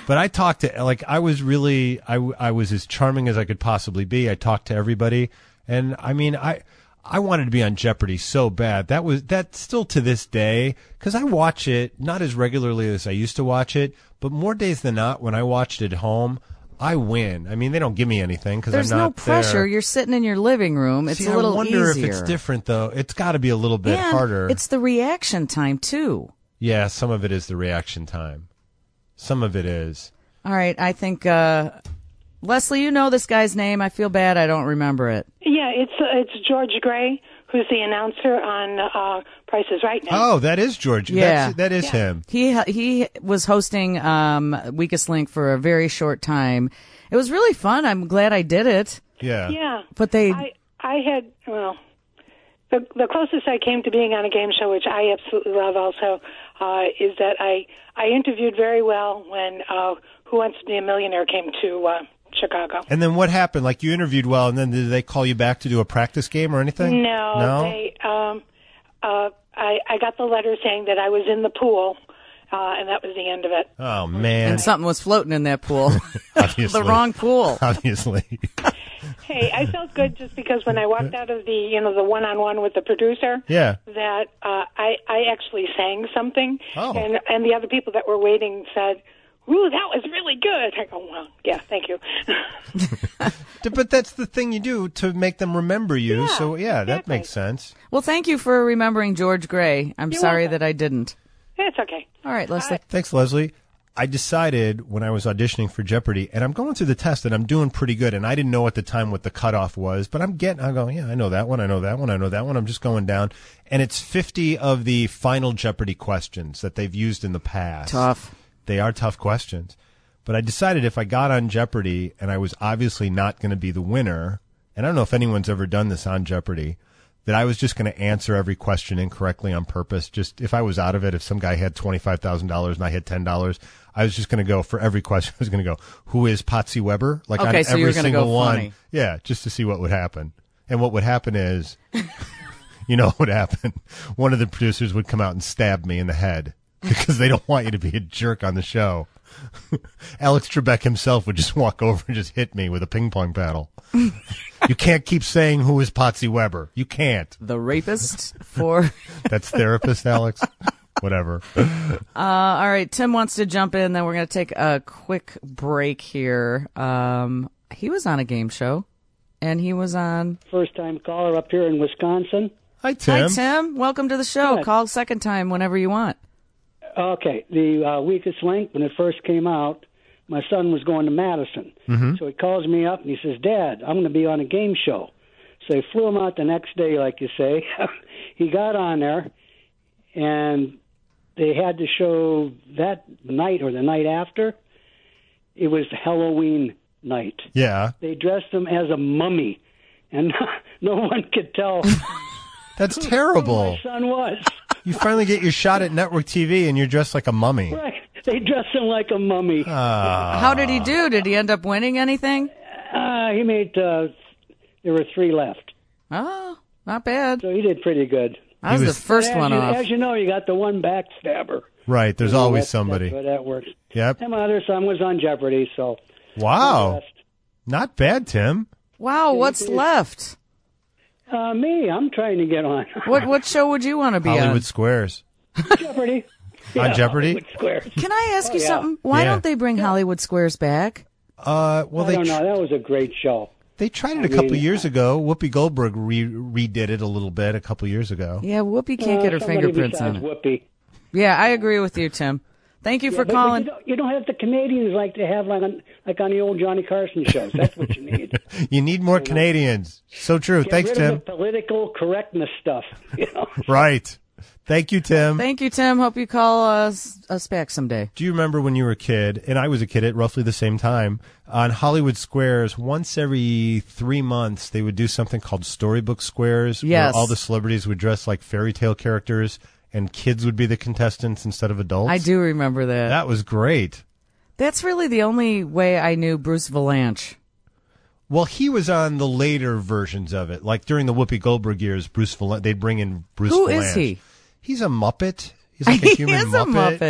[SPEAKER 1] But I talked to, like, I was really, I, w- I was as charming as I could possibly be. I talked to everybody. And, I mean, I I wanted to be on Jeopardy so bad. That was, that still to this day, because I watch it, not as regularly as I used to watch it, but more days than not, when I watched it at home, I win. I mean, they don't give me anything because I'm
[SPEAKER 2] There's
[SPEAKER 1] not
[SPEAKER 2] no pressure.
[SPEAKER 1] there.
[SPEAKER 2] You're sitting in your living room. It's
[SPEAKER 1] See,
[SPEAKER 2] a little
[SPEAKER 1] I wonder
[SPEAKER 2] easier.
[SPEAKER 1] if it's different, though. It's got to be a little bit
[SPEAKER 2] and
[SPEAKER 1] harder.
[SPEAKER 2] It's the reaction time, too.
[SPEAKER 1] Yeah, some of it is the reaction time. Some of it is.
[SPEAKER 2] All right, I think, uh, Leslie, you know this guy's name. I feel bad I don't remember it.
[SPEAKER 17] Yeah, it's uh, it's George Gray, who's the announcer on uh, Price is Right now.
[SPEAKER 1] Oh, that is George.
[SPEAKER 2] Yeah.
[SPEAKER 1] That's, that is
[SPEAKER 17] Yeah.
[SPEAKER 1] him.
[SPEAKER 2] He he was hosting um, Weakest Link for a very short time. It was really fun. I'm glad I did it.
[SPEAKER 1] Yeah.
[SPEAKER 17] Yeah.
[SPEAKER 2] But they...
[SPEAKER 17] I, I had, well, the, the closest I came to being on a game show, which I absolutely love also, uh, is that I, I interviewed very well when uh, Who Wants to Be a Millionaire came to uh, Chicago.
[SPEAKER 1] And then what happened? Like, you interviewed well, and then did they call you back to do a practice game or anything?
[SPEAKER 17] No,
[SPEAKER 1] No?
[SPEAKER 17] they, um, uh, I, I got the letter saying that I was in the pool, uh, and that was the end of it.
[SPEAKER 1] Oh, man.
[SPEAKER 2] And something was floating in that pool.
[SPEAKER 1] Obviously.
[SPEAKER 2] The wrong pool.
[SPEAKER 1] Obviously.
[SPEAKER 17] Hey, I felt good just because when I walked out of the, you know, the one-on-one with the producer,
[SPEAKER 1] Yeah.
[SPEAKER 17] that uh, I, I actually sang something,
[SPEAKER 1] Oh.
[SPEAKER 17] and and the other people that were waiting said, "Ooh, that was really good." I go, "Well, yeah, thank you."
[SPEAKER 1] But that's the thing you do to make them remember you.
[SPEAKER 17] Yeah,
[SPEAKER 1] so, yeah, that makes sense.
[SPEAKER 2] Well, thank you for remembering George Gray. I'm
[SPEAKER 17] You're
[SPEAKER 2] sorry
[SPEAKER 17] welcome.
[SPEAKER 2] that I didn't.
[SPEAKER 17] It's okay.
[SPEAKER 2] All right, Leslie.
[SPEAKER 1] Thanks, Leslie. I decided when I was auditioning for Jeopardy, and I'm going through the test, and I'm doing pretty good, and I didn't know at the time what the cutoff was, but I'm getting, I'm going, yeah, I know that one, I know that one, I know that one. I'm just going down, and it's fifty of the final Jeopardy questions that they've used in the past.
[SPEAKER 2] Tough.
[SPEAKER 1] They are tough questions. But I decided if I got on Jeopardy, and I was obviously not going to be the winner, and I don't know if anyone's ever done this on Jeopardy, that I was just going to answer every question incorrectly on purpose. Just if I was out of it, if some guy had twenty-five thousand dollars and I had ten dollars, I was just going to go for every question. I was going to go, who is Patsy Weber? Like
[SPEAKER 2] Okay,
[SPEAKER 1] on
[SPEAKER 2] so you
[SPEAKER 1] every
[SPEAKER 2] were gonna
[SPEAKER 1] single
[SPEAKER 2] go
[SPEAKER 1] one.
[SPEAKER 2] funny.
[SPEAKER 1] Yeah, just to see what would happen. And what would happen is, you know what would happen? One of the producers would come out and stab me in the head because they don't want you to be a jerk on the show. Alex Trebek himself would just walk over and just hit me with a ping pong paddle. You can't keep saying who is Patsy Weber. You can't.
[SPEAKER 2] The rapist for...
[SPEAKER 1] That's therapist, Alex. Whatever.
[SPEAKER 2] Uh, all right, Tim wants to jump in, then we're going to take a quick break here. Um, he was on a game show, and he was on...
[SPEAKER 18] First time caller up here in Wisconsin.
[SPEAKER 1] Hi, Tim.
[SPEAKER 2] Hi, Tim. Welcome to the show.
[SPEAKER 18] Good.
[SPEAKER 2] Call second time whenever you want.
[SPEAKER 18] Okay, the uh, Weakest Link, when it first came out, my son was going to Madison.
[SPEAKER 1] Mm-hmm.
[SPEAKER 18] So he calls me up and he says, "Dad, I'm going to be on a game show." So they flew him out the next day, like you say. He got on there, and they had to show that night or the night after. It was Halloween night.
[SPEAKER 1] Yeah.
[SPEAKER 18] They dressed him as a mummy, and no one could tell
[SPEAKER 1] That's
[SPEAKER 18] who
[SPEAKER 1] terrible.
[SPEAKER 18] my son was.
[SPEAKER 1] You finally get your shot at network T V, and you're dressed like a mummy.
[SPEAKER 18] Right. They dressed him like a mummy.
[SPEAKER 1] Ah.
[SPEAKER 2] How did he do? Did he end up winning anything?
[SPEAKER 18] Uh, he made, uh, there were three left.
[SPEAKER 2] Oh, not bad.
[SPEAKER 18] So he did pretty good.
[SPEAKER 2] That was,
[SPEAKER 1] was-
[SPEAKER 2] the first
[SPEAKER 18] as
[SPEAKER 2] one
[SPEAKER 18] you,
[SPEAKER 2] off.
[SPEAKER 18] As you know, you got the one backstabber.
[SPEAKER 1] Right. There's
[SPEAKER 18] You know,
[SPEAKER 1] always
[SPEAKER 18] that's-
[SPEAKER 1] somebody.
[SPEAKER 18] That's how that works.
[SPEAKER 1] Yep.
[SPEAKER 18] And my other son was on Jeopardy, so.
[SPEAKER 1] Wow. Not bad, Tim.
[SPEAKER 2] Wow, what's left?
[SPEAKER 18] Uh, me, I'm trying to get on.
[SPEAKER 2] What what show would you want to be
[SPEAKER 1] Hollywood
[SPEAKER 2] on?
[SPEAKER 1] Squares.
[SPEAKER 18] Jeopardy.
[SPEAKER 1] On Jeopardy?
[SPEAKER 18] Hollywood Squares.
[SPEAKER 2] Can I ask
[SPEAKER 18] Oh,
[SPEAKER 2] you
[SPEAKER 18] yeah.
[SPEAKER 2] something? Why
[SPEAKER 1] Yeah.
[SPEAKER 2] don't they bring Hollywood Squares back?
[SPEAKER 1] Uh, well,
[SPEAKER 18] I
[SPEAKER 1] they
[SPEAKER 18] don't
[SPEAKER 1] tr-
[SPEAKER 18] know. That was a great show.
[SPEAKER 1] they tried it
[SPEAKER 18] I
[SPEAKER 1] a couple
[SPEAKER 18] mean,
[SPEAKER 1] years ago. Whoopi Goldberg re- redid it a little bit a couple years ago.
[SPEAKER 2] Yeah, Whoopi can't
[SPEAKER 18] Uh,
[SPEAKER 2] get her
[SPEAKER 18] somebody
[SPEAKER 2] fingerprints on
[SPEAKER 18] besides
[SPEAKER 2] it.
[SPEAKER 18] Whoopi.
[SPEAKER 2] Yeah, I agree with you, Tim. Thank you
[SPEAKER 18] Yeah,
[SPEAKER 2] for
[SPEAKER 18] but- but
[SPEAKER 2] calling.
[SPEAKER 18] you, don't, you don't have the Canadians like to have like on like on the old Johnny Carson shows. That's what you need.
[SPEAKER 1] You need more Canadians. So true.
[SPEAKER 18] Get
[SPEAKER 1] Thanks,
[SPEAKER 18] rid
[SPEAKER 1] Tim.
[SPEAKER 18] of the political correctness stuff. You know.
[SPEAKER 1] Right. Thank you, Tim.
[SPEAKER 2] Thank you, Tim. Hope you call us, us back someday.
[SPEAKER 1] Do you remember when you were a kid, and I was a kid at roughly the same time, on Hollywood Squares, once every three months, they would do something called Storybook Squares,
[SPEAKER 2] Yes.
[SPEAKER 1] where all the celebrities would dress like fairy tale characters, and kids would be the contestants instead of adults?
[SPEAKER 2] I do remember that.
[SPEAKER 1] That was great.
[SPEAKER 2] That's really the only way I knew Bruce Valanche.
[SPEAKER 1] Well, he was on the later versions of it. Like during the Whoopi Goldberg years, Bruce Valan- they'd bring in Bruce
[SPEAKER 2] Who
[SPEAKER 1] Valanche.
[SPEAKER 2] is he?
[SPEAKER 1] He's a Muppet. He's like a
[SPEAKER 2] He
[SPEAKER 1] human
[SPEAKER 2] is a
[SPEAKER 1] Muppet.
[SPEAKER 2] Muppet.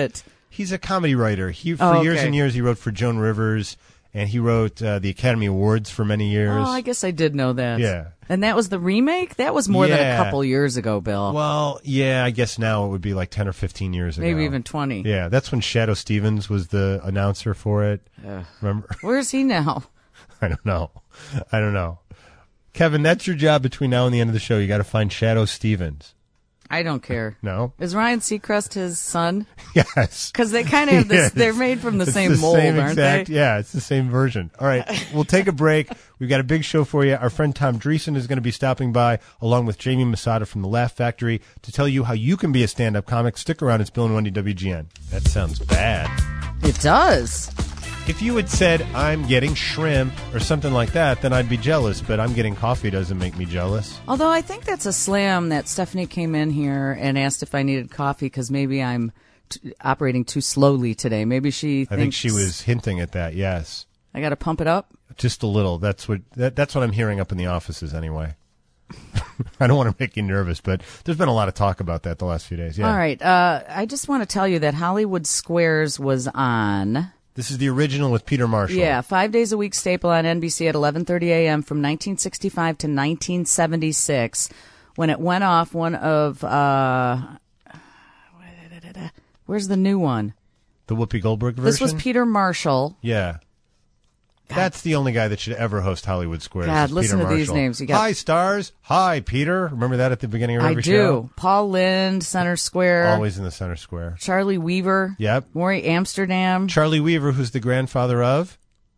[SPEAKER 1] He's a comedy writer. He for
[SPEAKER 2] Oh,
[SPEAKER 1] years
[SPEAKER 2] okay.
[SPEAKER 1] and years he wrote for Joan Rivers, and he wrote uh, the Academy Awards for many years.
[SPEAKER 2] Oh, I guess I did know that.
[SPEAKER 1] Yeah.
[SPEAKER 2] And that was the remake? That was more than a
[SPEAKER 1] Yeah.
[SPEAKER 2] couple years ago, Bill.
[SPEAKER 1] Well, yeah, I guess now it would be like ten or fifteen years ago.
[SPEAKER 2] Maybe even twenty.
[SPEAKER 1] Yeah, that's when Shadow Stevens was the announcer for it.
[SPEAKER 2] Ugh.
[SPEAKER 1] Remember?
[SPEAKER 2] Where's he now?
[SPEAKER 1] I don't know. I don't know. Kevin, that's your job between now and the end of the show. You got to find Shadow Stevens.
[SPEAKER 2] I don't care.
[SPEAKER 1] No?
[SPEAKER 2] Is Ryan Seacrest his son?
[SPEAKER 1] Yes.
[SPEAKER 2] Because they kind of have this,
[SPEAKER 1] Yes.
[SPEAKER 2] they're made from the
[SPEAKER 1] It's
[SPEAKER 2] same
[SPEAKER 1] the
[SPEAKER 2] mold,
[SPEAKER 1] same
[SPEAKER 2] aren't
[SPEAKER 1] exact,
[SPEAKER 2] they?
[SPEAKER 1] Yeah, it's the same version. All right, we'll take a break. We've got a big show for you. Our friend Tom Dreesen is going to be stopping by, along with Jamie Masada from The Laugh Factory, to tell you how you can be a stand-up comic. Stick around. It's Bill and Wendy W G N. That sounds bad.
[SPEAKER 2] It does.
[SPEAKER 1] If you had said, I'm getting shrimp or something like that, then I'd be jealous, but I'm getting coffee doesn't make me jealous.
[SPEAKER 2] Although I think that's a slam that Stephanie came in here and asked if I needed coffee because maybe I'm t- operating too slowly today. Maybe she thinks
[SPEAKER 1] I think she was hinting at that, yes.
[SPEAKER 2] I got to pump it up.
[SPEAKER 1] Just a little. That's what that, that's what I'm hearing up in the offices anyway. I don't want to make you nervous, but there's been a lot of talk about that the last few days. Yeah.
[SPEAKER 2] All right. Uh, I just want to tell you that Hollywood Squares was on.
[SPEAKER 1] This is the original with Peter Marshall.
[SPEAKER 2] Yeah, five days a week staple on N B C at eleven thirty a.m. from nineteen sixty-five to nineteen seventy-six. When it went off, one of uh, where's the new one?
[SPEAKER 1] The Whoopi Goldberg version?
[SPEAKER 2] This was Peter Marshall.
[SPEAKER 1] Yeah. That's the only guy that should ever host Hollywood Squares.
[SPEAKER 2] God,
[SPEAKER 1] is
[SPEAKER 2] listen
[SPEAKER 1] Peter
[SPEAKER 2] to these
[SPEAKER 1] Marshall.
[SPEAKER 2] names. You got-
[SPEAKER 1] Hi, stars. Hi, Peter. Remember that at the beginning of
[SPEAKER 2] I
[SPEAKER 1] every
[SPEAKER 2] do.
[SPEAKER 1] show?
[SPEAKER 2] Paul Lynde, Center Square.
[SPEAKER 1] Always in the center square.
[SPEAKER 2] Charlie Weaver.
[SPEAKER 1] Yep.
[SPEAKER 2] Maury Amsterdam.
[SPEAKER 1] Charlie Weaver, who's the grandfather of?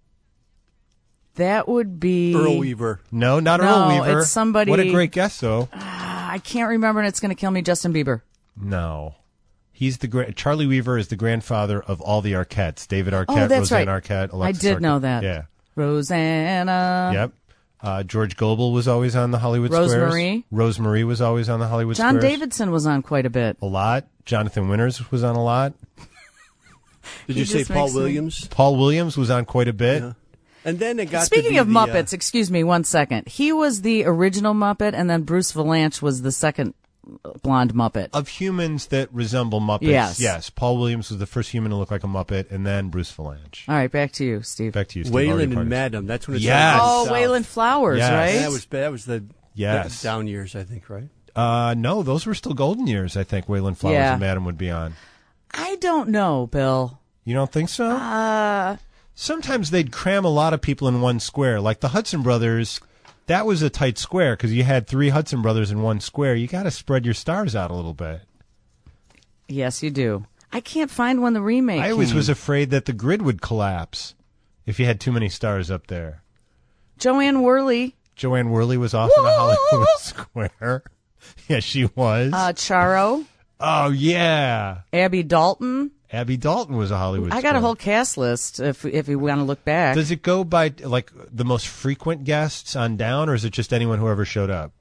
[SPEAKER 2] That would be
[SPEAKER 3] Earl Weaver.
[SPEAKER 1] No, not
[SPEAKER 2] No,
[SPEAKER 1] Earl Weaver.
[SPEAKER 2] it's somebody-
[SPEAKER 1] What a great guess, though.
[SPEAKER 2] I can't remember, and it's going to kill me. Justin Bieber.
[SPEAKER 1] No. He's the gra- Charlie Weaver is the grandfather of all the Arquettes. David Arquette,
[SPEAKER 2] Oh, that's
[SPEAKER 1] Roseanne
[SPEAKER 2] right.
[SPEAKER 1] Arquette,
[SPEAKER 2] I
[SPEAKER 1] Alexis
[SPEAKER 2] did
[SPEAKER 1] Arquette.
[SPEAKER 2] know that.
[SPEAKER 1] Yeah.
[SPEAKER 2] Rosanna.
[SPEAKER 1] Yep. Uh, George Gobel was always on the Hollywood
[SPEAKER 2] Rosemarie.
[SPEAKER 1] Squares. Rosemarie was always on the Hollywood
[SPEAKER 2] John
[SPEAKER 1] Squares.
[SPEAKER 2] Davidson was on quite a bit.
[SPEAKER 1] A lot. Jonathan Winters was on a lot.
[SPEAKER 3] Did
[SPEAKER 2] He
[SPEAKER 3] you say
[SPEAKER 2] just
[SPEAKER 3] Paul
[SPEAKER 2] makes me-
[SPEAKER 3] Williams?
[SPEAKER 1] Paul Williams was on quite a bit.
[SPEAKER 3] Yeah. And then it got
[SPEAKER 2] Speaking
[SPEAKER 3] to be
[SPEAKER 2] of
[SPEAKER 3] the,
[SPEAKER 2] Muppets,
[SPEAKER 3] uh,
[SPEAKER 2] excuse me one second. He was the original Muppet, and then Bruce Valanche was the second blonde Muppet.
[SPEAKER 1] Of humans that resemble Muppets,
[SPEAKER 2] Yes.
[SPEAKER 1] yes. Paul Williams was the first human to look like a Muppet, and then Bruce Valanche.
[SPEAKER 2] All right, back to you, Steve.
[SPEAKER 1] Back to you, Steve. Already
[SPEAKER 3] Wayland
[SPEAKER 1] part
[SPEAKER 3] and
[SPEAKER 1] of-
[SPEAKER 3] Madam. That's when it
[SPEAKER 1] Yes.
[SPEAKER 3] started.
[SPEAKER 2] Oh,
[SPEAKER 3] South.
[SPEAKER 2] Wayland Flowers,
[SPEAKER 1] Yes.
[SPEAKER 2] right?
[SPEAKER 3] That was that was the
[SPEAKER 1] Yes.
[SPEAKER 3] down years, I think, right?
[SPEAKER 1] Uh, no, those were still golden years, I think, Wayland Flowers
[SPEAKER 2] Yeah.
[SPEAKER 1] and Madam would be on.
[SPEAKER 2] I don't know, Bill.
[SPEAKER 1] You don't think so?
[SPEAKER 2] Uh,
[SPEAKER 1] Sometimes they'd cram a lot of people in one square. Like the Hudson Brothers, that was a tight square because you had three Hudson Brothers in one square. You got to spread your stars out a little bit.
[SPEAKER 2] yes, you do. I can't find when the remake
[SPEAKER 1] I always
[SPEAKER 2] came.
[SPEAKER 1] was afraid that the grid would collapse if you had too many stars up there.
[SPEAKER 2] Joanne Worley,
[SPEAKER 1] Joanne Worley was off in a Hollywood Square. Yeah, she was.
[SPEAKER 2] uh, Charo,
[SPEAKER 1] oh, yeah.
[SPEAKER 2] Abby Dalton.
[SPEAKER 1] Abby Dalton was a Hollywood
[SPEAKER 2] I
[SPEAKER 1] Square.
[SPEAKER 2] got a whole cast list if if you want to look back.
[SPEAKER 1] Does it go by like the most frequent guests on down, or is it just anyone who ever showed up?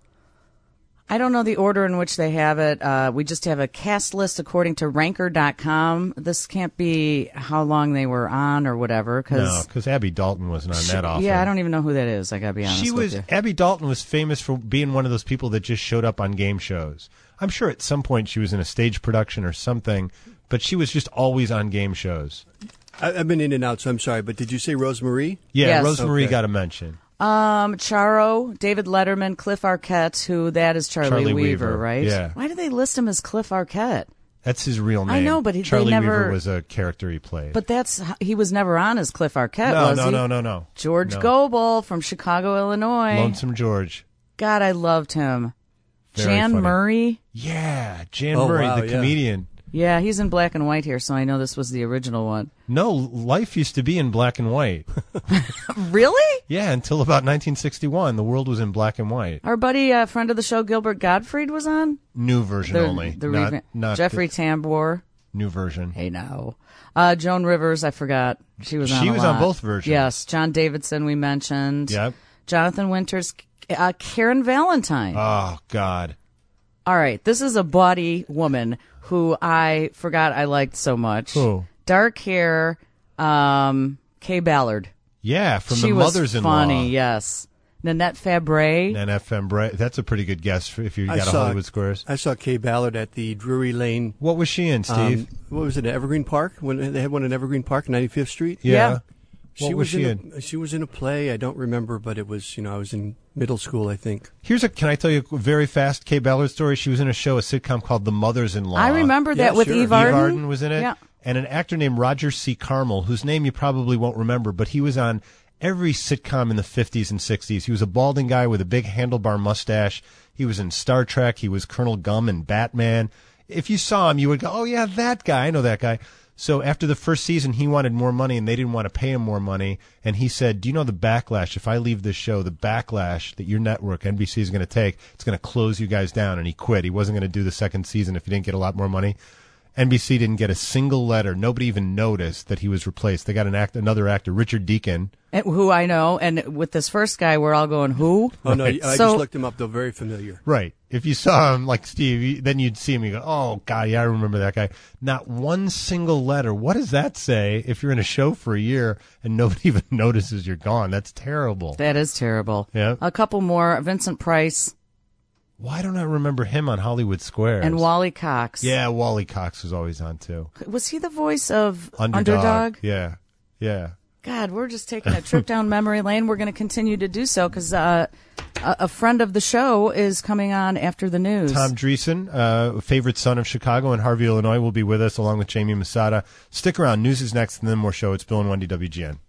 [SPEAKER 2] I don't know the order in which they have it. Uh, we just have a cast list according to ranker dot com. This can't be how long they were on or whatever. Cause
[SPEAKER 1] No, because Abby Dalton wasn't on that often.
[SPEAKER 2] Yeah, I don't even know who that is. I got to be honest
[SPEAKER 1] She
[SPEAKER 2] with
[SPEAKER 1] was
[SPEAKER 2] you.
[SPEAKER 1] Abby Dalton was famous for being one of those people that just showed up on game shows. I'm sure at some point she was in a stage production or something, but she was just always on game shows.
[SPEAKER 3] I, I've been in and out, so I'm sorry. But did you say Rosemarie?
[SPEAKER 1] Yeah,
[SPEAKER 2] Yes.
[SPEAKER 1] Rosemarie
[SPEAKER 3] Okay.
[SPEAKER 1] got a mention.
[SPEAKER 2] Um, Charo, David Letterman, Cliff Arquette, who that is Charlie,
[SPEAKER 1] Charlie
[SPEAKER 2] Weaver,
[SPEAKER 1] Weaver,
[SPEAKER 2] right?
[SPEAKER 1] yeah.
[SPEAKER 2] Why do they list him as Cliff Arquette?
[SPEAKER 1] That's his real name.
[SPEAKER 2] I know, but he- they
[SPEAKER 1] Charlie
[SPEAKER 2] never-
[SPEAKER 1] Weaver was a character he played.
[SPEAKER 2] But that's he was never on as Cliff Arquette,
[SPEAKER 1] no,
[SPEAKER 2] was
[SPEAKER 1] no,
[SPEAKER 2] he?
[SPEAKER 1] no, no, no.
[SPEAKER 2] George
[SPEAKER 1] No.
[SPEAKER 2] Gobel from Chicago, Illinois.
[SPEAKER 1] Lonesome George.
[SPEAKER 2] God, I loved him.
[SPEAKER 1] Very
[SPEAKER 2] Jan
[SPEAKER 1] funny.
[SPEAKER 2] Murray.
[SPEAKER 1] Yeah, Jan
[SPEAKER 3] Oh,
[SPEAKER 1] Murray,
[SPEAKER 3] wow,
[SPEAKER 1] the
[SPEAKER 3] yeah.
[SPEAKER 1] comedian.
[SPEAKER 2] Yeah, he's in black and white here, so I know this was the original one.
[SPEAKER 1] No, life used to be in black and white.
[SPEAKER 2] Really?
[SPEAKER 1] Yeah, until about nineteen sixty-one, the world was in black and white.
[SPEAKER 2] Our buddy, uh, friend of the show, Gilbert Gottfried, was on.
[SPEAKER 1] New version
[SPEAKER 2] The,
[SPEAKER 1] only.
[SPEAKER 2] the
[SPEAKER 1] not,
[SPEAKER 2] reva-
[SPEAKER 1] not
[SPEAKER 2] Jeffrey
[SPEAKER 1] the
[SPEAKER 2] Tambor.
[SPEAKER 1] new version.
[SPEAKER 2] Hey now. Uh, Joan Rivers, I forgot. She was on
[SPEAKER 1] She
[SPEAKER 2] a
[SPEAKER 1] was on
[SPEAKER 2] lot.
[SPEAKER 1] both versions.
[SPEAKER 2] Yes. John Davidson, we mentioned.
[SPEAKER 1] Yep.
[SPEAKER 2] Jonathan Winters. Uh, Karen Valentine.
[SPEAKER 1] Oh, God.
[SPEAKER 2] All right. This is a bawdy woman who I forgot I liked so much.
[SPEAKER 1] Who?
[SPEAKER 2] Dark hair, um, Kay Ballard.
[SPEAKER 1] Yeah, from
[SPEAKER 2] she
[SPEAKER 1] the
[SPEAKER 2] was
[SPEAKER 1] Mothers-in-Law.
[SPEAKER 2] funny, yes. Nanette Fabre.
[SPEAKER 1] Nanette Fabre. That's a pretty good guess for if you
[SPEAKER 3] I
[SPEAKER 1] got a
[SPEAKER 3] saw-
[SPEAKER 1] Hollywood Squares.
[SPEAKER 3] I saw Kay Ballard at the Drury Lane.
[SPEAKER 1] What was she in, Steve?
[SPEAKER 3] Um, what was it, Evergreen Park? When they had one in Evergreen Park, ninety-fifth Street?
[SPEAKER 1] Yeah. Yeah.
[SPEAKER 3] She
[SPEAKER 1] What was she
[SPEAKER 3] in? A, she was in a play. I don't remember, but it was, you know, I was in middle school, I think.
[SPEAKER 1] Here's a. Can I tell you a very fast Kay Ballard story? She was in a show, a sitcom called The Mothers-in-Law.
[SPEAKER 2] I remember that
[SPEAKER 3] Yeah,
[SPEAKER 2] with
[SPEAKER 3] sure.
[SPEAKER 2] Eve Arden.
[SPEAKER 1] Eve Arden was in it.
[SPEAKER 2] Yeah.
[SPEAKER 1] And an actor named Roger C. Carmel, whose name you probably won't remember, but he was on every sitcom in the fifties and sixties. He was a balding guy with a big handlebar mustache. He was in Star Trek. He was Colonel Gum in Batman. If you saw him, you would go, oh, yeah, that guy. I know that guy. So after the first season, he wanted more money, and they didn't want to pay him more money. And he said, do you know the backlash? If I leave this show, the backlash that your network, N B C, is going to take, it's going to close you guys down. And he quit. He wasn't going to do the second season if he didn't get a lot more money. N B C didn't get a single letter. Nobody even noticed that he was replaced. They got an act, another actor, Richard Deacon.
[SPEAKER 2] And who I know, and with this first guy, we're all going, who?
[SPEAKER 3] Oh, no,
[SPEAKER 1] Right.
[SPEAKER 3] I
[SPEAKER 2] So-
[SPEAKER 3] just looked him up, though. Very familiar.
[SPEAKER 1] Right. If you saw him like Steve, you- then you'd see him. You go, oh, God, yeah, I remember that guy. Not one single letter. What does that say if you're in a show for a year and nobody even notices you're gone? That's terrible.
[SPEAKER 2] That is terrible.
[SPEAKER 1] Yeah.
[SPEAKER 2] A couple more. Vincent Price
[SPEAKER 1] Why don't I remember him on Hollywood Squares?
[SPEAKER 2] and Wally Cox.
[SPEAKER 1] Yeah, Wally Cox was always on, too.
[SPEAKER 2] Was he the voice of
[SPEAKER 1] Underdog.
[SPEAKER 2] Underdog?
[SPEAKER 1] Yeah. Yeah.
[SPEAKER 2] God, we're just taking a trip down memory lane. We're going to continue to do so because uh, a, a friend of the show is coming on after the news.
[SPEAKER 1] Tom Dreesen, uh, favorite son of Chicago and Harvey, Illinois, will be with us along with Jamie Masada. Stick around. News is next, and then more show. It's Bill and Wendy, W G N.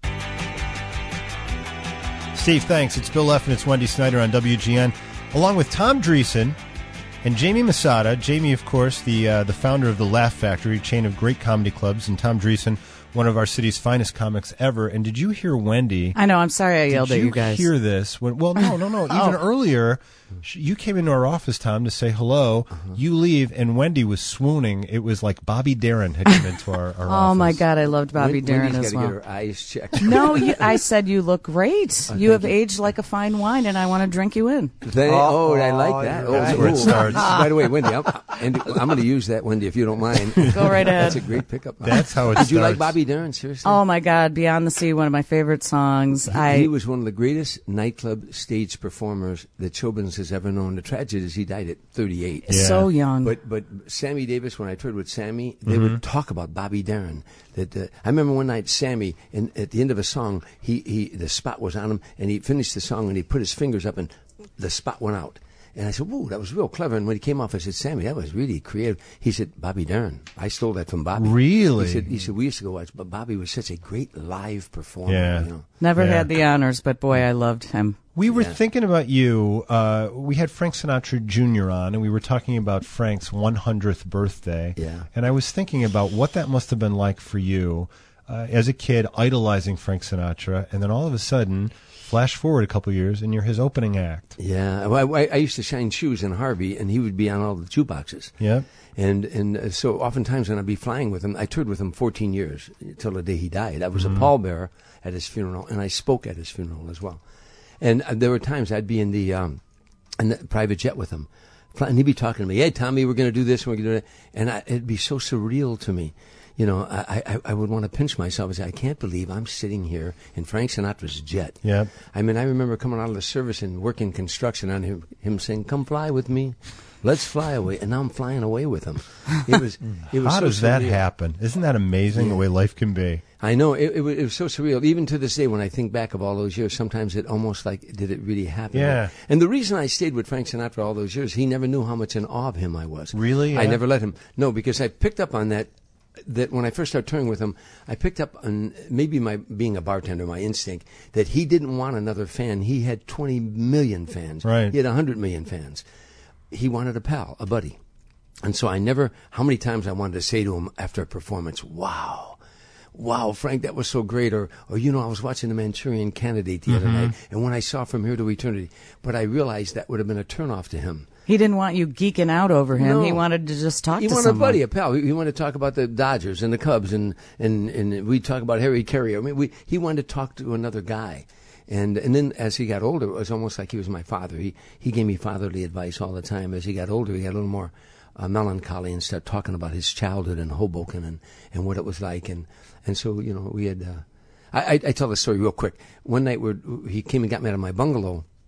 [SPEAKER 1] Steve, thanks. It's Bill Leff and it's Wendy Snyder on W G N, along with Tom Dreesen and Jamie Masada. Jamie, of course, the uh, the founder of the Laugh Factory, chain of great comedy clubs, and Tom Dreesen, one of our city's finest comics ever. And did you hear Wendy?
[SPEAKER 2] I know. I'm sorry I yelled
[SPEAKER 1] Did
[SPEAKER 2] at
[SPEAKER 1] you
[SPEAKER 2] you guys.
[SPEAKER 1] hear this? When, well, no, no, no. Even
[SPEAKER 2] Oh.
[SPEAKER 1] earlier, sh- you came into our office, Tom, to say hello.
[SPEAKER 2] Uh-huh.
[SPEAKER 1] You leave, and Wendy was swooning. It was like Bobby Darin had come into our, our
[SPEAKER 2] Oh
[SPEAKER 1] office.
[SPEAKER 2] my God, I loved Bobby
[SPEAKER 19] Wen-
[SPEAKER 2] Darin
[SPEAKER 19] Wendy's
[SPEAKER 2] as
[SPEAKER 19] gotta
[SPEAKER 2] well.
[SPEAKER 19] get her eyes checked.
[SPEAKER 2] No, you, I said you look great.
[SPEAKER 19] Oh,
[SPEAKER 2] you have
[SPEAKER 19] thank you.
[SPEAKER 2] aged like a fine wine, and I want to drink you in.
[SPEAKER 19] They, oh, I like that. Oh,
[SPEAKER 1] That's where it
[SPEAKER 19] ooh.
[SPEAKER 1] starts.
[SPEAKER 19] By the way, Wendy, I'm, and I'm going to use that, Wendy, if you don't mind.
[SPEAKER 2] Go right ahead.
[SPEAKER 19] That's a great pickup.
[SPEAKER 1] That's how it
[SPEAKER 19] Did you like
[SPEAKER 1] starts.
[SPEAKER 19] Bobby Darin? Seriously?
[SPEAKER 2] Oh my God, Beyond the Sea, one of my favorite songs.
[SPEAKER 19] He,
[SPEAKER 2] I
[SPEAKER 19] he was one of the greatest nightclub stage performers that show business has ever known. The tragedy is he died at thirty-eight.
[SPEAKER 2] Yeah. So young.
[SPEAKER 19] But but Sammy Davis, when I toured with Sammy, they
[SPEAKER 1] Mhm.
[SPEAKER 19] would talk about Bobby Darin. That uh, I remember one night, Sammy, and at the end of a song, he, he the spot was on him, and he finished the song, and he put his fingers up, and the spot went out. And I said, whoa, that was real clever. And when he came off, I said, Sammy, that was really creative. He said, Bobby Darin. I stole that from Bobby.
[SPEAKER 1] Really?
[SPEAKER 19] He said, he said we used to go watch, but Bobby was such a great live performer.
[SPEAKER 1] Yeah.
[SPEAKER 19] You know?
[SPEAKER 2] never
[SPEAKER 1] Yeah.
[SPEAKER 2] had the honors, but boy, I loved him.
[SPEAKER 1] We were
[SPEAKER 19] Yeah.
[SPEAKER 1] thinking about you. Uh, we had Frank Sinatra Junior on, and we were talking about Frank's one hundredth birthday.
[SPEAKER 19] Yeah.
[SPEAKER 1] And I was thinking about what that must have been like for you uh, as a kid, idolizing Frank Sinatra, and then all of a sudden, flash forward a couple years, and you're his opening act.
[SPEAKER 19] Yeah, well, I, I used to shine shoes in Harvey, and he would be on all the jukeboxes.
[SPEAKER 1] Yeah.
[SPEAKER 19] And and uh, so oftentimes when I'd be flying with him, I toured with him fourteen years till the day he died. I was a pallbearer at his funeral, and I spoke at his funeral as well. And uh, there were times I'd be in the um, in the private jet with him, fly- and he'd be talking to me. Hey, Tommy, we're going to do this, and we're going to do that, and I, it'd be so surreal to me. You know, I, I, I would want to pinch myself and say, I can't believe I'm sitting here in Frank Sinatra's jet.
[SPEAKER 1] Yep.
[SPEAKER 19] I mean, I remember coming out of the service and working construction on him, him saying, come fly with me. Let's fly away. And now I'm flying away with him. It was, it was
[SPEAKER 1] How
[SPEAKER 19] so
[SPEAKER 1] does that
[SPEAKER 19] surreal.
[SPEAKER 1] happen? Isn't that amazing, the
[SPEAKER 19] Yeah.
[SPEAKER 1] way life can be?
[SPEAKER 19] I know. It, it, was, it was so surreal. Even to this day, when I think back of all those years, sometimes it almost like, did it really happen?
[SPEAKER 1] Yeah.
[SPEAKER 19] And the reason I stayed with Frank Sinatra all those years, he never knew how much in awe of him I was.
[SPEAKER 1] Really?
[SPEAKER 19] I
[SPEAKER 1] Yeah.
[SPEAKER 19] never let him. No, because I picked up on that. That when I first started touring with him, I picked up on maybe my being a bartender, my instinct that he didn't want another fan. He had twenty million fans.
[SPEAKER 1] Right.
[SPEAKER 19] He had one hundred million fans. He wanted a pal, a buddy. And so I never, how many times I wanted to say to him after a performance, wow, wow, Frank, that was so great. Or, or you know, I was watching The Manchurian Candidate the other
[SPEAKER 1] Mhm.
[SPEAKER 19] night, and when I saw From Here to Eternity, but I realized that would have been a turnoff to him.
[SPEAKER 2] He didn't want you geeking out over him.
[SPEAKER 19] No.
[SPEAKER 2] He wanted to just talk
[SPEAKER 19] He
[SPEAKER 2] to
[SPEAKER 19] wanted
[SPEAKER 2] someone.
[SPEAKER 19] a buddy, a pal. He he wanted to talk about the Dodgers and the Cubs, and and and we talk about Harry Carey. I mean, we he wanted to talk to another guy, and and then as he got older, it was almost like he was my father. He he gave me fatherly advice all the time. As he got older, he got a little more uh, melancholy and started talking about his childhood in Hoboken and, and what it was like, and and so you know we had. Uh, I, I I tell the story real quick. One night we he came and got me out of my bungalow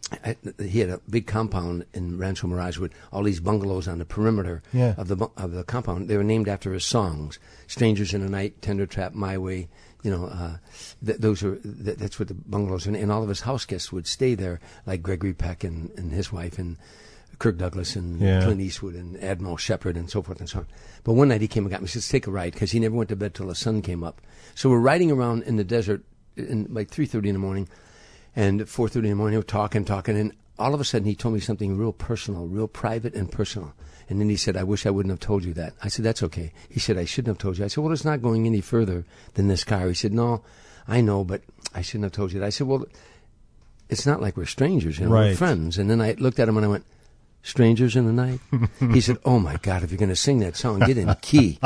[SPEAKER 19] I, he had a big compound in Rancho Mirage with all these bungalows on the perimeter
[SPEAKER 1] Yeah.
[SPEAKER 19] of the bu- of the compound. They were named after his songs: "Strangers in the Night," "Tender Trap," "My Way." You know, uh, th- those are th- that's what the bungalows and, and all of his house guests would stay there, like Gregory Peck and, and his wife and Kirk Douglas and
[SPEAKER 1] Yeah.
[SPEAKER 19] Clint Eastwood and Admiral Shepard and so forth and so on. But one night he came and got me. He said, "Let's take a ride," because he never went to bed till the sun came up. So we're riding around in the desert in like three thirty in the morning, and at four thirty in the morning we're talking, talking, and all of a sudden he told me something real personal, real private and personal. And then he said, "I wish I wouldn't have told you that." I said, "That's okay." He said, "I shouldn't have told you." I said, "Well, it's not going any further than this car." He said, "No, I know, but I shouldn't have told you that." I said, "Well, it's not like we're strangers, you know, we're
[SPEAKER 1] Right.
[SPEAKER 19] friends." And then I looked at him and I went, "Strangers in the Night?" He said, "Oh my God, if you're going to sing that song, get in key."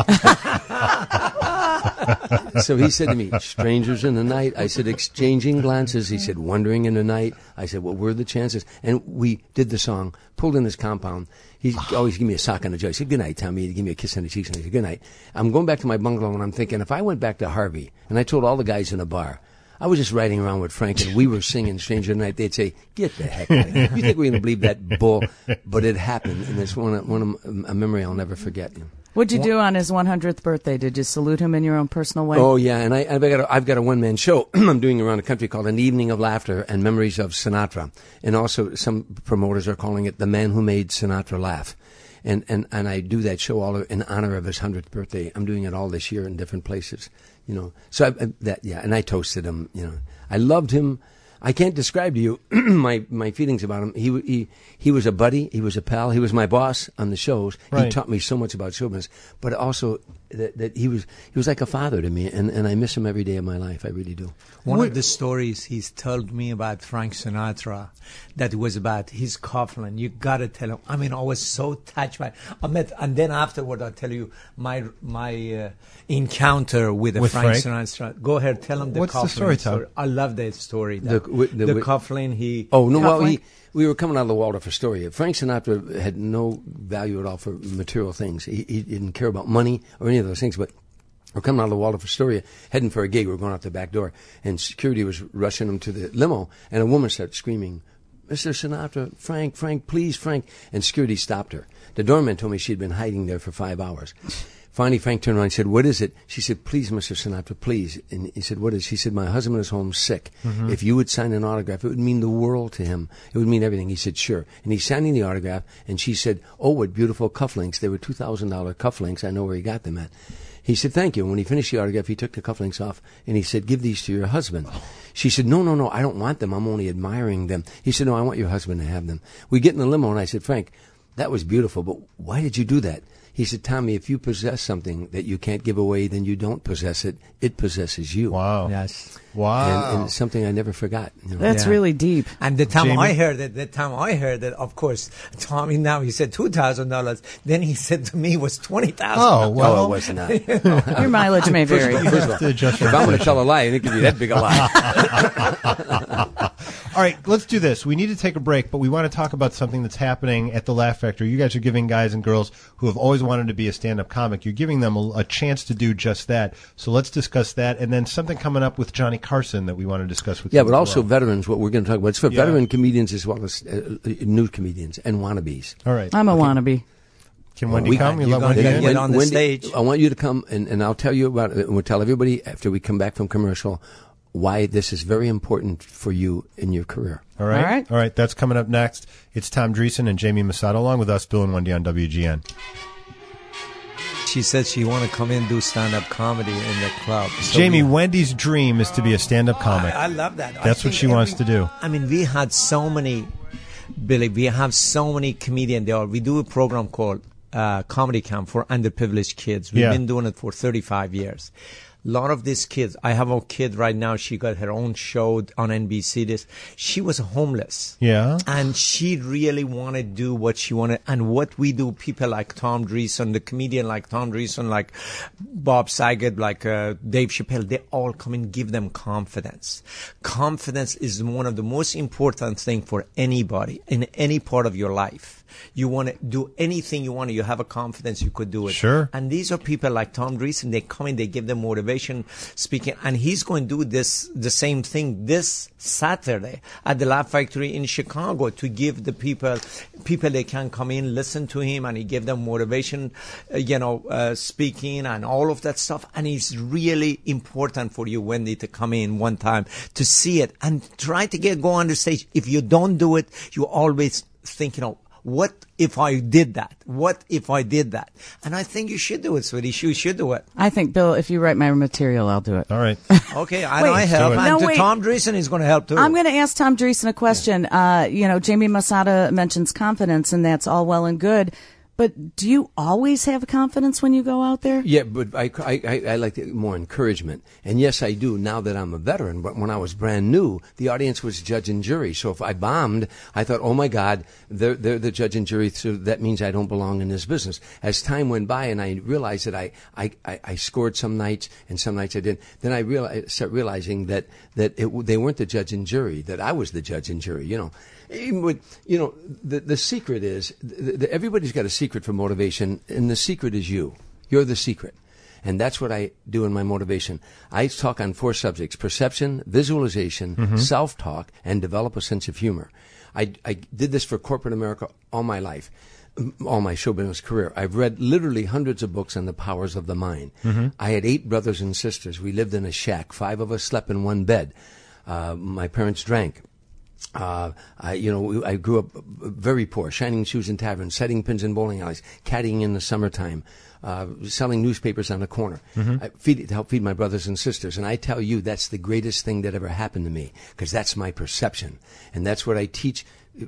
[SPEAKER 19] So he said to me, "Strangers in the Night." I said, "Exchanging glances." He said, "Wandering in the night." I said, "What were the chances?" And we did the song, pulled in his compound. He always give me a sock on the jaw. He said, "Good night, Tommy." He'd give me a kiss on the cheeks, and I said, "Good night." I'm going back to my bungalow, and I'm thinking, if I went back to Harvey, and I told all the guys in the bar, I was just riding around with Frank, and we were singing "Stranger in the Night," they'd say, "Get the heck out of here. You think we're going to believe that bull?" But it happened, and it's one of, one of a memory I'll never forget.
[SPEAKER 2] What'd you do on his one hundredth birthday? Did you salute him in your own personal way?
[SPEAKER 19] Oh yeah, and I, I've got a, I've got a one man show I'm doing around the country called An Evening of Laughter and Memories of Sinatra, and also some promoters are calling it The Man Who Made Sinatra Laugh, and and and I do that show all in honor of his hundredth birthday. I'm doing it all this year in different places, you know. So I, I, that yeah, and I toasted him. You know, I loved him. I can't describe to you my, my feelings about him. He, he he was a buddy. He was a pal. He was my boss on the shows.
[SPEAKER 1] Right.
[SPEAKER 19] He taught me so much about show business. But also that, that he was he was like a father to me, and, and I miss him every day of my life. I really do.
[SPEAKER 20] One of the stories he's told me about Frank Sinatra, that was about his Coughlin. You got to tell him. I mean, I was so touched by. I met, and then afterward, I'll tell you my my uh, encounter with,
[SPEAKER 1] With
[SPEAKER 20] Frank,
[SPEAKER 1] Frank?
[SPEAKER 20] Sinatra. Go ahead, tell him the
[SPEAKER 1] What's the
[SPEAKER 20] Coughlin
[SPEAKER 1] story, Tom?
[SPEAKER 20] I love that story.
[SPEAKER 19] The-
[SPEAKER 20] The,
[SPEAKER 19] with- the-
[SPEAKER 20] the
[SPEAKER 19] with-
[SPEAKER 20] Coughlin, he.
[SPEAKER 19] Oh no! Well,
[SPEAKER 20] Coughlin?
[SPEAKER 19] he, we were coming out of the Waldorf Astoria. Frank Sinatra had no value at all for material things. He, he didn't care about money or any of those things. But we're coming out of the Waldorf Astoria, heading for a gig. We were going out the back door, and security was rushing him to the limo, and a woman started screaming, "Mister Sinatra, Frank, Frank, please, Frank!" And security stopped her. The doorman told me she'd been hiding there for five hours. Finally, Frank turned around and said, "What is it?" She said, "Please, Mister Sinatra, please." And he said, "What is it?" She said, "My husband is home sick.
[SPEAKER 1] Mhm.
[SPEAKER 19] If you would sign an autograph, it would mean the world to him. It would mean everything." He said, "Sure." And he's signing the autograph, and she said, "Oh, what beautiful cufflinks. They were two thousand dollars cufflinks. I know where he got them at." He said, "Thank you." And when he finished the autograph, he took the cufflinks off, and he said, "Give these to your husband." She said, "No, no, no, I don't want them. I'm only admiring them." He said, "No, I want your husband to have them." We get in the limo, and I said, "Frank, that was beautiful, but why did you do that?" He said, "Tommy, if you possess something that you can't give away, then you don't possess it. It possesses you."
[SPEAKER 1] Wow.
[SPEAKER 20] Yes.
[SPEAKER 1] Wow.
[SPEAKER 19] And, and it's something I never forgot. You know.
[SPEAKER 2] That's
[SPEAKER 20] Yeah.
[SPEAKER 2] really deep.
[SPEAKER 20] And the time
[SPEAKER 1] Jamie?
[SPEAKER 20] I heard it, the time I heard it, of course, Tommy now he said two thousand dollars. Then he said to me it was twenty thousand.
[SPEAKER 1] Oh, well.
[SPEAKER 19] No, it was not.
[SPEAKER 2] Your mileage may
[SPEAKER 19] First
[SPEAKER 2] vary.
[SPEAKER 19] of all, first of all,
[SPEAKER 1] have to adjust your
[SPEAKER 19] if I'm going to
[SPEAKER 1] inflation.
[SPEAKER 19] tell a lie, it could be that big a lie.
[SPEAKER 1] All right, let's do this. We need to take a break, but we want to talk about something that's happening at the Laugh Factory. You guys are giving guys and girls who have always wanted to be a stand-up comic, you're giving them a, a chance to do just that. So let's discuss that, and then something coming up with Johnny Carson that we want to discuss with
[SPEAKER 19] Yeah,
[SPEAKER 1] you
[SPEAKER 19] but
[SPEAKER 1] as
[SPEAKER 19] also
[SPEAKER 1] well.
[SPEAKER 19] veterans, what we're going to talk about. It's for
[SPEAKER 1] Yeah.
[SPEAKER 19] veteran comedians as well as uh, new comedians and wannabes.
[SPEAKER 1] All right.
[SPEAKER 2] I'm a wannabe.
[SPEAKER 1] Can Wendy
[SPEAKER 19] We-
[SPEAKER 1] come? You
[SPEAKER 20] You're
[SPEAKER 1] let
[SPEAKER 20] gonna
[SPEAKER 1] Wendy
[SPEAKER 20] get-
[SPEAKER 1] in?
[SPEAKER 20] get on the
[SPEAKER 19] Wendy,
[SPEAKER 20] stage.
[SPEAKER 19] I want you to come, and, and I'll tell you about it. And we'll tell everybody after we come back from commercial why this is very important for you in your career.
[SPEAKER 1] All right.
[SPEAKER 2] All right.
[SPEAKER 1] All right. That's coming up next. It's Tom Dreesen and Jamie Masato along with us, Bill and Wendy on W G N.
[SPEAKER 20] She said she want to come in and do stand-up comedy in the club. So
[SPEAKER 1] Jamie,
[SPEAKER 20] we-
[SPEAKER 1] Wendy's dream is to be a stand-up comic.
[SPEAKER 20] I, I love that. I
[SPEAKER 1] That's what
[SPEAKER 20] think
[SPEAKER 1] she wants to
[SPEAKER 20] every-
[SPEAKER 1] do.
[SPEAKER 20] I mean, we had so many, Billy, we have so many comedians there. We do a program called uh, Comedy Camp for underprivileged kids. We've
[SPEAKER 1] Yeah.
[SPEAKER 20] been doing it for thirty-five years. A lot of these kids, I have a kid right now, she got her own show on N B C. This, she was homeless.
[SPEAKER 1] Yeah.
[SPEAKER 20] And she really wanted to do what she wanted. And what we do, people like Tom Dreesen, the comedian like Tom Dreesen, like Bob Saget, like uh, Dave Chappelle, they all come and give them confidence. Confidence is one of the most important things for anybody in any part of your life. You want to do anything you want to. You have a confidence you could do it.
[SPEAKER 1] Sure.
[SPEAKER 20] And these are people like Tom Dreesen. They come in, they give them motivation speaking. And he's going to do this, the same thing this Saturday at the Laugh Factory in Chicago to give the people, people they can come in, listen to him, and he give them motivation, uh, you know, uh, speaking and all of that stuff. And it's really important for you, Wendy, to come in one time to see it and try to get go on the stage. If you don't do it, you always think, you know, what if I did that? What if I did that? And I think you should do it, sweetie. You should do it.
[SPEAKER 2] I think, Bill, if you write my material, I'll do it.
[SPEAKER 1] All right.
[SPEAKER 20] Okay, and
[SPEAKER 2] Wait,
[SPEAKER 20] I help.
[SPEAKER 2] no,
[SPEAKER 20] And to
[SPEAKER 2] wait.
[SPEAKER 20] Tom Dreesen is going to help too.
[SPEAKER 2] I'm going to ask Tom Dreesen a question. Uh, you know, Jamie Masada mentions confidence, and that's all well and good. But do you always have confidence when you go out there?
[SPEAKER 19] Yeah, but I, I, I, I like more encouragement. And yes, I do now that I'm a veteran. But when I was brand new, the audience was judge and jury. So if I bombed, I thought, oh, my God, they're, they're the judge and jury, so that means I don't belong in this business. As time went by and I realized that I, I, I, I scored some nights and some nights I didn't, then I realized, start realizing that, that it, they weren't the judge and jury, that I was the judge and jury, you know. Even with, you know, the, the secret is, the, the, everybody's got a secret for motivation, and the secret is you. You're the secret. And that's what I do in my motivation. I talk on four subjects: perception, visualization,
[SPEAKER 1] Mm-hmm.
[SPEAKER 19] self-talk, and develop a sense of humor. I, I did this for corporate America all my life, all my show business career. I've read literally hundreds of books on the powers of the mind.
[SPEAKER 1] Mm-hmm.
[SPEAKER 19] I had eight brothers and sisters. We lived in a shack. Five of us slept in one bed. Uh, my parents drank. Uh, I, you know, I grew up very poor, shining shoes in taverns, setting pins in bowling alleys, caddying in the summertime, uh, selling newspapers on the corner.
[SPEAKER 1] Mhm.
[SPEAKER 19] I feed, to help feed my brothers and sisters. And I tell you, that's the greatest thing that ever happened to me, because that's my perception. And that's what I teach.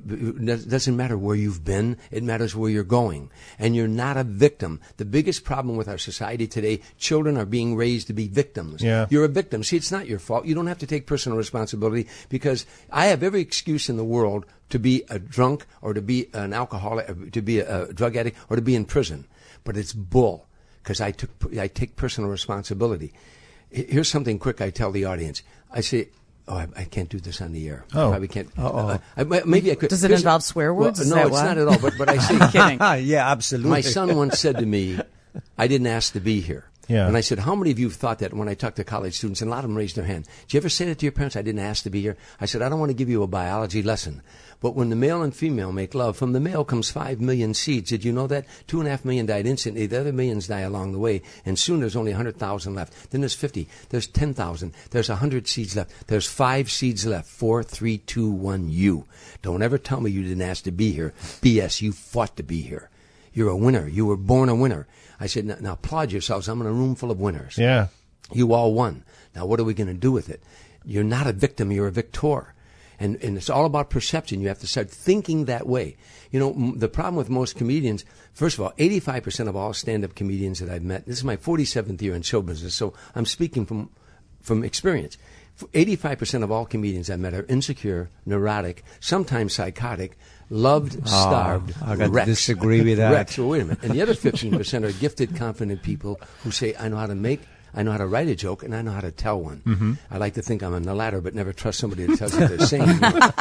[SPEAKER 19] It doesn't matter where you've been. It matters where you're going. And you're not a victim. The biggest problem with our society today, children are being raised to be victims.
[SPEAKER 1] Yeah.
[SPEAKER 19] You're a victim. See, it's not your fault. You don't have to take personal responsibility, because I have every excuse in the world to be a drunk or to be an alcoholic, to be a, a drug addict, or to be in prison. But it's bull, because I took I take personal responsibility. Here's something quick I tell the audience. I say, oh, I, I can't do this on the air.
[SPEAKER 1] Oh.
[SPEAKER 19] I probably can't.
[SPEAKER 20] Uh-oh.
[SPEAKER 19] Uh, I, maybe I could.
[SPEAKER 2] Does it
[SPEAKER 19] here's-
[SPEAKER 2] involve swear words?
[SPEAKER 19] Well,
[SPEAKER 2] Is
[SPEAKER 19] no,
[SPEAKER 2] that
[SPEAKER 19] it's
[SPEAKER 2] why?
[SPEAKER 19] not at all. But, but I say,
[SPEAKER 2] I'm kidding.
[SPEAKER 20] Yeah, absolutely.
[SPEAKER 19] my son once said to me, I didn't ask to be here.
[SPEAKER 1] Yeah.
[SPEAKER 19] And I said, how many of you have thought that? When I talk to college students, and a lot of them raised their hand. Did you ever say that to your parents? I didn't ask to be here. I said, I don't want to give you a biology lesson. But when the male and female make love, from the male comes five million seeds. Did you know that? Two and a half million died instantly. The other millions die along the way. And soon there's only one hundred thousand left. Then there's fifty. There's ten thousand. There's one hundred seeds left. There's five seeds left. Four, three, two, one, you. Don't ever tell me you didn't ask to be here. B S, you fought to be here. You're a winner. You were born a winner. I said, now, now applaud yourselves. I'm in a room full of winners.
[SPEAKER 1] Yeah.
[SPEAKER 19] You all won. Now what are we going to do with it? You're not a victim. You're a victor. And, and it's all about perception. You have to start thinking that way. You know, m- the problem with most comedians, first of all, eighty-five percent of all stand-up comedians that I've met, this is my forty-seventh year in show business, so I'm speaking from, from experience. eighty-five percent of all comedians I've met are insecure, neurotic, sometimes psychotic, loved, starved,
[SPEAKER 20] I got to
[SPEAKER 19] wrecks.
[SPEAKER 20] disagree with that.
[SPEAKER 19] Wrecks. Well, wait a minute. And the other fifteen percent are gifted, confident people who say, I know how to make, I know how to write a joke, and I know how to tell one.
[SPEAKER 1] Mhm.
[SPEAKER 19] I like to think I'm on the latter, but never trust somebody that tells you they're saying. You know.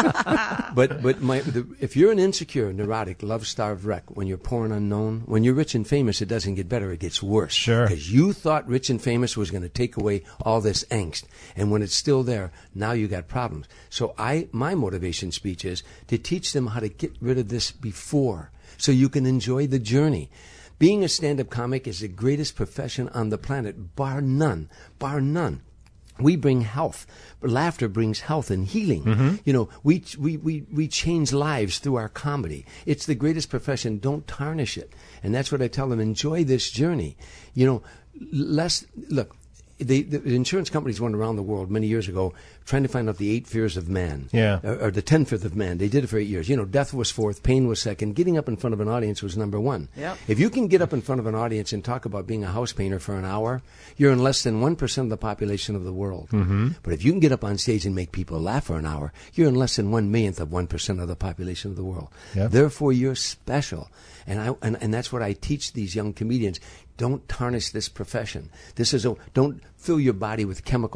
[SPEAKER 19] But but my, the, if you're an insecure, neurotic, love-starved wreck, when you're poor and unknown, when you're rich and famous, it doesn't get better; it gets worse.
[SPEAKER 1] Sure.
[SPEAKER 19] Because you thought rich and famous was going to take away all this angst, and when it's still there, now you got problems. So I, my motivation speech is to teach them how to get rid of this before, so you can enjoy the journey. Being a stand-up comic is the greatest profession on the planet, bar none, bar none. We bring health. Laughter brings health and healing.
[SPEAKER 1] Mm-hmm.
[SPEAKER 19] You know, we, we, we, we change lives through our comedy. It's the greatest profession. Don't tarnish it. And that's what I tell them. Enjoy this journey. You know, less, look, the, the insurance companies went around the world many years ago trying to find out the eight fears of man.
[SPEAKER 1] Yeah.
[SPEAKER 19] Or, or the ten fifth of man. They did it for eight years. You know, death was fourth, pain was second, getting up in front of an audience was number one.
[SPEAKER 2] Yep.
[SPEAKER 19] If you can get up in front of an audience and talk about being a house painter for an hour, you're in less than one percent of the population of the world.
[SPEAKER 1] Mm-hmm.
[SPEAKER 19] But if you can get up on stage and make people laugh for an hour, you're in less than one millionth of one percent of the population of the world.
[SPEAKER 1] Yep.
[SPEAKER 19] Therefore, you're special. And, I, and, and that's what I teach these young comedians. Don't tarnish this profession. This is a, don't fill your body with chemical.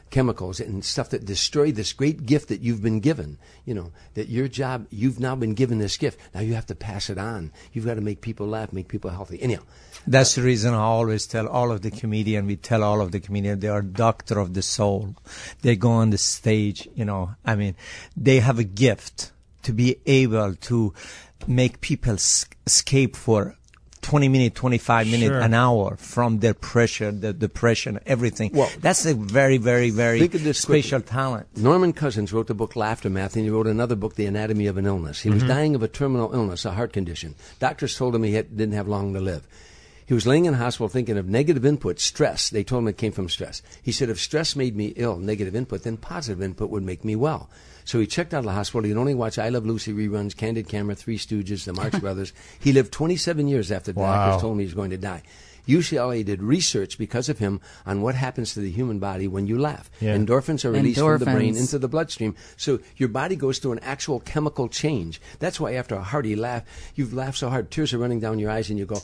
[SPEAKER 19] chemicals and stuff that destroy this great gift that you've been given. You know, that your job, you've now been given this gift. Now you have to pass it on. You've got to make people laugh, make people healthy. Anyhow.
[SPEAKER 20] That's the reason I always tell all of the comedians, we tell all of the comedians, they are doctor of the soul. They go on the stage, you know, I mean, they have a gift to be able to make people s- escape for twenty minutes, twenty-five minutes,
[SPEAKER 19] Sure.
[SPEAKER 20] an hour from their pressure, the depression, everything.
[SPEAKER 19] Well,
[SPEAKER 20] that's a very, very, very
[SPEAKER 19] think of this
[SPEAKER 20] special
[SPEAKER 19] quickly.
[SPEAKER 20] talent.
[SPEAKER 19] Norman Cousins wrote the book Laughter Math, and he wrote another book, The Anatomy of an Illness. He was
[SPEAKER 20] Mhm.
[SPEAKER 19] dying of a terminal illness, a heart condition. Doctors told him he had, didn't have long to live. He was laying in the hospital thinking of negative input, stress. They told him it came from stress. He said, if stress made me ill, negative input, then positive input would make me well. So he checked out of the hospital. He'd only watch I Love Lucy reruns, Candid Camera, Three Stooges, The Marx Brothers. He lived twenty-seven years after the
[SPEAKER 1] Wow.
[SPEAKER 19] doctors told him he was going to die. U C L A did research because of him on what happens to the human body when you laugh.
[SPEAKER 1] Yeah.
[SPEAKER 19] Endorphins are released from the brain
[SPEAKER 2] Endorphins.
[SPEAKER 19] into the bloodstream. So your body goes through an actual chemical change. That's why after a hearty laugh, you've laughed so hard, tears are running down your eyes, and you go,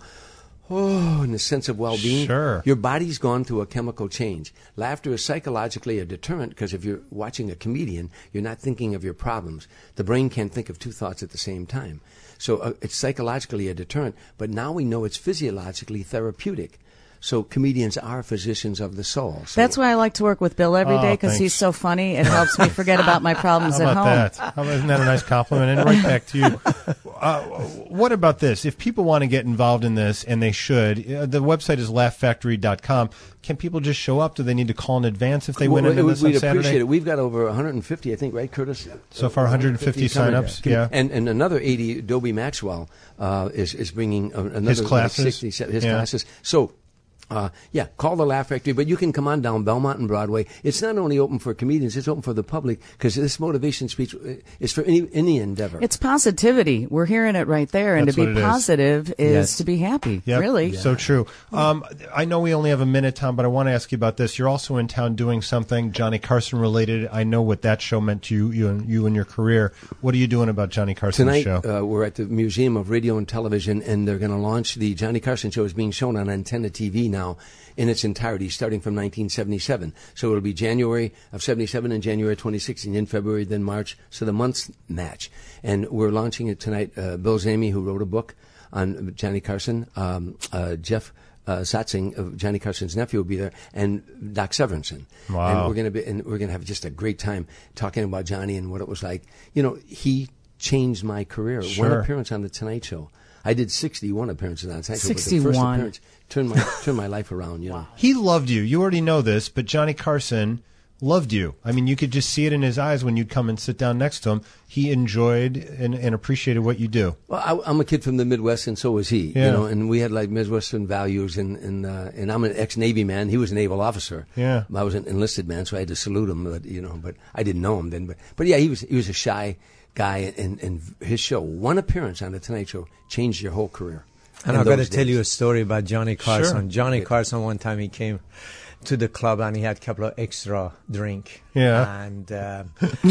[SPEAKER 19] oh, in the sense of well-being.
[SPEAKER 1] Sure.
[SPEAKER 19] Your body's gone through a chemical change. Laughter is psychologically a deterrent because if you're watching a comedian, you're not thinking of your problems. The brain can't think of two thoughts at the same time. So uh, it's psychologically a deterrent, but now we know it's physiologically therapeutic. So comedians are physicians of the soul. So
[SPEAKER 2] That's why I like to work with Bill every
[SPEAKER 1] Oh,
[SPEAKER 2] day because
[SPEAKER 1] thanks.
[SPEAKER 2] he's so funny. It helps me forget about my problems
[SPEAKER 1] How
[SPEAKER 2] at
[SPEAKER 1] about
[SPEAKER 2] home.
[SPEAKER 1] that? How about, isn't that a nice compliment? And right back to you. Uh, what about this? If people want to get involved in this, and they should, uh, the website is laugh factory dot com. Can people just show up? Do they need to call in advance if they
[SPEAKER 19] Well,
[SPEAKER 1] win into
[SPEAKER 19] we-
[SPEAKER 1] this on
[SPEAKER 19] we'd
[SPEAKER 1] Saturday?
[SPEAKER 19] appreciate it. We've got over one hundred fifty, I think, right, Curtis?
[SPEAKER 1] So far, one hundred fifty
[SPEAKER 19] coming.
[SPEAKER 1] signups, yeah.
[SPEAKER 19] And and another eighty. Adobe Maxwell uh, is is bringing uh, another
[SPEAKER 1] His
[SPEAKER 19] like
[SPEAKER 1] classes?
[SPEAKER 19] sixty, his
[SPEAKER 1] Yeah.
[SPEAKER 19] classes. So. Uh, yeah, call the Laugh Factory, but you can come on down Belmont and Broadway. It's not only open for comedians, it's open for the public because this motivation speech is for any, any endeavor.
[SPEAKER 2] It's positivity. We're hearing it right there. And
[SPEAKER 1] That's
[SPEAKER 2] to
[SPEAKER 1] what
[SPEAKER 2] be
[SPEAKER 1] it is.
[SPEAKER 2] positive is
[SPEAKER 1] Yes.
[SPEAKER 2] to be happy.
[SPEAKER 1] Yep,
[SPEAKER 2] Really.
[SPEAKER 1] so true. Um, I know we only have a minute, Tom, but I want to ask you about this. You're also in town doing something Johnny Carson related. I know what that show meant to you, you and you and your career. What are you doing about Johnny Carson's
[SPEAKER 19] Tonight,
[SPEAKER 1] show?
[SPEAKER 19] uh, we're at the Museum of Radio and Television, and they're going to launch the Johnny Carson show. Is being shown on Antenna T V now in its entirety, starting from nineteen seventy-seven. So it'll be January of seventy-seven and January twenty sixteen, in February, then March. So the months match. And we're launching it tonight. Uh, Bill Zamy, who wrote a book on Johnny Carson, um, uh, Jeff uh, Satzing, of Johnny Carson's nephew, will be there, and Doc Severinsen.
[SPEAKER 1] Wow.
[SPEAKER 19] And we're going to be, and we're going to have just a great time talking about Johnny and what it was like. You know, he changed my career.
[SPEAKER 1] Sure.
[SPEAKER 19] One appearance on the Tonight Show. I did sixty-one appearances on the Tonight Show, but the first
[SPEAKER 2] sixty-one.
[SPEAKER 19] appearance turned my turned my life around. You know.
[SPEAKER 1] He loved you. You already know this, but Johnny Carson loved you. I mean, you could just see it in his eyes when you'd come and sit down next to him. He enjoyed and, and appreciated what you do.
[SPEAKER 19] Well, I, I'm a kid from the Midwest, and so was he.
[SPEAKER 1] Yeah.
[SPEAKER 19] You know, and we had like Midwestern values, and and uh, and I'm an ex-Navy man. He was a naval officer.
[SPEAKER 1] Yeah.
[SPEAKER 19] I was an enlisted man, so I had to salute him. But you know, but I didn't know him then. But but yeah, he was he was a shy guy, and and his show, one appearance on the Tonight Show, changed your whole career.
[SPEAKER 20] And
[SPEAKER 19] in
[SPEAKER 20] I've got to
[SPEAKER 19] those
[SPEAKER 20] tell
[SPEAKER 19] days.
[SPEAKER 20] you a story about Johnny Carson.
[SPEAKER 1] Sure.
[SPEAKER 20] Johnny
[SPEAKER 19] Okay.
[SPEAKER 20] Carson, one time he came to the club and he had a couple of extra drink.
[SPEAKER 1] Yeah.
[SPEAKER 20] And uh,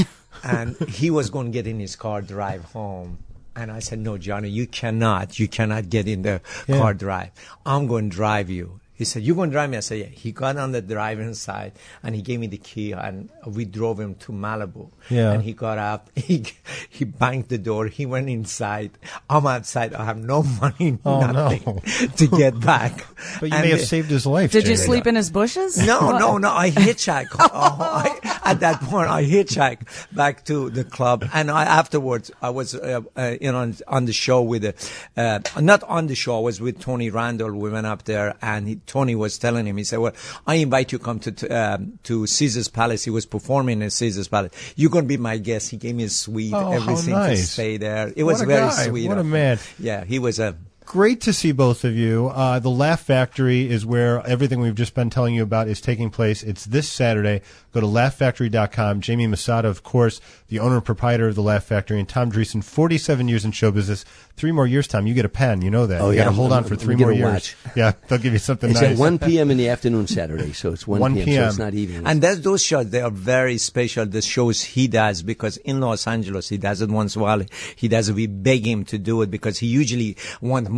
[SPEAKER 20] and he was going to get in his car, drive home. And I said, no, Johnny, you cannot. You cannot get in the
[SPEAKER 1] Yeah.
[SPEAKER 20] car drive. I'm going to drive you. He said, you going to drive me? I said, yeah. He got on the driving side and he gave me the key and we drove him to Malibu.
[SPEAKER 1] Yeah.
[SPEAKER 20] And he got up. He he banged the door. He went inside. I'm outside. I have no money,
[SPEAKER 1] Oh,
[SPEAKER 20] nothing
[SPEAKER 1] no.
[SPEAKER 20] to get back.
[SPEAKER 1] But you
[SPEAKER 20] And
[SPEAKER 1] may have
[SPEAKER 20] the-
[SPEAKER 1] saved his life.
[SPEAKER 2] Did you
[SPEAKER 1] Jamie.
[SPEAKER 2] sleep in his bushes?
[SPEAKER 20] No, no, no. I hitchhiked. Oh, I, at that point, I hitchhiked back to the club, and I, afterwards, I was, uh, uh, you know, on, on the show with, uh, uh, not on the show. I was with Tony Randall. We went up there, and he, Tony was telling him. He said, "Well, I invite you to come to to, um, to Caesar's Palace." He was performing in Caesar's Palace. You're gonna be my guest. He gave me a suite,
[SPEAKER 1] Oh, how
[SPEAKER 20] everything to
[SPEAKER 1] nice.
[SPEAKER 20] stay there. It
[SPEAKER 1] What
[SPEAKER 20] was
[SPEAKER 1] a
[SPEAKER 20] very
[SPEAKER 1] guy.
[SPEAKER 20] sweet.
[SPEAKER 1] What a
[SPEAKER 20] of him.
[SPEAKER 1] man.
[SPEAKER 20] Yeah, he was a.
[SPEAKER 1] Great to see both of you. Uh, the Laugh Factory is where everything we've just been telling you about is taking place. It's this Saturday. Go to laugh factory dot com. Jamie Masada, of course, the owner and proprietor of the Laugh Factory, and Tom Dreesen, forty-seven years in show business. Three more years, Tom. You get a pen. You know that.
[SPEAKER 19] Oh,
[SPEAKER 1] you
[SPEAKER 19] yeah.
[SPEAKER 1] got to hold
[SPEAKER 19] I'm-
[SPEAKER 1] on for
[SPEAKER 19] I'm
[SPEAKER 1] three
[SPEAKER 19] gonna
[SPEAKER 1] more
[SPEAKER 19] get a
[SPEAKER 1] years.
[SPEAKER 19] watch.
[SPEAKER 1] Yeah, they'll give you something
[SPEAKER 19] It's
[SPEAKER 1] nice.
[SPEAKER 19] at one p.m. in the afternoon Saturday, so it's one,
[SPEAKER 1] one
[SPEAKER 19] p.m.,
[SPEAKER 1] p.m.
[SPEAKER 19] so it's not evening.
[SPEAKER 20] And that's, those shows, they are very special, the shows he does, because in Los Angeles, he does it once in a while. He does it. We beg him to do it because he usually wants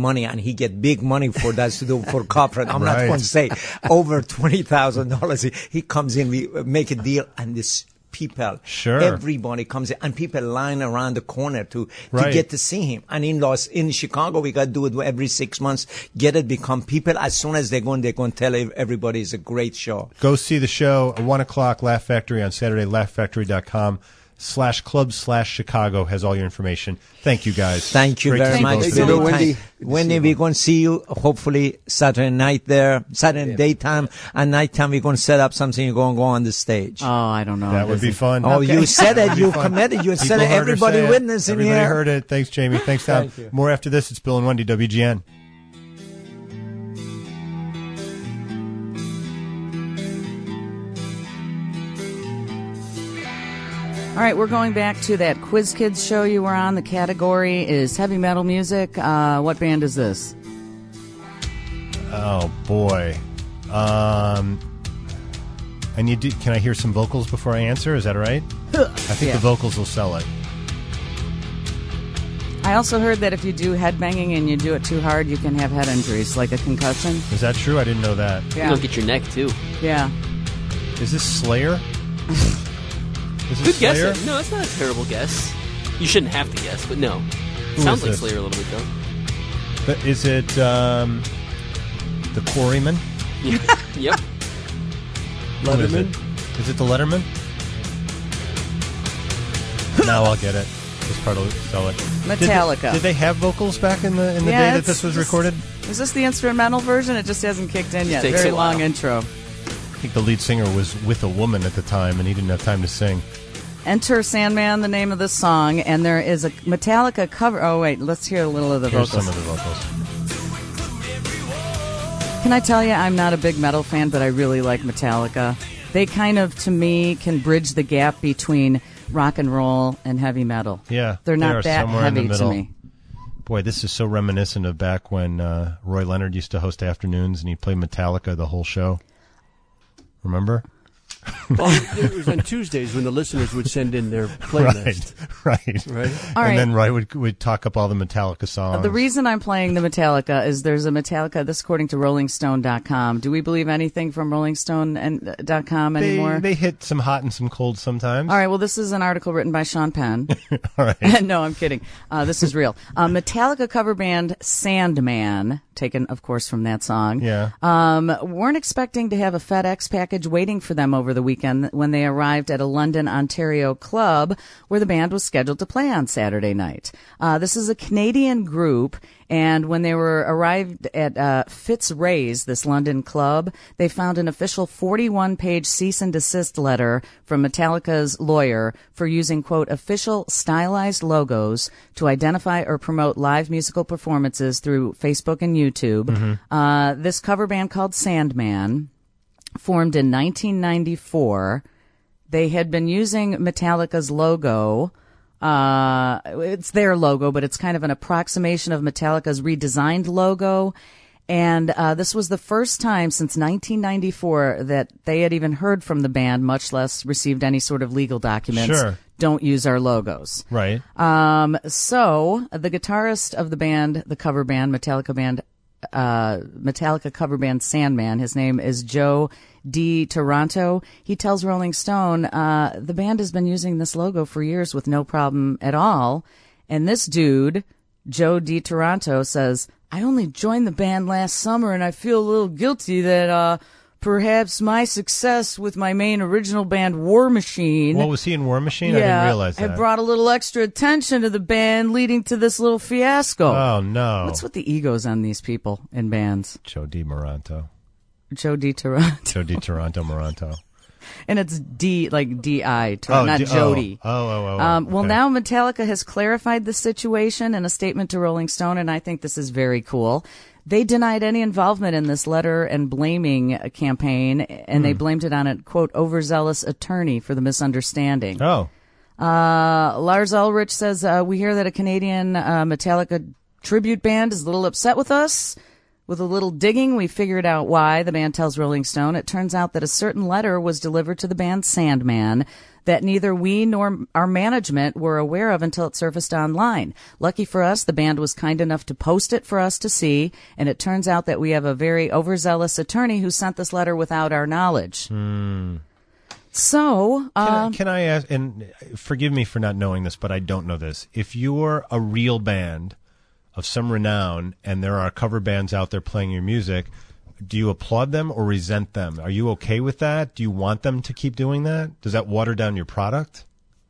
[SPEAKER 20] money, and he get big money for that to do for corporate. I'm
[SPEAKER 1] Right.
[SPEAKER 20] not going to say over twenty thousand dollars. He, he comes in, we make a deal, and this people,
[SPEAKER 1] Sure.
[SPEAKER 20] everybody comes in, and people line around the corner to, to
[SPEAKER 1] Right.
[SPEAKER 20] get to see him. And in Los, in Chicago, we got to do it every six months, get it, become people. As soon as they go in, they're going to tell ev- everybody it's a great show.
[SPEAKER 1] Go see the show at one o'clock, Laugh Factory on Saturday, laugh factory dot com slash club slash Chicago has all your information. Thank you, guys.
[SPEAKER 20] Thank you
[SPEAKER 1] Great to
[SPEAKER 20] very
[SPEAKER 1] see
[SPEAKER 20] much.
[SPEAKER 1] both
[SPEAKER 20] It's
[SPEAKER 1] of you.
[SPEAKER 20] very kind. Wendy, we're going to see you hopefully Saturday night there, Saturday daytime, and nighttime we're going to set up something. You're going to go on the stage.
[SPEAKER 2] Oh, I don't know.
[SPEAKER 1] That would be fun.
[SPEAKER 20] Oh,
[SPEAKER 2] Okay.
[SPEAKER 20] you said it.
[SPEAKER 1] That'd be
[SPEAKER 20] You
[SPEAKER 1] fun.
[SPEAKER 20] committed. You said
[SPEAKER 1] People
[SPEAKER 20] it.
[SPEAKER 1] heard her
[SPEAKER 20] Everybody
[SPEAKER 1] say it.
[SPEAKER 20] witnessing
[SPEAKER 1] Everybody
[SPEAKER 20] here.
[SPEAKER 1] heard it. Thanks, Jamie. Thanks, Tom.
[SPEAKER 20] Thank you.
[SPEAKER 1] More after this. It's Bill and Wendy, W G N.
[SPEAKER 2] All right, we're going back to that Quiz Kids show you were on. The category is heavy metal music. Uh, what band is this?
[SPEAKER 1] Oh boy. Um, and you do, can I hear some vocals before I answer? Is that all right? I think
[SPEAKER 2] Yeah.
[SPEAKER 1] the vocals will sell it.
[SPEAKER 2] I also heard that if you do head banging and you do it too hard, you can have head injuries, like a concussion.
[SPEAKER 1] Is that true? I didn't know that.
[SPEAKER 2] Yeah.
[SPEAKER 4] You'll get your neck too.
[SPEAKER 2] Yeah.
[SPEAKER 1] Is this Slayer? Is
[SPEAKER 4] Good
[SPEAKER 1] this
[SPEAKER 4] guess.
[SPEAKER 1] Slayer?
[SPEAKER 4] No, it's not a terrible guess. You shouldn't have to guess, but no.
[SPEAKER 1] Who
[SPEAKER 4] Sounds
[SPEAKER 1] is
[SPEAKER 4] like
[SPEAKER 1] this?
[SPEAKER 4] Slayer a little bit though.
[SPEAKER 1] But is it um, the Quarrymen?
[SPEAKER 4] Yep.
[SPEAKER 1] Who is
[SPEAKER 3] Letterman?
[SPEAKER 1] it? Is it the Letterman? Now I'll get it. This part will sell it.
[SPEAKER 2] Metallica.
[SPEAKER 1] Did they, did they have vocals back in the in the
[SPEAKER 2] Yeah,
[SPEAKER 1] day that
[SPEAKER 2] it's
[SPEAKER 1] this was
[SPEAKER 2] just-
[SPEAKER 1] recorded?
[SPEAKER 2] Is this the instrumental version? It just hasn't kicked in yet.
[SPEAKER 4] Takes
[SPEAKER 2] Very
[SPEAKER 4] a while.
[SPEAKER 2] long intro.
[SPEAKER 1] I think the lead singer was with a woman at the time, and he didn't have time to sing.
[SPEAKER 2] Enter Sandman, the name of the song, and there is a Metallica cover. Oh, wait, let's hear a little of the
[SPEAKER 1] Here's
[SPEAKER 2] vocals.
[SPEAKER 1] some of the vocals.
[SPEAKER 2] Can I tell you, I'm not a big metal fan, but I really like Metallica. They kind of, to me, can bridge the gap between rock and roll and heavy metal.
[SPEAKER 1] Yeah,
[SPEAKER 2] They're
[SPEAKER 1] they
[SPEAKER 2] not
[SPEAKER 1] are
[SPEAKER 2] that
[SPEAKER 1] somewhere in the
[SPEAKER 2] heavy to
[SPEAKER 1] middle.
[SPEAKER 2] me.
[SPEAKER 1] Boy, this is so reminiscent of back when uh, Roy Leonard used to host afternoons and he'd play Metallica the whole show. Remember?
[SPEAKER 3] Well, it was on Tuesdays when the listeners would send in their playlist.
[SPEAKER 1] Right, right.
[SPEAKER 3] Right?
[SPEAKER 2] All right.
[SPEAKER 1] And then Roy would, would talk up all the Metallica songs.
[SPEAKER 2] The reason I'm playing the Metallica is there's a Metallica, this according to Rolling Stone dot com. Do we believe anything from Rolling Stone and dot com
[SPEAKER 1] they,
[SPEAKER 2] anymore?
[SPEAKER 1] they hit some hot and some cold sometimes.
[SPEAKER 2] All right, well, this is an article written by Sean Penn.
[SPEAKER 1] All right.
[SPEAKER 2] No, I'm kidding. Uh, this is real. Uh, Metallica cover band Sandman, taken, of course, from that song.
[SPEAKER 1] Yeah.
[SPEAKER 2] Um, weren't expecting to have a FedEx package waiting for them over the weekend when they arrived at a London, Ontario club where the band was scheduled to play on Saturday night. Uh, this is a Canadian group, and when they were arrived at uh, Fitzrays, this London club, they found an official forty-one page cease and desist letter from Metallica's lawyer for using, quote, official stylized logos to identify or promote live musical performances through Facebook and YouTube.
[SPEAKER 1] Mm-hmm.
[SPEAKER 2] Uh, this cover band called Sandman formed in nineteen ninety-four. They had been using Metallica's logo. Uh, it's their logo, but it's kind of an approximation of Metallica's redesigned logo. And uh, this was the first time since nineteen ninety-four that they had even heard from the band, much less received any sort of legal documents.
[SPEAKER 1] Sure.
[SPEAKER 2] Don't use our logos.
[SPEAKER 1] Right.
[SPEAKER 2] Um, so the guitarist of the band, the cover band, Metallica band, uh, Metallica cover band Sandman, his name is Joe D. Toronto. He tells Rolling Stone, uh, the band has been using this logo for years with no problem at all. And this dude, Joe D. Toronto, says, I only joined the band last summer and I feel a little guilty that, uh, perhaps my success with my main original band, War Machine.
[SPEAKER 1] What, was he in War Machine? I
[SPEAKER 2] Yeah,
[SPEAKER 1] didn't realize that.
[SPEAKER 2] had brought a little extra attention to the band, leading to this little fiasco.
[SPEAKER 1] Oh, no.
[SPEAKER 2] What's with the egos on these people in bands?
[SPEAKER 1] Joe D. Moranto.
[SPEAKER 2] Joe D. Toronto.
[SPEAKER 1] Joe D. Toronto Moranto.
[SPEAKER 2] And it's D, like D I, Tor-
[SPEAKER 1] Oh,
[SPEAKER 2] not
[SPEAKER 1] D-
[SPEAKER 2] Jody.
[SPEAKER 1] Oh, oh, oh. oh
[SPEAKER 2] Um, well,
[SPEAKER 1] okay.
[SPEAKER 2] now Metallica has clarified the situation in a statement to Rolling Stone, and I think this is very cool. They denied any involvement in this letter and blaming campaign, and
[SPEAKER 1] Hmm.
[SPEAKER 2] they blamed it on a, quote, overzealous attorney for the misunderstanding.
[SPEAKER 1] Oh.
[SPEAKER 2] Uh, Lars Ulrich says, uh, we hear that a Canadian uh, Metallica tribute band is a little upset with us. With a little digging, we figured out why, the band tells Rolling Stone. It turns out that a certain letter was delivered to the band Sandman that neither we nor our management were aware of until it surfaced online. Lucky for us, the band was kind enough to post it for us to see, and it turns out that we have a very overzealous attorney who sent this letter without our knowledge.
[SPEAKER 1] Hmm.
[SPEAKER 2] So, uh,
[SPEAKER 1] Can, I, can I ask, and forgive me for not knowing this, but I don't know this. If you're a real band of some renown and there are cover bands out there playing your music, do you applaud them or resent them? Are you okay with that? Do you want them to keep doing that? Does that water down your product?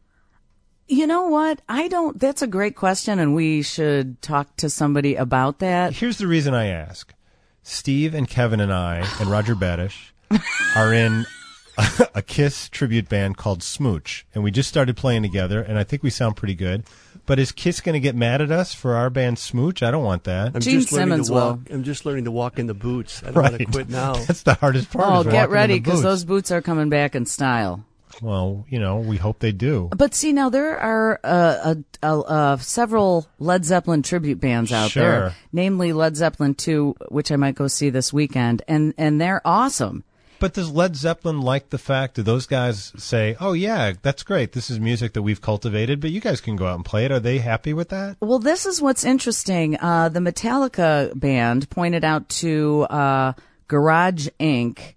[SPEAKER 2] you know what? I don't. That's a great question, and we should talk to somebody about that.
[SPEAKER 1] Here's the reason I ask. Steve and Kevin and I and Roger Badish are in a, a Kiss tribute band called Smooch, and we just started playing together, and I think we sound pretty good. But is Kiss going to get mad at us for our band Smooch? I don't want that.
[SPEAKER 3] I'm
[SPEAKER 2] Gene
[SPEAKER 3] just learning
[SPEAKER 2] Simmons
[SPEAKER 3] to walk.
[SPEAKER 2] will.
[SPEAKER 3] I'm just learning to walk in the boots. I don't
[SPEAKER 1] Right.
[SPEAKER 3] want to quit now.
[SPEAKER 1] That's the hardest part.
[SPEAKER 2] Oh,
[SPEAKER 1] is
[SPEAKER 2] get
[SPEAKER 1] walking in
[SPEAKER 2] ready
[SPEAKER 1] the
[SPEAKER 2] because
[SPEAKER 1] boots.
[SPEAKER 2] those boots are coming back in style.
[SPEAKER 1] Well, you know, we hope they do.
[SPEAKER 2] But see, now there are uh, uh, uh, uh, several Led Zeppelin tribute bands out
[SPEAKER 1] Sure.
[SPEAKER 2] there, namely Led Zeppelin two, which I might go see this weekend, and, and they're awesome.
[SPEAKER 1] But does Led Zeppelin like the fact, do those guys say, oh, yeah, that's great, this is music that we've cultivated, but you guys can go out and play it? Are they happy with that?
[SPEAKER 2] Well, this is what's interesting. Uh, the Metallica band pointed out to uh, Garage Incorporated,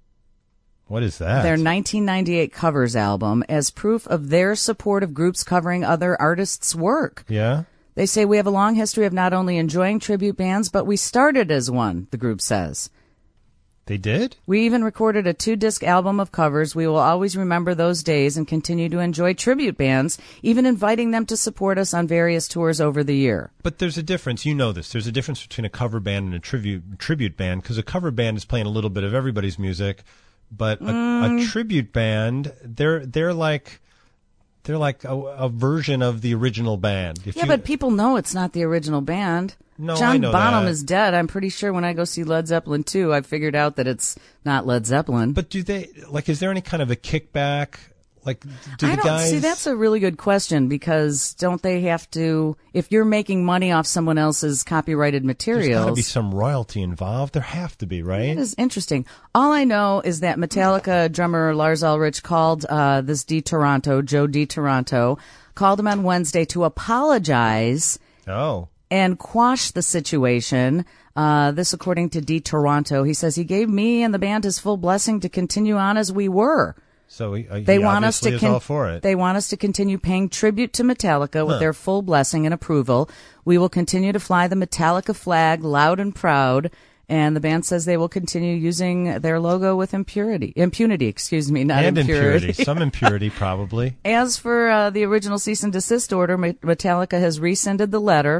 [SPEAKER 1] What is that?
[SPEAKER 2] their nineteen ninety-eight covers album, as proof of their support of groups covering other artists' work.
[SPEAKER 1] Yeah?
[SPEAKER 2] They say we have a long history of not only enjoying tribute bands, but we started as one, the group says.
[SPEAKER 1] They did?
[SPEAKER 2] We even recorded a two-disc album of covers. We will always remember those days and continue to enjoy tribute bands, even inviting them to support us on various tours over the year.
[SPEAKER 1] But there's a difference. You know this. There's a difference between a cover band and a tribute tribute band, because a cover band is playing a little bit of everybody's music, but a,
[SPEAKER 2] Mm.
[SPEAKER 1] a tribute band, they're they're like they're like a, a version of the original band. If
[SPEAKER 2] yeah,
[SPEAKER 1] you,
[SPEAKER 2] but people know it's not the original band.
[SPEAKER 1] No,
[SPEAKER 2] John
[SPEAKER 1] I know
[SPEAKER 2] Bonham
[SPEAKER 1] that.
[SPEAKER 2] is dead. I'm pretty sure when I go see Led Zeppelin two, I figured out that it's not Led Zeppelin.
[SPEAKER 1] But do they like? Is there any kind of a kickback? Like, do
[SPEAKER 2] I
[SPEAKER 1] the
[SPEAKER 2] don't
[SPEAKER 1] guys
[SPEAKER 2] see. That's a really good question, because don't they have to? If you're making money off someone else's copyrighted
[SPEAKER 1] There's got to
[SPEAKER 2] materials,
[SPEAKER 1] be some royalty involved. There have to be, right?
[SPEAKER 2] That is interesting. All I know is that Metallica drummer Lars Ulrich called uh, this D. Toronto, Joe D. Toronto, called him on Wednesday to apologize
[SPEAKER 1] Oh.
[SPEAKER 2] and quash the situation. Uh, this, according to D. Toronto, he says he gave me and the band his full blessing to continue on as we were.
[SPEAKER 1] So he, uh,
[SPEAKER 2] They
[SPEAKER 1] he
[SPEAKER 2] want us
[SPEAKER 1] obviously
[SPEAKER 2] to
[SPEAKER 1] is
[SPEAKER 2] con-
[SPEAKER 1] all for it.
[SPEAKER 2] They want us to continue paying tribute to Metallica with
[SPEAKER 1] Huh.
[SPEAKER 2] their full blessing and approval. We will continue to fly the Metallica flag loud and proud. And the band says they will continue using their logo with impurity, impunity, excuse me, not
[SPEAKER 1] and
[SPEAKER 2] impurity.
[SPEAKER 1] impurity. Some impurity, probably.
[SPEAKER 2] As for uh, the original cease and desist order, Me- Metallica has rescinded the letter.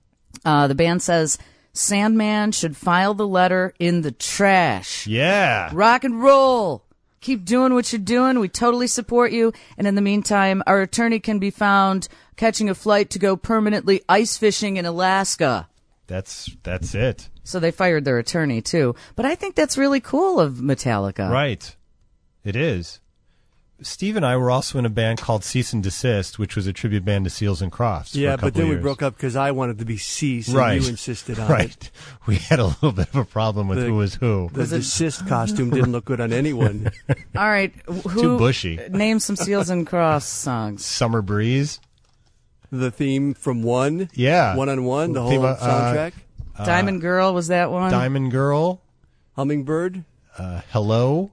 [SPEAKER 2] Uh, the band says Sandman should file the letter in the trash.
[SPEAKER 1] Yeah.
[SPEAKER 2] Rock and roll. Keep doing what you're doing. We totally support you. And in the meantime, our attorney can be found catching a flight to go permanently ice fishing in Alaska.
[SPEAKER 1] That's that's it.
[SPEAKER 2] So they fired their attorney, too. But I think that's really cool of Metallica.
[SPEAKER 1] Right. It is. Steve and I were also in a band called Cease and Desist, which was a tribute band to Seals and Crofts. for a
[SPEAKER 3] Yeah,
[SPEAKER 1] couple
[SPEAKER 3] but then
[SPEAKER 1] of
[SPEAKER 3] we
[SPEAKER 1] years.
[SPEAKER 3] broke up because I wanted to be cease, and
[SPEAKER 1] Right.
[SPEAKER 3] you insisted on
[SPEAKER 1] right.
[SPEAKER 3] it.
[SPEAKER 1] We had a little bit of a problem with
[SPEAKER 3] The-
[SPEAKER 1] who was who.
[SPEAKER 3] The desist costume didn't look good on anyone.
[SPEAKER 2] All right. Who,
[SPEAKER 1] Too bushy.
[SPEAKER 2] Name some Seals and Crofts songs.
[SPEAKER 1] Summer Breeze.
[SPEAKER 3] The theme from One,
[SPEAKER 1] Yeah.
[SPEAKER 3] One on One, the whole
[SPEAKER 1] Theme, uh,
[SPEAKER 3] soundtrack.
[SPEAKER 1] uh,
[SPEAKER 2] Diamond Girl, was that one?
[SPEAKER 1] Diamond Girl.
[SPEAKER 3] Hummingbird.
[SPEAKER 1] Uh, Hello.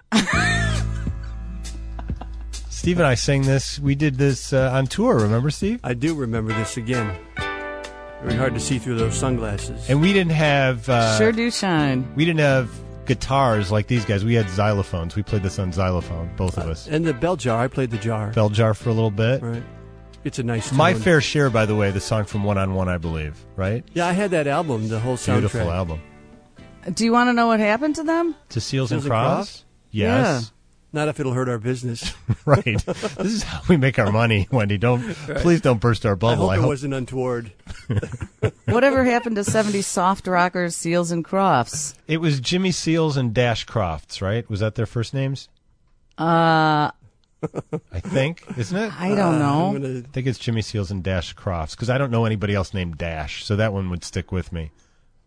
[SPEAKER 1] Steve and I sang this. We did this uh, on tour, remember, Steve?
[SPEAKER 3] I do remember this again. Very hard to see through those sunglasses.
[SPEAKER 1] And we didn't have... Uh,
[SPEAKER 2] Sure do shine.
[SPEAKER 1] We didn't have guitars like these guys. We had xylophones. We played this on xylophone, both of us.
[SPEAKER 3] And the bell jar. I played the jar.
[SPEAKER 1] Bell jar for a little bit.
[SPEAKER 3] Right. It's a nice
[SPEAKER 1] My
[SPEAKER 3] tone.
[SPEAKER 1] Fair Share, by the way, the song from One on One, I believe, right?
[SPEAKER 3] Yeah, I had that album, the whole soundtrack.
[SPEAKER 1] Beautiful album.
[SPEAKER 2] Do you want to know what happened to them?
[SPEAKER 1] To Seals,
[SPEAKER 3] Seals
[SPEAKER 1] and
[SPEAKER 3] and
[SPEAKER 1] Crofts?
[SPEAKER 3] Crofts?
[SPEAKER 1] Yes.
[SPEAKER 3] Not if it'll hurt our business.
[SPEAKER 1] Right. This is how we make our money, Wendy. Don't
[SPEAKER 3] Right.
[SPEAKER 1] Please don't burst our
[SPEAKER 3] I
[SPEAKER 1] bubble.
[SPEAKER 3] hope it wasn't untoward.
[SPEAKER 2] Whatever happened to seventies soft rockers, Seals and Crofts?
[SPEAKER 1] It was Jimmy Seals and Dash Crofts, right? Was that their first names?
[SPEAKER 2] Uh,
[SPEAKER 1] I think, isn't it?
[SPEAKER 2] I don't know.
[SPEAKER 3] I'm gonna-
[SPEAKER 1] I think it's Jimmy Seals and Dash Crofts, because I don't know anybody else named Dash, so that one would stick with me.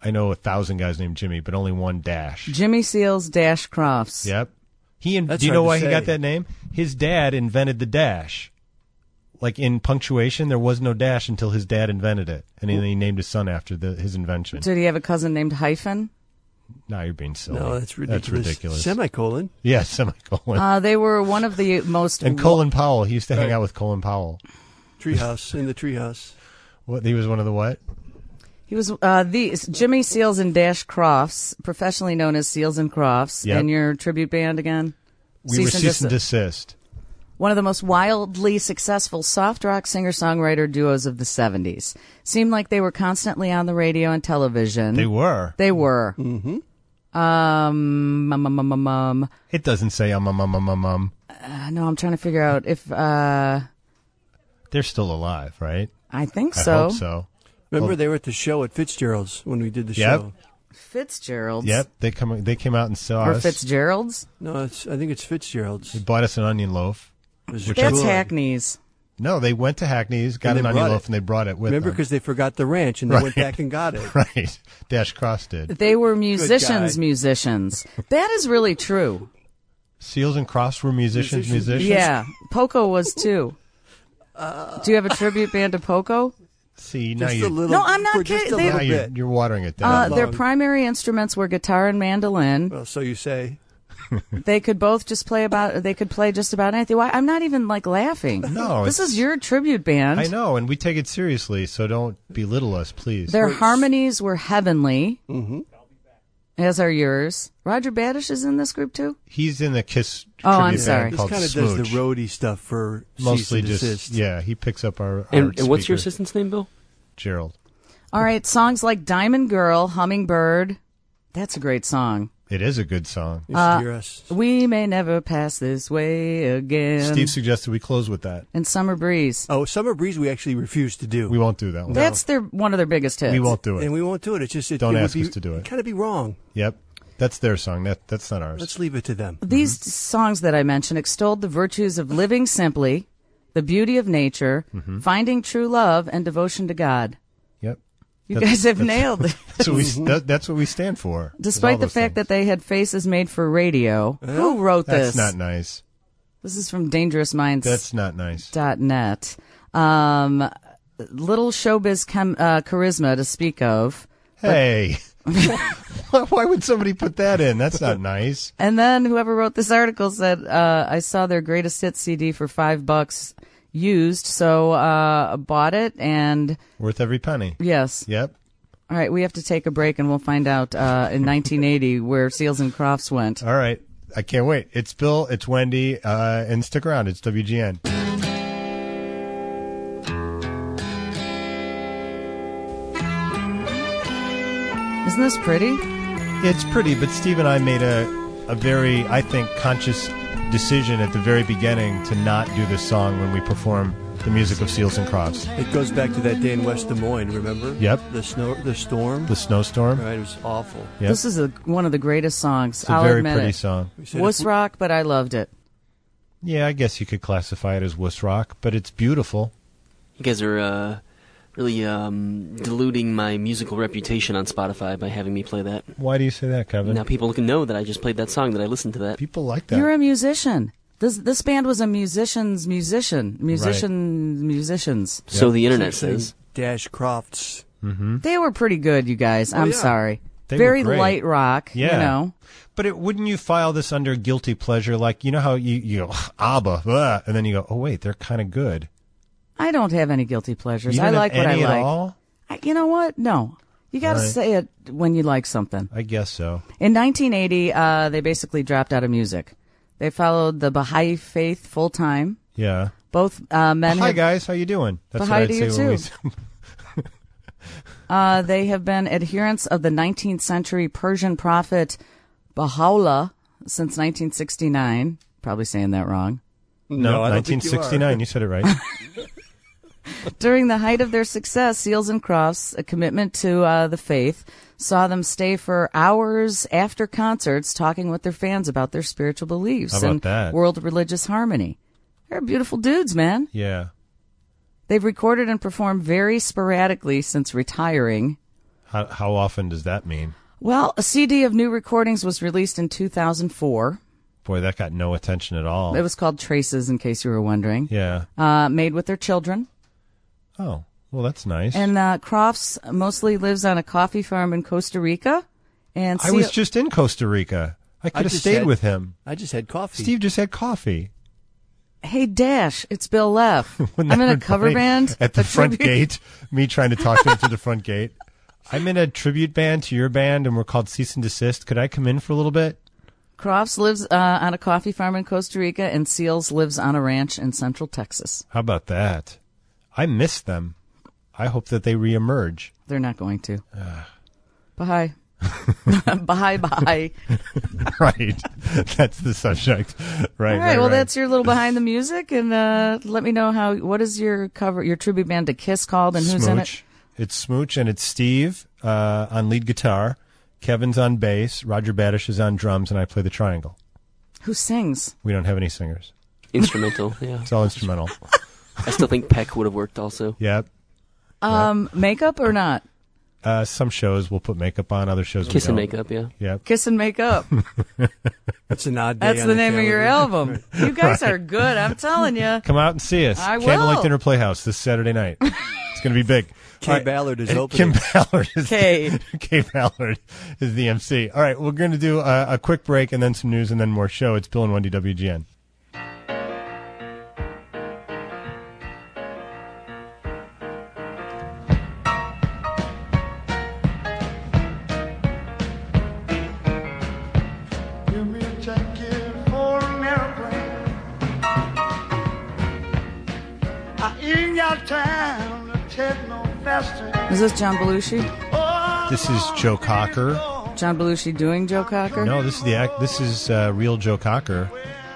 [SPEAKER 1] I know a thousand guys named Jimmy, but only one Dash.
[SPEAKER 2] Jimmy Seals Dash Crofts.
[SPEAKER 1] Yep. He in,
[SPEAKER 3] That's
[SPEAKER 1] do you know
[SPEAKER 3] hard
[SPEAKER 1] why
[SPEAKER 3] to
[SPEAKER 1] he got
[SPEAKER 3] say.
[SPEAKER 1] that name? His dad invented the dash. Like in punctuation, there was no dash until his dad invented it, and he, he named his son after the, his invention.
[SPEAKER 2] Did he have a cousin named Hyphen?
[SPEAKER 1] Now you're being silly.
[SPEAKER 3] No, that's ridiculous.
[SPEAKER 1] That's ridiculous.
[SPEAKER 3] Semicolon.
[SPEAKER 1] Yeah, semicolon.
[SPEAKER 2] Uh, they were one of the most...
[SPEAKER 1] and Colin Powell. He used to hang out with Colin Powell.
[SPEAKER 3] Treehouse, in the treehouse.
[SPEAKER 1] What? He was one of the what?
[SPEAKER 2] He was uh, the Jimmy Seals and Dash Crofts, professionally known as Seals and Crofts.
[SPEAKER 1] Yep.
[SPEAKER 2] And your tribute band again?
[SPEAKER 1] We
[SPEAKER 2] Cease
[SPEAKER 1] were
[SPEAKER 2] and
[SPEAKER 1] cease and
[SPEAKER 2] Desist.
[SPEAKER 1] desist.
[SPEAKER 2] One of the most wildly successful soft rock singer-songwriter duos of the seventies. Seemed like they were constantly on the radio and television.
[SPEAKER 1] They were.
[SPEAKER 2] They were.
[SPEAKER 3] Mm-hmm.
[SPEAKER 2] Um, um, um, um, um, um,
[SPEAKER 1] It doesn't say um um um um um. um.
[SPEAKER 2] uh, no, I'm trying to figure out if... Uh,
[SPEAKER 1] They're still alive, right?
[SPEAKER 2] I think
[SPEAKER 1] I
[SPEAKER 2] so.
[SPEAKER 1] hope so.
[SPEAKER 3] Remember,
[SPEAKER 1] Well,
[SPEAKER 3] they were at the show at Fitzgerald's when we did the
[SPEAKER 1] Yep.
[SPEAKER 3] show.
[SPEAKER 2] Fitzgerald's.
[SPEAKER 1] Yep, they come. They came out and saw
[SPEAKER 2] Or
[SPEAKER 1] us.
[SPEAKER 2] Fitzgerald's?
[SPEAKER 3] No, it's. I think it's Fitzgerald's.
[SPEAKER 1] They bought us an onion loaf.
[SPEAKER 3] Was
[SPEAKER 1] which
[SPEAKER 2] That's
[SPEAKER 1] I-
[SPEAKER 2] Hackney's.
[SPEAKER 1] No, they went to Hackney's, got
[SPEAKER 3] And
[SPEAKER 1] an
[SPEAKER 3] they
[SPEAKER 1] onion
[SPEAKER 3] brought
[SPEAKER 1] loaf,
[SPEAKER 3] it.
[SPEAKER 1] and they brought it with
[SPEAKER 3] Remember,
[SPEAKER 1] them.
[SPEAKER 3] because they forgot the ranch and they
[SPEAKER 1] Right.
[SPEAKER 3] went back and got it.
[SPEAKER 1] Right. Dash Cross did.
[SPEAKER 2] They were musicians,
[SPEAKER 3] guy.
[SPEAKER 2] musicians. That is really true.
[SPEAKER 1] Seals and Crofts were musicians, musicians?
[SPEAKER 2] Yeah. Poco was too. Do you have a tribute band to Poco?
[SPEAKER 1] See, now
[SPEAKER 3] Just
[SPEAKER 1] you
[SPEAKER 3] a little.
[SPEAKER 2] No, I'm not
[SPEAKER 3] for just
[SPEAKER 2] kidding.
[SPEAKER 3] a
[SPEAKER 2] They-
[SPEAKER 1] now
[SPEAKER 3] little
[SPEAKER 1] you're,
[SPEAKER 3] bit.
[SPEAKER 1] you're watering it
[SPEAKER 2] Uh,
[SPEAKER 1] down.
[SPEAKER 2] their
[SPEAKER 3] long.
[SPEAKER 2] primary instruments were guitar and mandolin.
[SPEAKER 3] Well, so you say.
[SPEAKER 2] They could both just play about. They could play just about anything. Why? I'm not even like laughing.
[SPEAKER 1] No,
[SPEAKER 2] this
[SPEAKER 1] it's-
[SPEAKER 2] is your tribute band.
[SPEAKER 1] I know, and we take it seriously, so don't belittle us, please.
[SPEAKER 2] Their harmonies were heavenly,
[SPEAKER 3] Mm-hmm.
[SPEAKER 2] as are yours. Roger Badish is in this group too.
[SPEAKER 1] He's in the Kiss
[SPEAKER 2] Oh, I'm
[SPEAKER 1] tribute
[SPEAKER 2] sorry.
[SPEAKER 1] band
[SPEAKER 3] This
[SPEAKER 1] called
[SPEAKER 3] kind of does the
[SPEAKER 1] Smooch.
[SPEAKER 3] roadie stuff for
[SPEAKER 1] Mostly
[SPEAKER 3] cease and
[SPEAKER 1] just,
[SPEAKER 3] desist.
[SPEAKER 1] yeah, he picks up our, our
[SPEAKER 4] And, and what's your
[SPEAKER 1] speaker.
[SPEAKER 4] assistant's name, Bill?
[SPEAKER 1] Gerald.
[SPEAKER 2] All right, songs like Diamond Girl, Hummingbird. That's a great song.
[SPEAKER 1] It is a good song.
[SPEAKER 3] You
[SPEAKER 2] Uh,
[SPEAKER 3] should hear us.
[SPEAKER 2] We may never pass this way again.
[SPEAKER 1] Steve suggested we close with that.
[SPEAKER 2] and Summer Breeze.
[SPEAKER 3] Oh, Summer Breeze we actually refuse to do.
[SPEAKER 1] We won't do that one.
[SPEAKER 2] That's their one of their biggest hits.
[SPEAKER 1] We won't do it.
[SPEAKER 3] And we won't do it. It's just it,
[SPEAKER 1] Don't
[SPEAKER 3] it would
[SPEAKER 1] ask
[SPEAKER 3] be,
[SPEAKER 1] us to do it.
[SPEAKER 3] kind of be wrong.
[SPEAKER 1] Yep. That's their song. That That's not ours.
[SPEAKER 3] Let's leave it to them.
[SPEAKER 2] These
[SPEAKER 1] Mm-hmm.
[SPEAKER 2] songs that I mentioned extolled the virtues of living simply, the beauty of nature,
[SPEAKER 1] Mm-hmm.
[SPEAKER 2] finding true love, and devotion to God.
[SPEAKER 1] Yep.
[SPEAKER 2] You
[SPEAKER 1] That's-
[SPEAKER 2] guys have
[SPEAKER 1] that's-
[SPEAKER 2] nailed it.
[SPEAKER 1] That's what, we, that, that's what we stand for. is
[SPEAKER 2] Despite
[SPEAKER 1] all
[SPEAKER 2] the
[SPEAKER 1] those
[SPEAKER 2] fact
[SPEAKER 1] things.
[SPEAKER 2] that they had faces made for radio. Who wrote
[SPEAKER 1] That's
[SPEAKER 2] this?
[SPEAKER 1] not nice.
[SPEAKER 2] This is from dangerous minds
[SPEAKER 1] That's not nice.
[SPEAKER 2] dot net. Um, little showbiz chem, uh, charisma to speak of.
[SPEAKER 1] Hey. Why would somebody put that in? That's not nice.
[SPEAKER 2] And then whoever wrote this article said, uh, I saw their greatest hits C D for five bucks used, so uh, bought it, and
[SPEAKER 1] Worth every penny.
[SPEAKER 2] yes.
[SPEAKER 1] Yep.
[SPEAKER 2] All right, we have to take a break, and we'll find out uh, in nineteen eighty where Seals and Crofts went.
[SPEAKER 1] All right. I can't wait. It's Bill, it's Wendy, uh, and stick around. It's W G N.
[SPEAKER 2] Isn't this pretty?
[SPEAKER 1] It's pretty, but Steve and I made a, a very, I think, conscious decision at the very beginning to not do this song when we perform the music of Seals and Crofts.
[SPEAKER 3] It goes back to that day in West Des Moines, remember?
[SPEAKER 1] Yep.
[SPEAKER 3] The snow, the storm.
[SPEAKER 1] The snowstorm.
[SPEAKER 3] Right, it was awful.
[SPEAKER 1] Yep.
[SPEAKER 2] This is a, one of the greatest songs.
[SPEAKER 1] It's a
[SPEAKER 2] I'll
[SPEAKER 1] very
[SPEAKER 2] admit
[SPEAKER 1] pretty
[SPEAKER 2] it.
[SPEAKER 1] song.
[SPEAKER 2] Wuss rock, but I loved it.
[SPEAKER 1] Yeah, I guess you could classify it as wuss rock, but it's beautiful.
[SPEAKER 4] You guys are uh, really um, diluting my musical reputation on Spotify by having me play that.
[SPEAKER 1] Why do you say that, Kevin?
[SPEAKER 4] Now people can know that I just played that song, that I listened to that.
[SPEAKER 1] People like that.
[SPEAKER 2] You're a musician. This this band was a musician's musician. Musician musicians.
[SPEAKER 4] So the internet
[SPEAKER 3] Saying
[SPEAKER 4] says.
[SPEAKER 3] Dash Crofts.
[SPEAKER 1] Mm-hmm.
[SPEAKER 2] They were pretty good, you guys.
[SPEAKER 3] Oh,
[SPEAKER 2] I'm
[SPEAKER 3] yeah.
[SPEAKER 2] sorry.
[SPEAKER 1] They
[SPEAKER 2] Very
[SPEAKER 1] were great.
[SPEAKER 2] light rock,
[SPEAKER 1] Yeah.
[SPEAKER 2] you know.
[SPEAKER 1] But it, wouldn't you file this under guilty pleasure? Like, you know how you, you go, ABBA, blah, and then you go, oh, wait, they're kind of good.
[SPEAKER 2] I don't have any guilty pleasures.
[SPEAKER 1] You don't
[SPEAKER 2] I
[SPEAKER 1] have
[SPEAKER 2] like what I
[SPEAKER 1] any at
[SPEAKER 2] like.
[SPEAKER 1] all?
[SPEAKER 2] I, you know what? No. You got to
[SPEAKER 1] Right.
[SPEAKER 2] say it when you like something.
[SPEAKER 1] I guess so.
[SPEAKER 2] In nineteen eighty, uh, they basically dropped out of music. They followed the Baha'i faith full time.
[SPEAKER 1] Yeah.
[SPEAKER 2] Both uh, men
[SPEAKER 1] Hi,
[SPEAKER 2] have,
[SPEAKER 1] guys. How you doing? That's
[SPEAKER 2] Baha'i
[SPEAKER 1] what I'd
[SPEAKER 2] to you
[SPEAKER 1] say when
[SPEAKER 2] too.
[SPEAKER 1] we...
[SPEAKER 2] uh, they have been adherents of the nineteenth century Persian prophet Baha'u'llah since nineteen sixty-nine. Probably saying that wrong.
[SPEAKER 1] No,
[SPEAKER 3] I don't
[SPEAKER 1] nineteen
[SPEAKER 3] think you are.
[SPEAKER 1] sixty-nine. You said it right.
[SPEAKER 2] During the height of their success, Seals and Crofts, a commitment to uh, the faith, saw them stay for hours after concerts talking with their fans about their spiritual beliefs
[SPEAKER 1] How about
[SPEAKER 2] and
[SPEAKER 1] that?
[SPEAKER 2] world religious harmony. They're beautiful dudes, man.
[SPEAKER 1] Yeah.
[SPEAKER 2] They've recorded and performed very sporadically since retiring.
[SPEAKER 1] How, how often does that mean?
[SPEAKER 2] Well, a C D of new recordings was released in two thousand four.
[SPEAKER 1] Boy, that got no attention at all.
[SPEAKER 2] It was called Traces, in case you were wondering.
[SPEAKER 1] Yeah.
[SPEAKER 2] Uh, made with their children.
[SPEAKER 1] Oh, well, that's nice.
[SPEAKER 2] And uh, Crofts mostly lives on a coffee farm in Costa Rica. And
[SPEAKER 1] I was just in Costa Rica. I could
[SPEAKER 3] I
[SPEAKER 1] have
[SPEAKER 3] just
[SPEAKER 1] stayed
[SPEAKER 3] had-
[SPEAKER 1] with him.
[SPEAKER 3] I just had coffee.
[SPEAKER 1] Steve just had coffee.
[SPEAKER 2] Hey, Dash, it's Bill Leff. I'm in a cover
[SPEAKER 1] Funny.
[SPEAKER 2] band.
[SPEAKER 1] At the
[SPEAKER 2] a
[SPEAKER 1] front
[SPEAKER 2] tribute-
[SPEAKER 1] gate, me trying to talk to him through the front gate. I'm in a tribute band to your band, and we're called Cease and Desist. Could I come in for a little bit?
[SPEAKER 2] Crofts lives uh, on a coffee farm in Costa Rica, and Seals lives on a ranch in central Texas.
[SPEAKER 1] How about that? I miss them. I hope that they reemerge.
[SPEAKER 2] They're not going to. Bye. bye, bye.
[SPEAKER 1] Right. That's the subject. Right.
[SPEAKER 2] All right,
[SPEAKER 1] right,
[SPEAKER 2] well,
[SPEAKER 1] right.
[SPEAKER 2] that's your little behind the music, and uh, let me know how. What is your cover, your tribute band to Kiss called, and who's in it?
[SPEAKER 1] Smooch. It's Smooch, and it's Steve uh, on lead guitar. Kevin's on bass. Roger Badish is on drums, and I play the triangle.
[SPEAKER 2] Who sings?
[SPEAKER 1] We don't have any singers.
[SPEAKER 4] Instrumental, yeah.
[SPEAKER 1] It's all instrumental.
[SPEAKER 4] I still think Peck would have worked also.
[SPEAKER 1] Yep.
[SPEAKER 2] Um, makeup or not?
[SPEAKER 1] Uh, some shows we'll put makeup on. Other shows
[SPEAKER 4] Kiss
[SPEAKER 1] we
[SPEAKER 4] and
[SPEAKER 1] don't.
[SPEAKER 4] Makeup, yeah.
[SPEAKER 1] Yep.
[SPEAKER 2] Kiss and Makeup.
[SPEAKER 3] That's an odd day.
[SPEAKER 2] That's
[SPEAKER 3] on
[SPEAKER 2] the name of your
[SPEAKER 3] calendar.
[SPEAKER 2] album. You guys
[SPEAKER 1] Right.
[SPEAKER 2] are good. I'm telling you.
[SPEAKER 1] Come out and see us.
[SPEAKER 2] I
[SPEAKER 1] Candlelight
[SPEAKER 2] will.
[SPEAKER 1] Dinner Playhouse this Saturday night. It's going to be big.
[SPEAKER 3] Kay
[SPEAKER 1] All right.
[SPEAKER 3] Ballard is
[SPEAKER 1] And
[SPEAKER 3] opening.
[SPEAKER 1] Kim Ballard is
[SPEAKER 2] Kay.
[SPEAKER 1] Kay Ballard is the M C. All right, we're going to do a, a quick break and then some news and then more show. It's Bill and Wendy W G N.
[SPEAKER 13] Give me a ticket for an airplane. I ain't got time to take no faster.
[SPEAKER 2] Is this John Belushi?
[SPEAKER 1] This is Joe Cocker.
[SPEAKER 2] John Belushi doing Joe Cocker?
[SPEAKER 1] No, this is the act. This is uh, real Joe Cocker.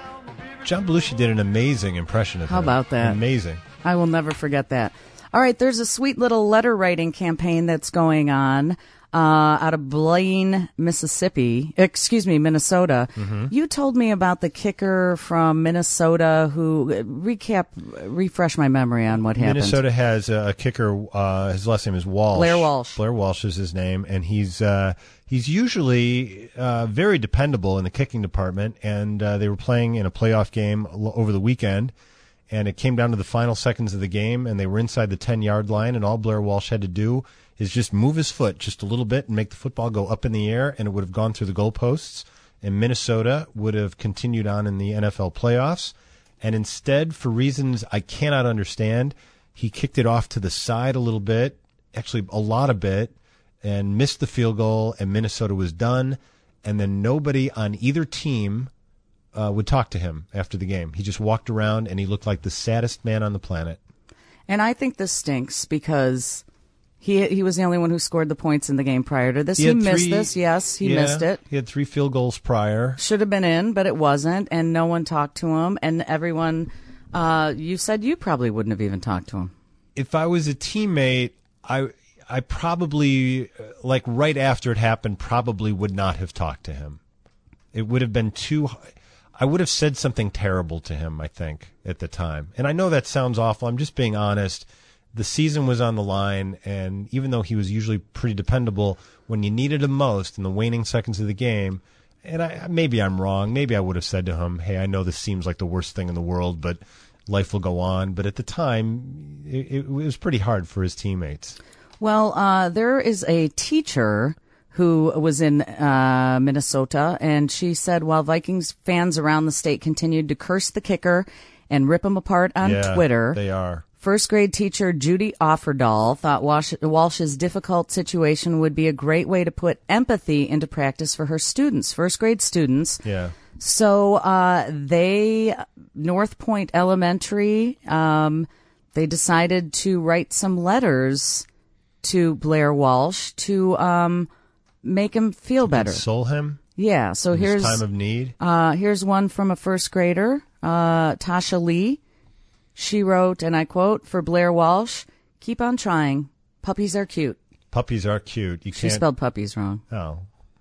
[SPEAKER 1] John Belushi did an amazing impression of
[SPEAKER 2] How
[SPEAKER 1] him.
[SPEAKER 2] about that?
[SPEAKER 1] Amazing.
[SPEAKER 2] I will never forget that. All right, there's a sweet little letter writing campaign that's going on uh, out of Blaine, Mississippi. Excuse me, Minnesota.
[SPEAKER 1] Mhm.
[SPEAKER 2] You told me about the kicker from Minnesota who recap, refresh my memory on what happened.
[SPEAKER 1] Minnesota has a, a kicker. Uh, his last name is Walsh.
[SPEAKER 2] Blair Walsh.
[SPEAKER 1] Blair Walsh is his name, and he's uh, he's usually uh, very dependable in the kicking department. And uh, they were playing in a playoff game l- over the weekend, and it came down to the final seconds of the game, and they were inside the ten-yard line, and all Blair Walsh had to do is just move his foot just a little bit and make the football go up in the air, and it would have gone through the goalposts, and Minnesota would have continued on in the N F L playoffs. And instead, for reasons I cannot understand, he kicked it off to the side a little bit, actually a lot of bit, and missed the field goal, and Minnesota was done. And then nobody on either team uh, would talk to him after the game. He just walked around, and he looked like the saddest man on the planet.
[SPEAKER 2] And I think this stinks because he he was the only one who scored the points in the game prior to this. He,
[SPEAKER 1] had
[SPEAKER 2] missed
[SPEAKER 1] three-
[SPEAKER 2] this. Yes, he
[SPEAKER 1] yeah,
[SPEAKER 2] missed it.
[SPEAKER 1] He had three field goals prior.
[SPEAKER 2] Should have been in, but it wasn't, and no one talked to him. And everyone, uh, you said you probably wouldn't have even talked to him.
[SPEAKER 1] If I was a teammate, I I probably, uh, like right after it happened, probably would not have talked to him. It would have been too. I would have said something terrible to him, I think, at the time. And I know that sounds awful. I'm just being honest. The season was on the line, and even though he was usually pretty dependable, when you needed him most in the waning seconds of the game, and I, maybe I'm wrong, maybe I would have said to him, hey, I know this seems like the worst thing in the world, but life will go on. But at the time, it, it was pretty hard for his teammates.
[SPEAKER 2] Well, uh, there is a teacher who was in uh, Minnesota, and she said while Vikings fans around the state continued to curse the kicker and rip him apart on
[SPEAKER 1] Yeah,
[SPEAKER 2] Twitter,
[SPEAKER 1] they are.
[SPEAKER 2] First grade teacher Judy Offerdahl thought Walsh, Walsh's difficult situation would be a great way to put empathy into practice for her students, first grade students.
[SPEAKER 1] Yeah.
[SPEAKER 2] So uh, they, North Point Elementary, um, they decided to write some letters to Blair Walsh to um, make him feel better.
[SPEAKER 1] Console him?
[SPEAKER 2] Yeah. So
[SPEAKER 1] in his
[SPEAKER 2] here's
[SPEAKER 1] time of need?
[SPEAKER 2] Uh, here's one from a first grader, uh, Tasha Lee. She wrote, and I quote, for Blair Walsh, keep on trying. Puppies are cute.
[SPEAKER 1] Puppies are cute. You
[SPEAKER 2] She
[SPEAKER 1] can't.
[SPEAKER 2] spelled puppies wrong.
[SPEAKER 1] Oh.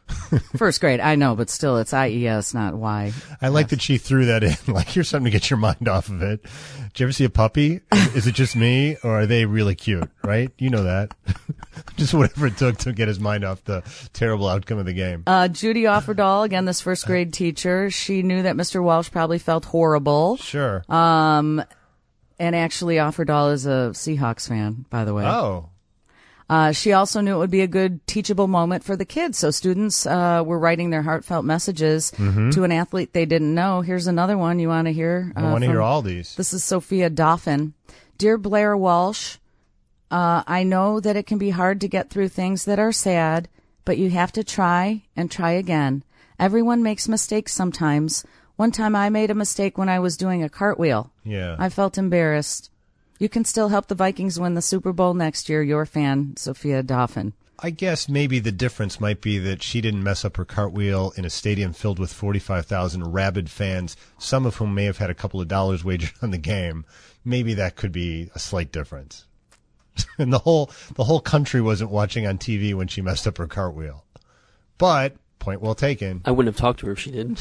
[SPEAKER 2] First grade, I know, but still, it's I E S, not Y.
[SPEAKER 1] I like that she threw that in. Like, here's something to get your mind off of it. Did you ever see a puppy? Is it just me, or are they really cute? Right? You know that. Just whatever it took to get his mind off the terrible outcome of the game.
[SPEAKER 2] Uh, Judy Offerdahl, again, this first grade teacher, she knew that Mister Walsh probably felt horrible.
[SPEAKER 1] Sure.
[SPEAKER 2] Um, and actually, Offerdahl is a Seahawks fan, by the way.
[SPEAKER 1] Oh.
[SPEAKER 2] Uh, she also knew it would be a good teachable moment for the kids. So students uh, were writing their heartfelt messages
[SPEAKER 1] Mhm.
[SPEAKER 2] to an athlete they didn't know. Here's another one you want to hear.
[SPEAKER 1] I want to
[SPEAKER 2] from-
[SPEAKER 1] hear all these.
[SPEAKER 2] This is Sophia Dauphin. Dear Blair Walsh, uh, I know that it can be hard to get through things that are sad, but you have to try and try again. Everyone makes mistakes sometimes. One time I made a mistake when I was doing a cartwheel.
[SPEAKER 1] Yeah.
[SPEAKER 2] I felt embarrassed. You can still help the Vikings win the Super Bowl next year. Your fan, Sophia Dauphin.
[SPEAKER 1] I guess maybe the difference might be that she didn't mess up her cartwheel in a stadium filled with forty-five thousand rabid fans, some of whom may have had a couple of dollars wagered on the game. Maybe that could be a slight difference. And the whole the whole country wasn't watching on T V when she messed up her cartwheel. But, point well taken.
[SPEAKER 4] I wouldn't have talked to her if she did.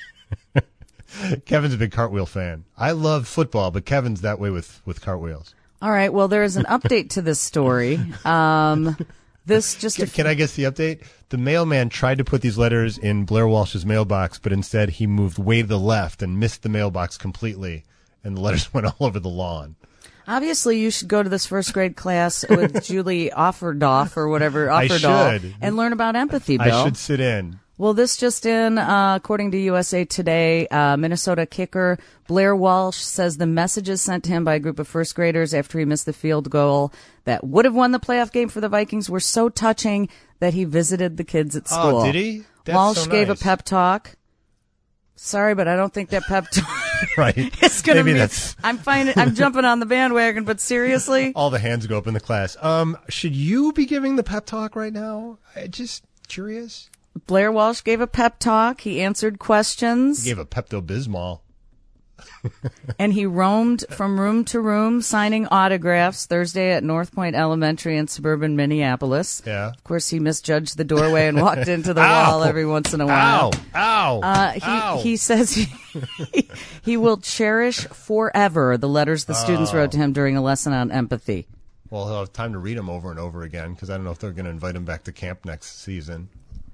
[SPEAKER 1] Kevin's a big cartwheel fan. I love football, but Kevin's that way with, with cartwheels.
[SPEAKER 2] All right. Well, there is an update to this story. Um, this just
[SPEAKER 1] Can, can I guess the update? The mailman tried to put these letters in Blair Walsh's mailbox, but instead he moved way to the left and missed the mailbox completely, and the letters went all over the lawn.
[SPEAKER 2] obviously you should go to this first grade class with Julie Offerdahl or whatever
[SPEAKER 1] I
[SPEAKER 2] Offerdahl
[SPEAKER 1] should.
[SPEAKER 2] and learn about empathy, Bill.
[SPEAKER 1] I should sit in.
[SPEAKER 2] Well, this just in, uh, according to U S A Today, uh, Minnesota kicker Blair Walsh says the messages sent to him by a group of first graders after he missed the field goal that would have won the playoff game for the Vikings were so touching that he visited the kids at school.
[SPEAKER 1] Oh, did he? That's
[SPEAKER 2] Walsh
[SPEAKER 1] so
[SPEAKER 2] gave a
[SPEAKER 1] nice.
[SPEAKER 2] pep talk. Sorry, but I don't think that pep talk
[SPEAKER 1] Right.
[SPEAKER 2] is going to
[SPEAKER 1] Maybe
[SPEAKER 2] be.
[SPEAKER 1] that's
[SPEAKER 2] I'm finding, I'm jumping on the bandwagon, but seriously,
[SPEAKER 1] all the hands go up in the class. Um, should you be giving the pep talk right now? I just curious.
[SPEAKER 2] Blair Walsh gave a pep talk. He answered questions.
[SPEAKER 1] He gave a Pepto-Bismol.
[SPEAKER 2] And he roamed from room to room signing autographs Thursday at North Point Elementary in suburban Minneapolis.
[SPEAKER 1] Yeah.
[SPEAKER 2] Of course, he misjudged the doorway and walked into the
[SPEAKER 1] Ow!
[SPEAKER 2] wall every once in a while.
[SPEAKER 1] Ow! Ow!
[SPEAKER 2] Uh, he,
[SPEAKER 1] Ow!
[SPEAKER 2] he says he, he will cherish forever the letters the students
[SPEAKER 1] Oh.
[SPEAKER 2] wrote to him during a lesson on empathy.
[SPEAKER 1] Well, he'll have time to read them over and over again because I don't know if they're going to invite him back to camp next season.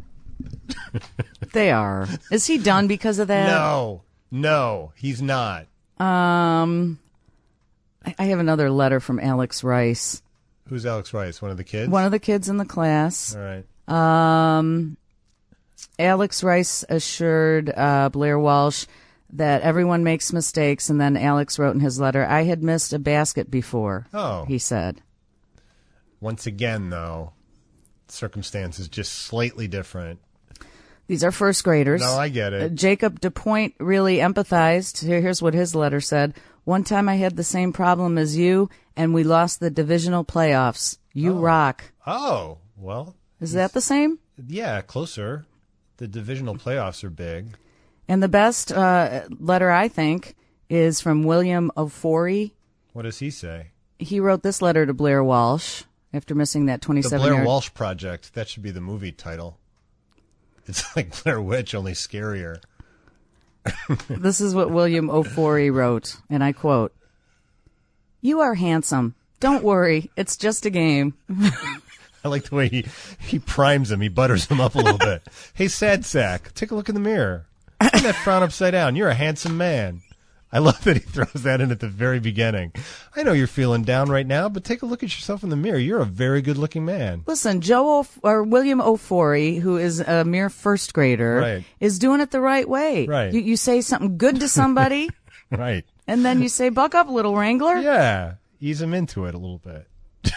[SPEAKER 2] They are. Is he done because of that?
[SPEAKER 1] No, no, he's not.
[SPEAKER 2] Um, I I have another letter from Alex Rice.
[SPEAKER 1] Who's Alex Rice? One of the kids?
[SPEAKER 2] One of the kids in the class.
[SPEAKER 1] All right.
[SPEAKER 2] Um, Alex Rice assured uh, Blair Walsh that everyone makes mistakes, and then Alex wrote in his letter, I had missed a basket before,
[SPEAKER 1] Oh.
[SPEAKER 2] he said.
[SPEAKER 1] Once again, though, circumstances just slightly different.
[SPEAKER 2] These are first graders.
[SPEAKER 1] No, I get it.
[SPEAKER 2] Uh, Jacob DePoint really empathized. Here- Here's what his letter said. One time I had the same problem as you, and we lost the divisional playoffs. You rock.
[SPEAKER 1] Oh, well.
[SPEAKER 2] Is that the same?
[SPEAKER 1] Yeah, closer. The divisional playoffs are big.
[SPEAKER 2] And the best uh, letter, I think, is from William Ofori.
[SPEAKER 1] What does he say?
[SPEAKER 2] He wrote this letter to Blair Walsh after missing that
[SPEAKER 1] The
[SPEAKER 2] twenty-seven
[SPEAKER 1] Blair
[SPEAKER 2] yard.
[SPEAKER 1] Walsh Project. That should be the movie title. It's like Blair Witch, only scarier.
[SPEAKER 2] This is what William Ofori wrote, and I quote, You are handsome. Don't worry. It's just a game.
[SPEAKER 1] I like the way he, he primes him. He butters him up a little bit. Hey, sad sack, take a look in the mirror. Turn that frown upside down. You're a handsome man. I love that he throws that in at the very beginning. I know you're feeling down right now, but take a look at yourself in the mirror. You're a very good-looking man.
[SPEAKER 2] Listen, Joe Of- or William Ofori, who is a mere first grader,
[SPEAKER 1] Right.
[SPEAKER 2] is doing it the right way.
[SPEAKER 1] Right.
[SPEAKER 2] You, you say something good to somebody,
[SPEAKER 1] Right.
[SPEAKER 2] and then you say, buck up, little Wrangler.
[SPEAKER 1] Yeah. Ease him into it a little bit.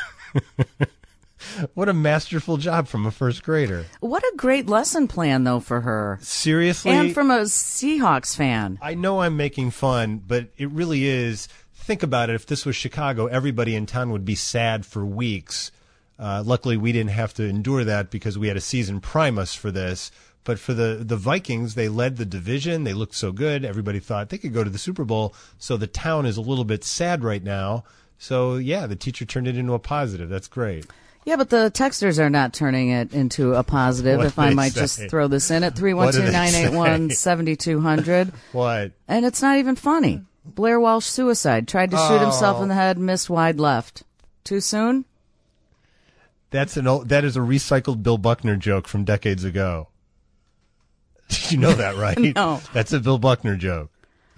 [SPEAKER 1] What a masterful job from a first grader.
[SPEAKER 2] What a great lesson plan, though, for her.
[SPEAKER 1] Seriously?
[SPEAKER 2] And from a Seahawks fan.
[SPEAKER 1] I know I'm making fun, but it really is. Think about it. If this was Chicago, everybody in town would be sad for weeks. Uh, luckily, we didn't have to endure that because we had a season primus for this. But for the, the Vikings, they led the division. They looked so good. Everybody thought they could go to the Super Bowl. So the town is a little bit sad right now. So, yeah, the teacher turned it into a positive. That's great.
[SPEAKER 2] Yeah, but the texters are not turning it into a positive,
[SPEAKER 1] What
[SPEAKER 2] if I
[SPEAKER 1] they
[SPEAKER 2] might
[SPEAKER 1] say?
[SPEAKER 2] just throw this in at three one
[SPEAKER 1] What do
[SPEAKER 2] two,
[SPEAKER 1] they
[SPEAKER 2] nine eight one,
[SPEAKER 1] say?
[SPEAKER 2] seven two zero zero.
[SPEAKER 1] What?
[SPEAKER 2] And it's not even funny. Blair Walsh suicide. Tried to shoot himself
[SPEAKER 1] Oh.
[SPEAKER 2] in the head, missed wide left. Too soon?
[SPEAKER 1] That's an old, that is a recycled Bill Buckner joke from decades ago. You know that, right?
[SPEAKER 2] No.
[SPEAKER 1] That's a Bill Buckner joke.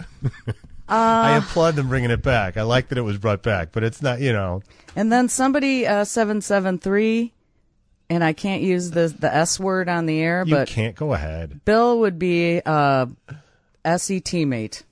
[SPEAKER 1] I applaud them bringing it back. I like that it was brought back, but it's not, you know.
[SPEAKER 2] And then somebody, uh, seven seven three, and I can't use the the S word on the air,
[SPEAKER 1] You
[SPEAKER 2] but
[SPEAKER 1] can't go ahead.
[SPEAKER 2] Bill would be a S E teammate.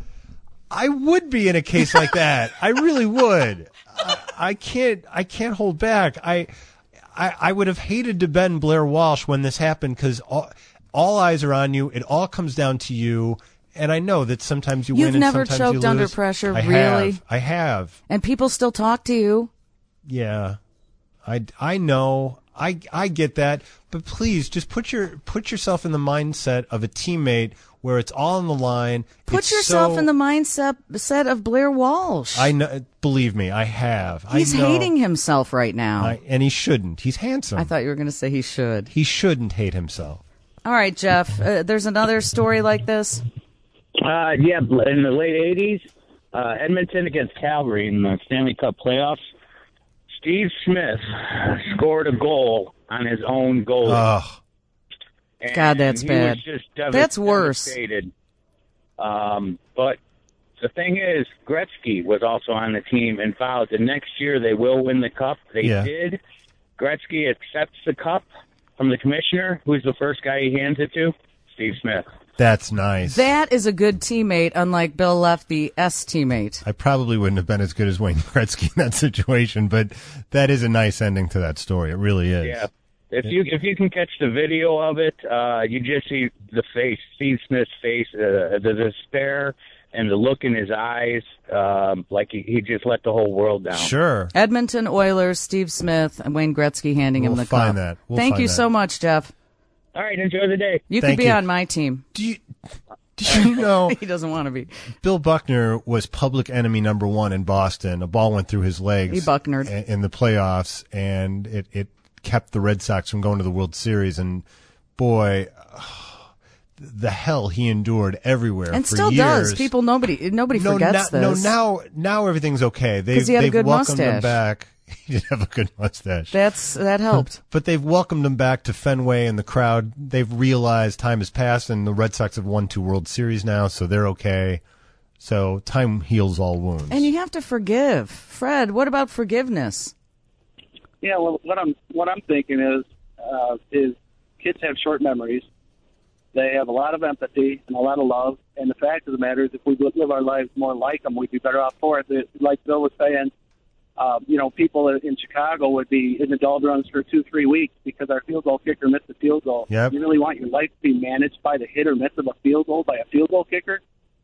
[SPEAKER 1] I would be in a case like that. I really would. I, I can't. I can't hold back. I, I, I would have hated to bend Blair Walsh when this happened because all, all eyes are on you. It all comes down to you. And I know that sometimes you
[SPEAKER 2] You've
[SPEAKER 1] win and
[SPEAKER 2] never
[SPEAKER 1] sometimes
[SPEAKER 2] choked
[SPEAKER 1] you
[SPEAKER 2] under
[SPEAKER 1] lose.
[SPEAKER 2] pressure,
[SPEAKER 1] I
[SPEAKER 2] really?
[SPEAKER 1] have. I have.
[SPEAKER 2] And people still talk to you.
[SPEAKER 1] Yeah, I, I know. I I get that. But please, just put your put yourself in the mindset of a teammate where it's all on the line.
[SPEAKER 2] Put
[SPEAKER 1] It's
[SPEAKER 2] yourself
[SPEAKER 1] so-
[SPEAKER 2] in the mindset set of Blair Walsh.
[SPEAKER 1] I know. Believe me, I have.
[SPEAKER 2] He's
[SPEAKER 1] I know.
[SPEAKER 2] hating himself right now.
[SPEAKER 1] I, and he shouldn't. He's handsome.
[SPEAKER 2] I thought you were going to say he should.
[SPEAKER 1] He shouldn't hate himself.
[SPEAKER 2] All right, Jeff. Uh, there's another story like this.
[SPEAKER 21] Uh, yeah, in the late eighties, uh, Edmonton against Calgary in the Stanley Cup playoffs, Steve Smith scored a goal on his own goal.
[SPEAKER 1] Ugh.
[SPEAKER 21] And
[SPEAKER 2] God, that's
[SPEAKER 21] he
[SPEAKER 2] bad.
[SPEAKER 21] Was just dev-
[SPEAKER 2] That's worse.
[SPEAKER 21] devastated. Um, but the thing is, Gretzky was also on the team and vowed the next year they will win the cup. They
[SPEAKER 1] Yeah.
[SPEAKER 21] did. Gretzky accepts the cup from the commissioner. Who's the first guy he hands it to? Steve Smith.
[SPEAKER 1] That's nice.
[SPEAKER 2] That is a good teammate, unlike Bill Left, the S teammate.
[SPEAKER 1] I probably wouldn't have been as good as Wayne Gretzky in that situation, but that is a nice ending to that story. It really is.
[SPEAKER 21] Yeah. If you if you can catch the video of it, uh, you just see the face, Steve Smith's face, uh, the despair and the look in his eyes, um, like he, he just let the whole world down.
[SPEAKER 1] Sure.
[SPEAKER 2] Edmonton Oilers, Steve Smith, and Wayne Gretzky handing him
[SPEAKER 1] We'll
[SPEAKER 2] the cup.
[SPEAKER 1] find that. We'll
[SPEAKER 2] Thank
[SPEAKER 1] find
[SPEAKER 2] you
[SPEAKER 1] that.
[SPEAKER 2] so much, Jeff.
[SPEAKER 21] All right, enjoy the day.
[SPEAKER 2] You
[SPEAKER 1] Thank
[SPEAKER 2] could be
[SPEAKER 1] you.
[SPEAKER 2] on my team.
[SPEAKER 1] Do you, do you know?
[SPEAKER 2] He doesn't want to be.
[SPEAKER 1] Bill Buckner was public enemy number one in Boston. A ball went through his legs.
[SPEAKER 2] He Bucknered.
[SPEAKER 1] in, in the playoffs, and it, it kept the Red Sox from going to the World Series. And boy, the hell he endured everywhere
[SPEAKER 2] And
[SPEAKER 1] for
[SPEAKER 2] still
[SPEAKER 1] years.
[SPEAKER 2] does. People, nobody, nobody
[SPEAKER 1] no,
[SPEAKER 2] forgets
[SPEAKER 1] na-
[SPEAKER 2] this.
[SPEAKER 1] No, now, now everything's okay. They've,
[SPEAKER 2] 'Cause he had a
[SPEAKER 1] they've
[SPEAKER 2] good
[SPEAKER 1] welcomed him
[SPEAKER 2] mustache.
[SPEAKER 1] back. He did have a good mustache.
[SPEAKER 2] That's that helped.
[SPEAKER 1] But they've welcomed him back to Fenway and the crowd. They've realized time has passed, and the Red Sox have won two World Series now, so they're okay. So time heals all wounds.
[SPEAKER 2] And you have to forgive. Fred, what about forgiveness?
[SPEAKER 22] Yeah, well, what I'm what I'm thinking is uh, is kids have short memories. They have a lot of empathy and a lot of love. And the fact of the matter is, if we would live our lives more like them, we'd be better off for it. The- Like Bill was saying, uh, you know, people in Chicago would be in the doldrums for two, three weeks because our field goal kicker missed a field goal.
[SPEAKER 1] Yep.
[SPEAKER 22] You really want your life to be managed by the hit or miss of a field goal by a field goal kicker?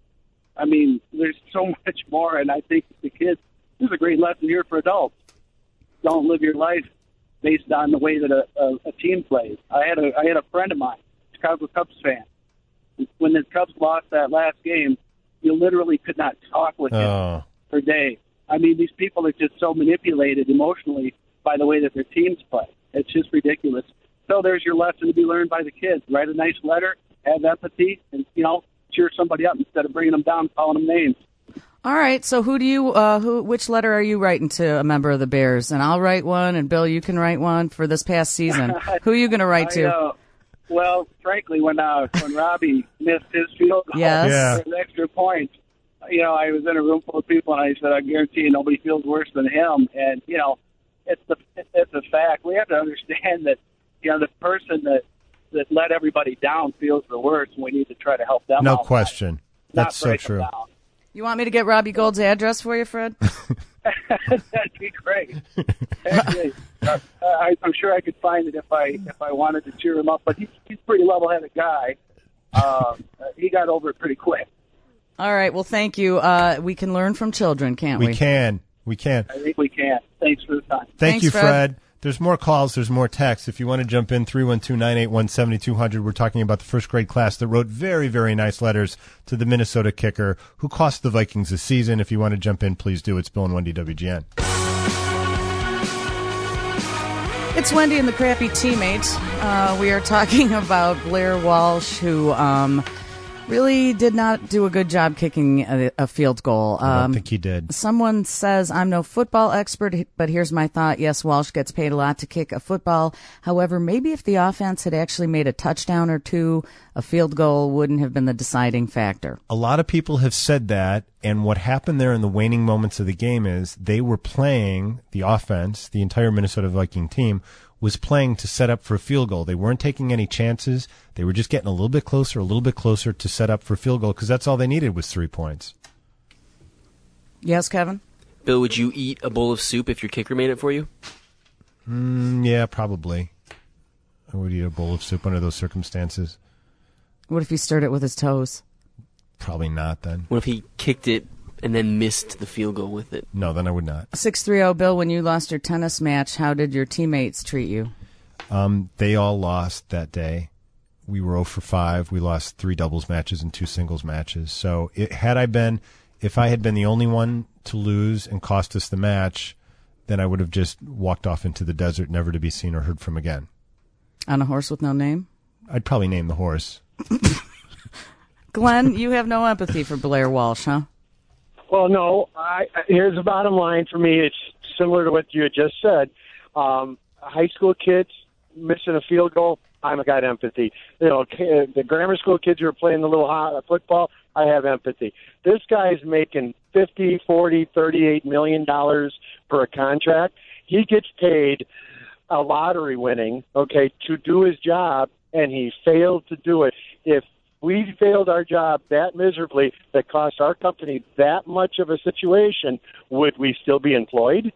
[SPEAKER 22] I mean, there's so much more, and I think the kids, this is a great lesson here for adults. Don't live your life based on the way that a, a, a team plays. I had a I had a friend of mine, Chicago Cubs fan. When the Cubs lost that last game, you literally could not talk with him
[SPEAKER 1] Oh.
[SPEAKER 22] for a day. I mean, these people are just so manipulated emotionally by the way that their teams play. It's just ridiculous. So there's your lesson to be learned by the kids. Write a nice letter, have empathy, and, you know, cheer somebody up instead of bringing them down, calling them names.
[SPEAKER 2] All right, so who do you, uh, who, which letter are you writing to a member of the Bears? And I'll write one, and Bill, you can write one for this past season. Who are you going to write
[SPEAKER 22] I,
[SPEAKER 2] to?
[SPEAKER 22] uh, well, frankly, when uh, when Robbie missed his field goal
[SPEAKER 2] Yes. Yeah.
[SPEAKER 22] for an extra point, you know, I was in a room full of people, and I said, I guarantee you nobody feels worse than him. And, you know, it's the it's a fact. We have to understand that, you know, the person that, that let everybody down feels the worst, and we need to try to help them
[SPEAKER 1] No
[SPEAKER 22] out.
[SPEAKER 1] question.
[SPEAKER 22] Not
[SPEAKER 1] That's so
[SPEAKER 22] break them
[SPEAKER 1] true.
[SPEAKER 22] down.
[SPEAKER 2] You want me to get Robbie Gold's address for you, Fred?
[SPEAKER 22] That'd be great. Actually, uh, I, I'm sure I could find it if I if I wanted to cheer him up. But he's he's a pretty level-headed guy. Um, uh, he got over it pretty quick.
[SPEAKER 2] All right, well, thank you. Uh, we can learn from children, can't we?
[SPEAKER 1] We can. We can.
[SPEAKER 22] I think we can. Thanks for the time.
[SPEAKER 1] Thank
[SPEAKER 2] Thanks,
[SPEAKER 1] you,
[SPEAKER 2] Fred.
[SPEAKER 1] Fred. There's more calls. There's more texts. If you want to jump in, three one two, nine eight one, seven two zero zero. We're talking about the first grade class that wrote very, very nice letters to the Minnesota kicker who cost the Vikings a season. If you want to jump in, please do. It's Bill and Wendy, W G N.
[SPEAKER 2] It's Wendy and the Crappy Teammate. Uh, we are talking about Blair Walsh, who um, really did not do a good job kicking a, a field goal. Um,
[SPEAKER 1] I don't think he did.
[SPEAKER 2] Someone says, I'm no football expert, but here's my thought. Yes, Walsh gets paid a lot to kick a football. However, maybe if the offense had actually made a touchdown or two, a field goal wouldn't have been the deciding factor.
[SPEAKER 1] A lot of people have said that, and what happened there in the waning moments of the game is they were playing the offense, the entire Minnesota Viking team was playing to set up for a field goal. They weren't taking any chances. They were just getting a little bit closer, a little bit closer to set up for a field goal because that's all they needed was three points.
[SPEAKER 2] Yes, Kevin?
[SPEAKER 4] Bill, would you eat a bowl of soup if your kicker made it for you?
[SPEAKER 1] Mm, yeah, probably. I would eat a bowl of soup under those circumstances.
[SPEAKER 2] What if he stirred it with his toes?
[SPEAKER 1] Probably not then.
[SPEAKER 4] What if he kicked it and then missed the field goal with it?
[SPEAKER 1] No, then I would not.
[SPEAKER 2] six three zero, Bill, when you lost your tennis match, how did your teammates treat you?
[SPEAKER 1] Um, they all lost that day. We were zero for five. We lost three doubles matches and two singles matches. So it, had I been, if I had been the only one to lose and cost us the match, then I would have just walked off into the desert, never to be seen or heard from again.
[SPEAKER 2] On a horse with no name?
[SPEAKER 1] I'd probably name the horse.
[SPEAKER 2] Glenn, you have no empathy for Blair Walsh, huh?
[SPEAKER 5] Well, no. I, here's the bottom line for me. It's similar to what you had just said. Um, high school kids missing a field goal, I'm a got empathy. You know, the grammar school kids who are playing the little hot football, I have empathy. This guy's making fifty, forty, thirty-eight million dollars per a contract. He gets paid a lottery winning, okay, to do his job, and he failed to do it. If we failed our job that miserably that cost our company that much of a situation, would we still be employed?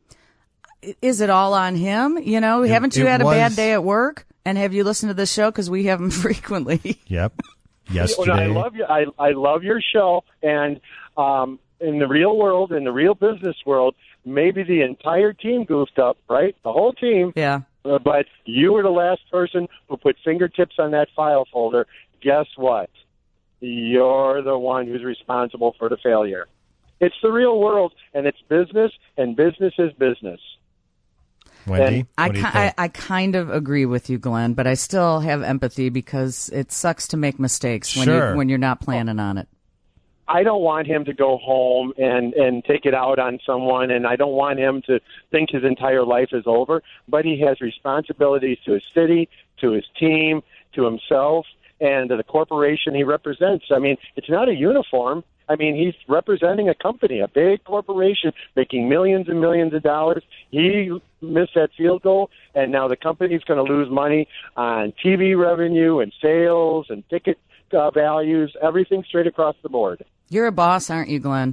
[SPEAKER 2] Is it all on him? You know,
[SPEAKER 1] It-
[SPEAKER 2] haven't you
[SPEAKER 1] it
[SPEAKER 2] had a
[SPEAKER 1] was-
[SPEAKER 2] bad day at work? And have you listened to this show? Because we have them frequently.
[SPEAKER 1] Yep.
[SPEAKER 5] Well,
[SPEAKER 1] Yesterday.
[SPEAKER 5] I love you. I, I love your show, and um, in the real world, in the real business world, maybe the entire team goofed up, right? The whole team.
[SPEAKER 2] Yeah.
[SPEAKER 5] Uh, but you were the last person who put fingertips on that file folder. Guess what? You're the one who's responsible for the failure. It's the real world, and it's business, and business is business.
[SPEAKER 1] Wendy,
[SPEAKER 2] I,
[SPEAKER 1] what do you
[SPEAKER 2] ki-
[SPEAKER 1] think?
[SPEAKER 2] I, I kind of agree with you, Glenn, but I still have empathy because it sucks to make mistakes when,
[SPEAKER 5] Sure.
[SPEAKER 2] you, when you're not planning on it.
[SPEAKER 5] I don't want him to go home and, and take it out on someone, and I don't want him to think his entire life is over, but he has responsibilities to his city, to his team, to himself, and to the corporation he represents. I mean, it's not a uniform. I mean, he's representing a company, a big corporation, making millions and millions of dollars. He missed that field goal, and now the company's going to lose money on T V revenue and sales and ticket uh, values, everything straight across the board.
[SPEAKER 2] You're a boss, aren't you, Glenn?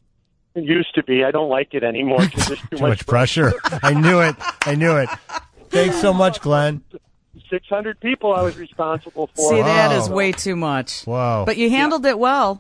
[SPEAKER 5] It used to be. I don't like it anymore because there's too,
[SPEAKER 1] Too much pressure. I knew it. I knew it. Thanks so much, Glenn.
[SPEAKER 5] six hundred people I was responsible for.
[SPEAKER 2] See, that is way too much.
[SPEAKER 1] Wow.
[SPEAKER 2] But you handled it well.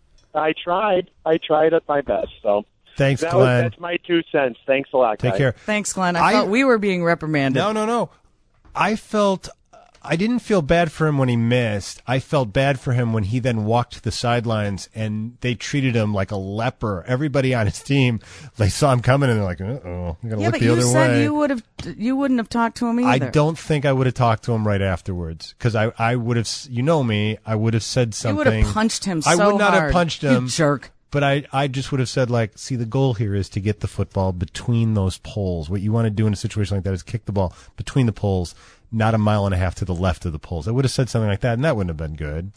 [SPEAKER 5] I tried. I tried at my best. So
[SPEAKER 1] Thanks,
[SPEAKER 5] that
[SPEAKER 1] Glenn.
[SPEAKER 5] Was, that's my two cents. Thanks a lot,
[SPEAKER 1] Take
[SPEAKER 5] guys.
[SPEAKER 1] care.
[SPEAKER 2] Thanks, Glenn. I,
[SPEAKER 1] I-
[SPEAKER 2] thought we were being reprimanded.
[SPEAKER 1] No, no, no. I felt, I didn't feel bad for him when he missed. I felt bad for him when he then walked to the sidelines and they treated him like a leper. Everybody on his team, they saw him coming and they're like, uh-oh, I'm going to
[SPEAKER 2] Yeah,
[SPEAKER 1] look
[SPEAKER 2] but
[SPEAKER 1] the
[SPEAKER 2] you
[SPEAKER 1] other
[SPEAKER 2] said
[SPEAKER 1] way.
[SPEAKER 2] you would have, you wouldn't have talked to him
[SPEAKER 1] I
[SPEAKER 2] either.
[SPEAKER 1] don't think I would have talked to him right afterwards because I, I would have, you know me, I would have said
[SPEAKER 2] You
[SPEAKER 1] something.
[SPEAKER 2] would have punched him
[SPEAKER 1] I
[SPEAKER 2] so
[SPEAKER 1] would not
[SPEAKER 2] hard.
[SPEAKER 1] have punched
[SPEAKER 2] You
[SPEAKER 1] him.
[SPEAKER 2] jerk.
[SPEAKER 1] But I, I just would have said, like, see, the goal here is to get the football between those poles. What you want to do in a situation like that is kick the ball between the poles, not a mile and a half to the left of the poles. I would have said something like that, and that wouldn't have been good.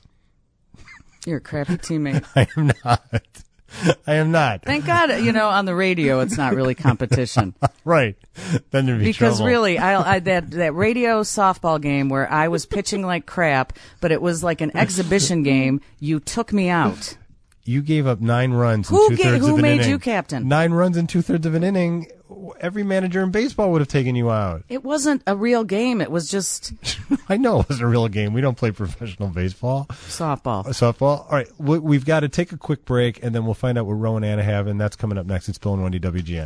[SPEAKER 2] You're a crappy teammate.
[SPEAKER 1] I am not. I am not.
[SPEAKER 2] Thank God, you know, on the radio, it's not really competition.
[SPEAKER 1] Right. Then there'd be
[SPEAKER 2] Because
[SPEAKER 1] trouble.
[SPEAKER 2] really, I, I that that radio softball game where I was pitching like crap, but it was like an exhibition game. You took me out.
[SPEAKER 1] You gave up nine runs
[SPEAKER 2] Who
[SPEAKER 1] in two
[SPEAKER 2] ga-
[SPEAKER 1] thirds
[SPEAKER 2] who
[SPEAKER 1] of an
[SPEAKER 2] made
[SPEAKER 1] inning.
[SPEAKER 2] you captain?
[SPEAKER 1] Nine runs in two thirds of an inning. Every manager in baseball would have taken you out.
[SPEAKER 2] It wasn't a real game. It was just
[SPEAKER 1] I know it wasn't a real game. We don't play professional baseball.
[SPEAKER 2] softball.
[SPEAKER 1] Uh, Softball. All right, we- we've got to take a quick break, and then we'll find out what Roe and Anna have, and that's coming up next. It's Bill and Wendy, W G N.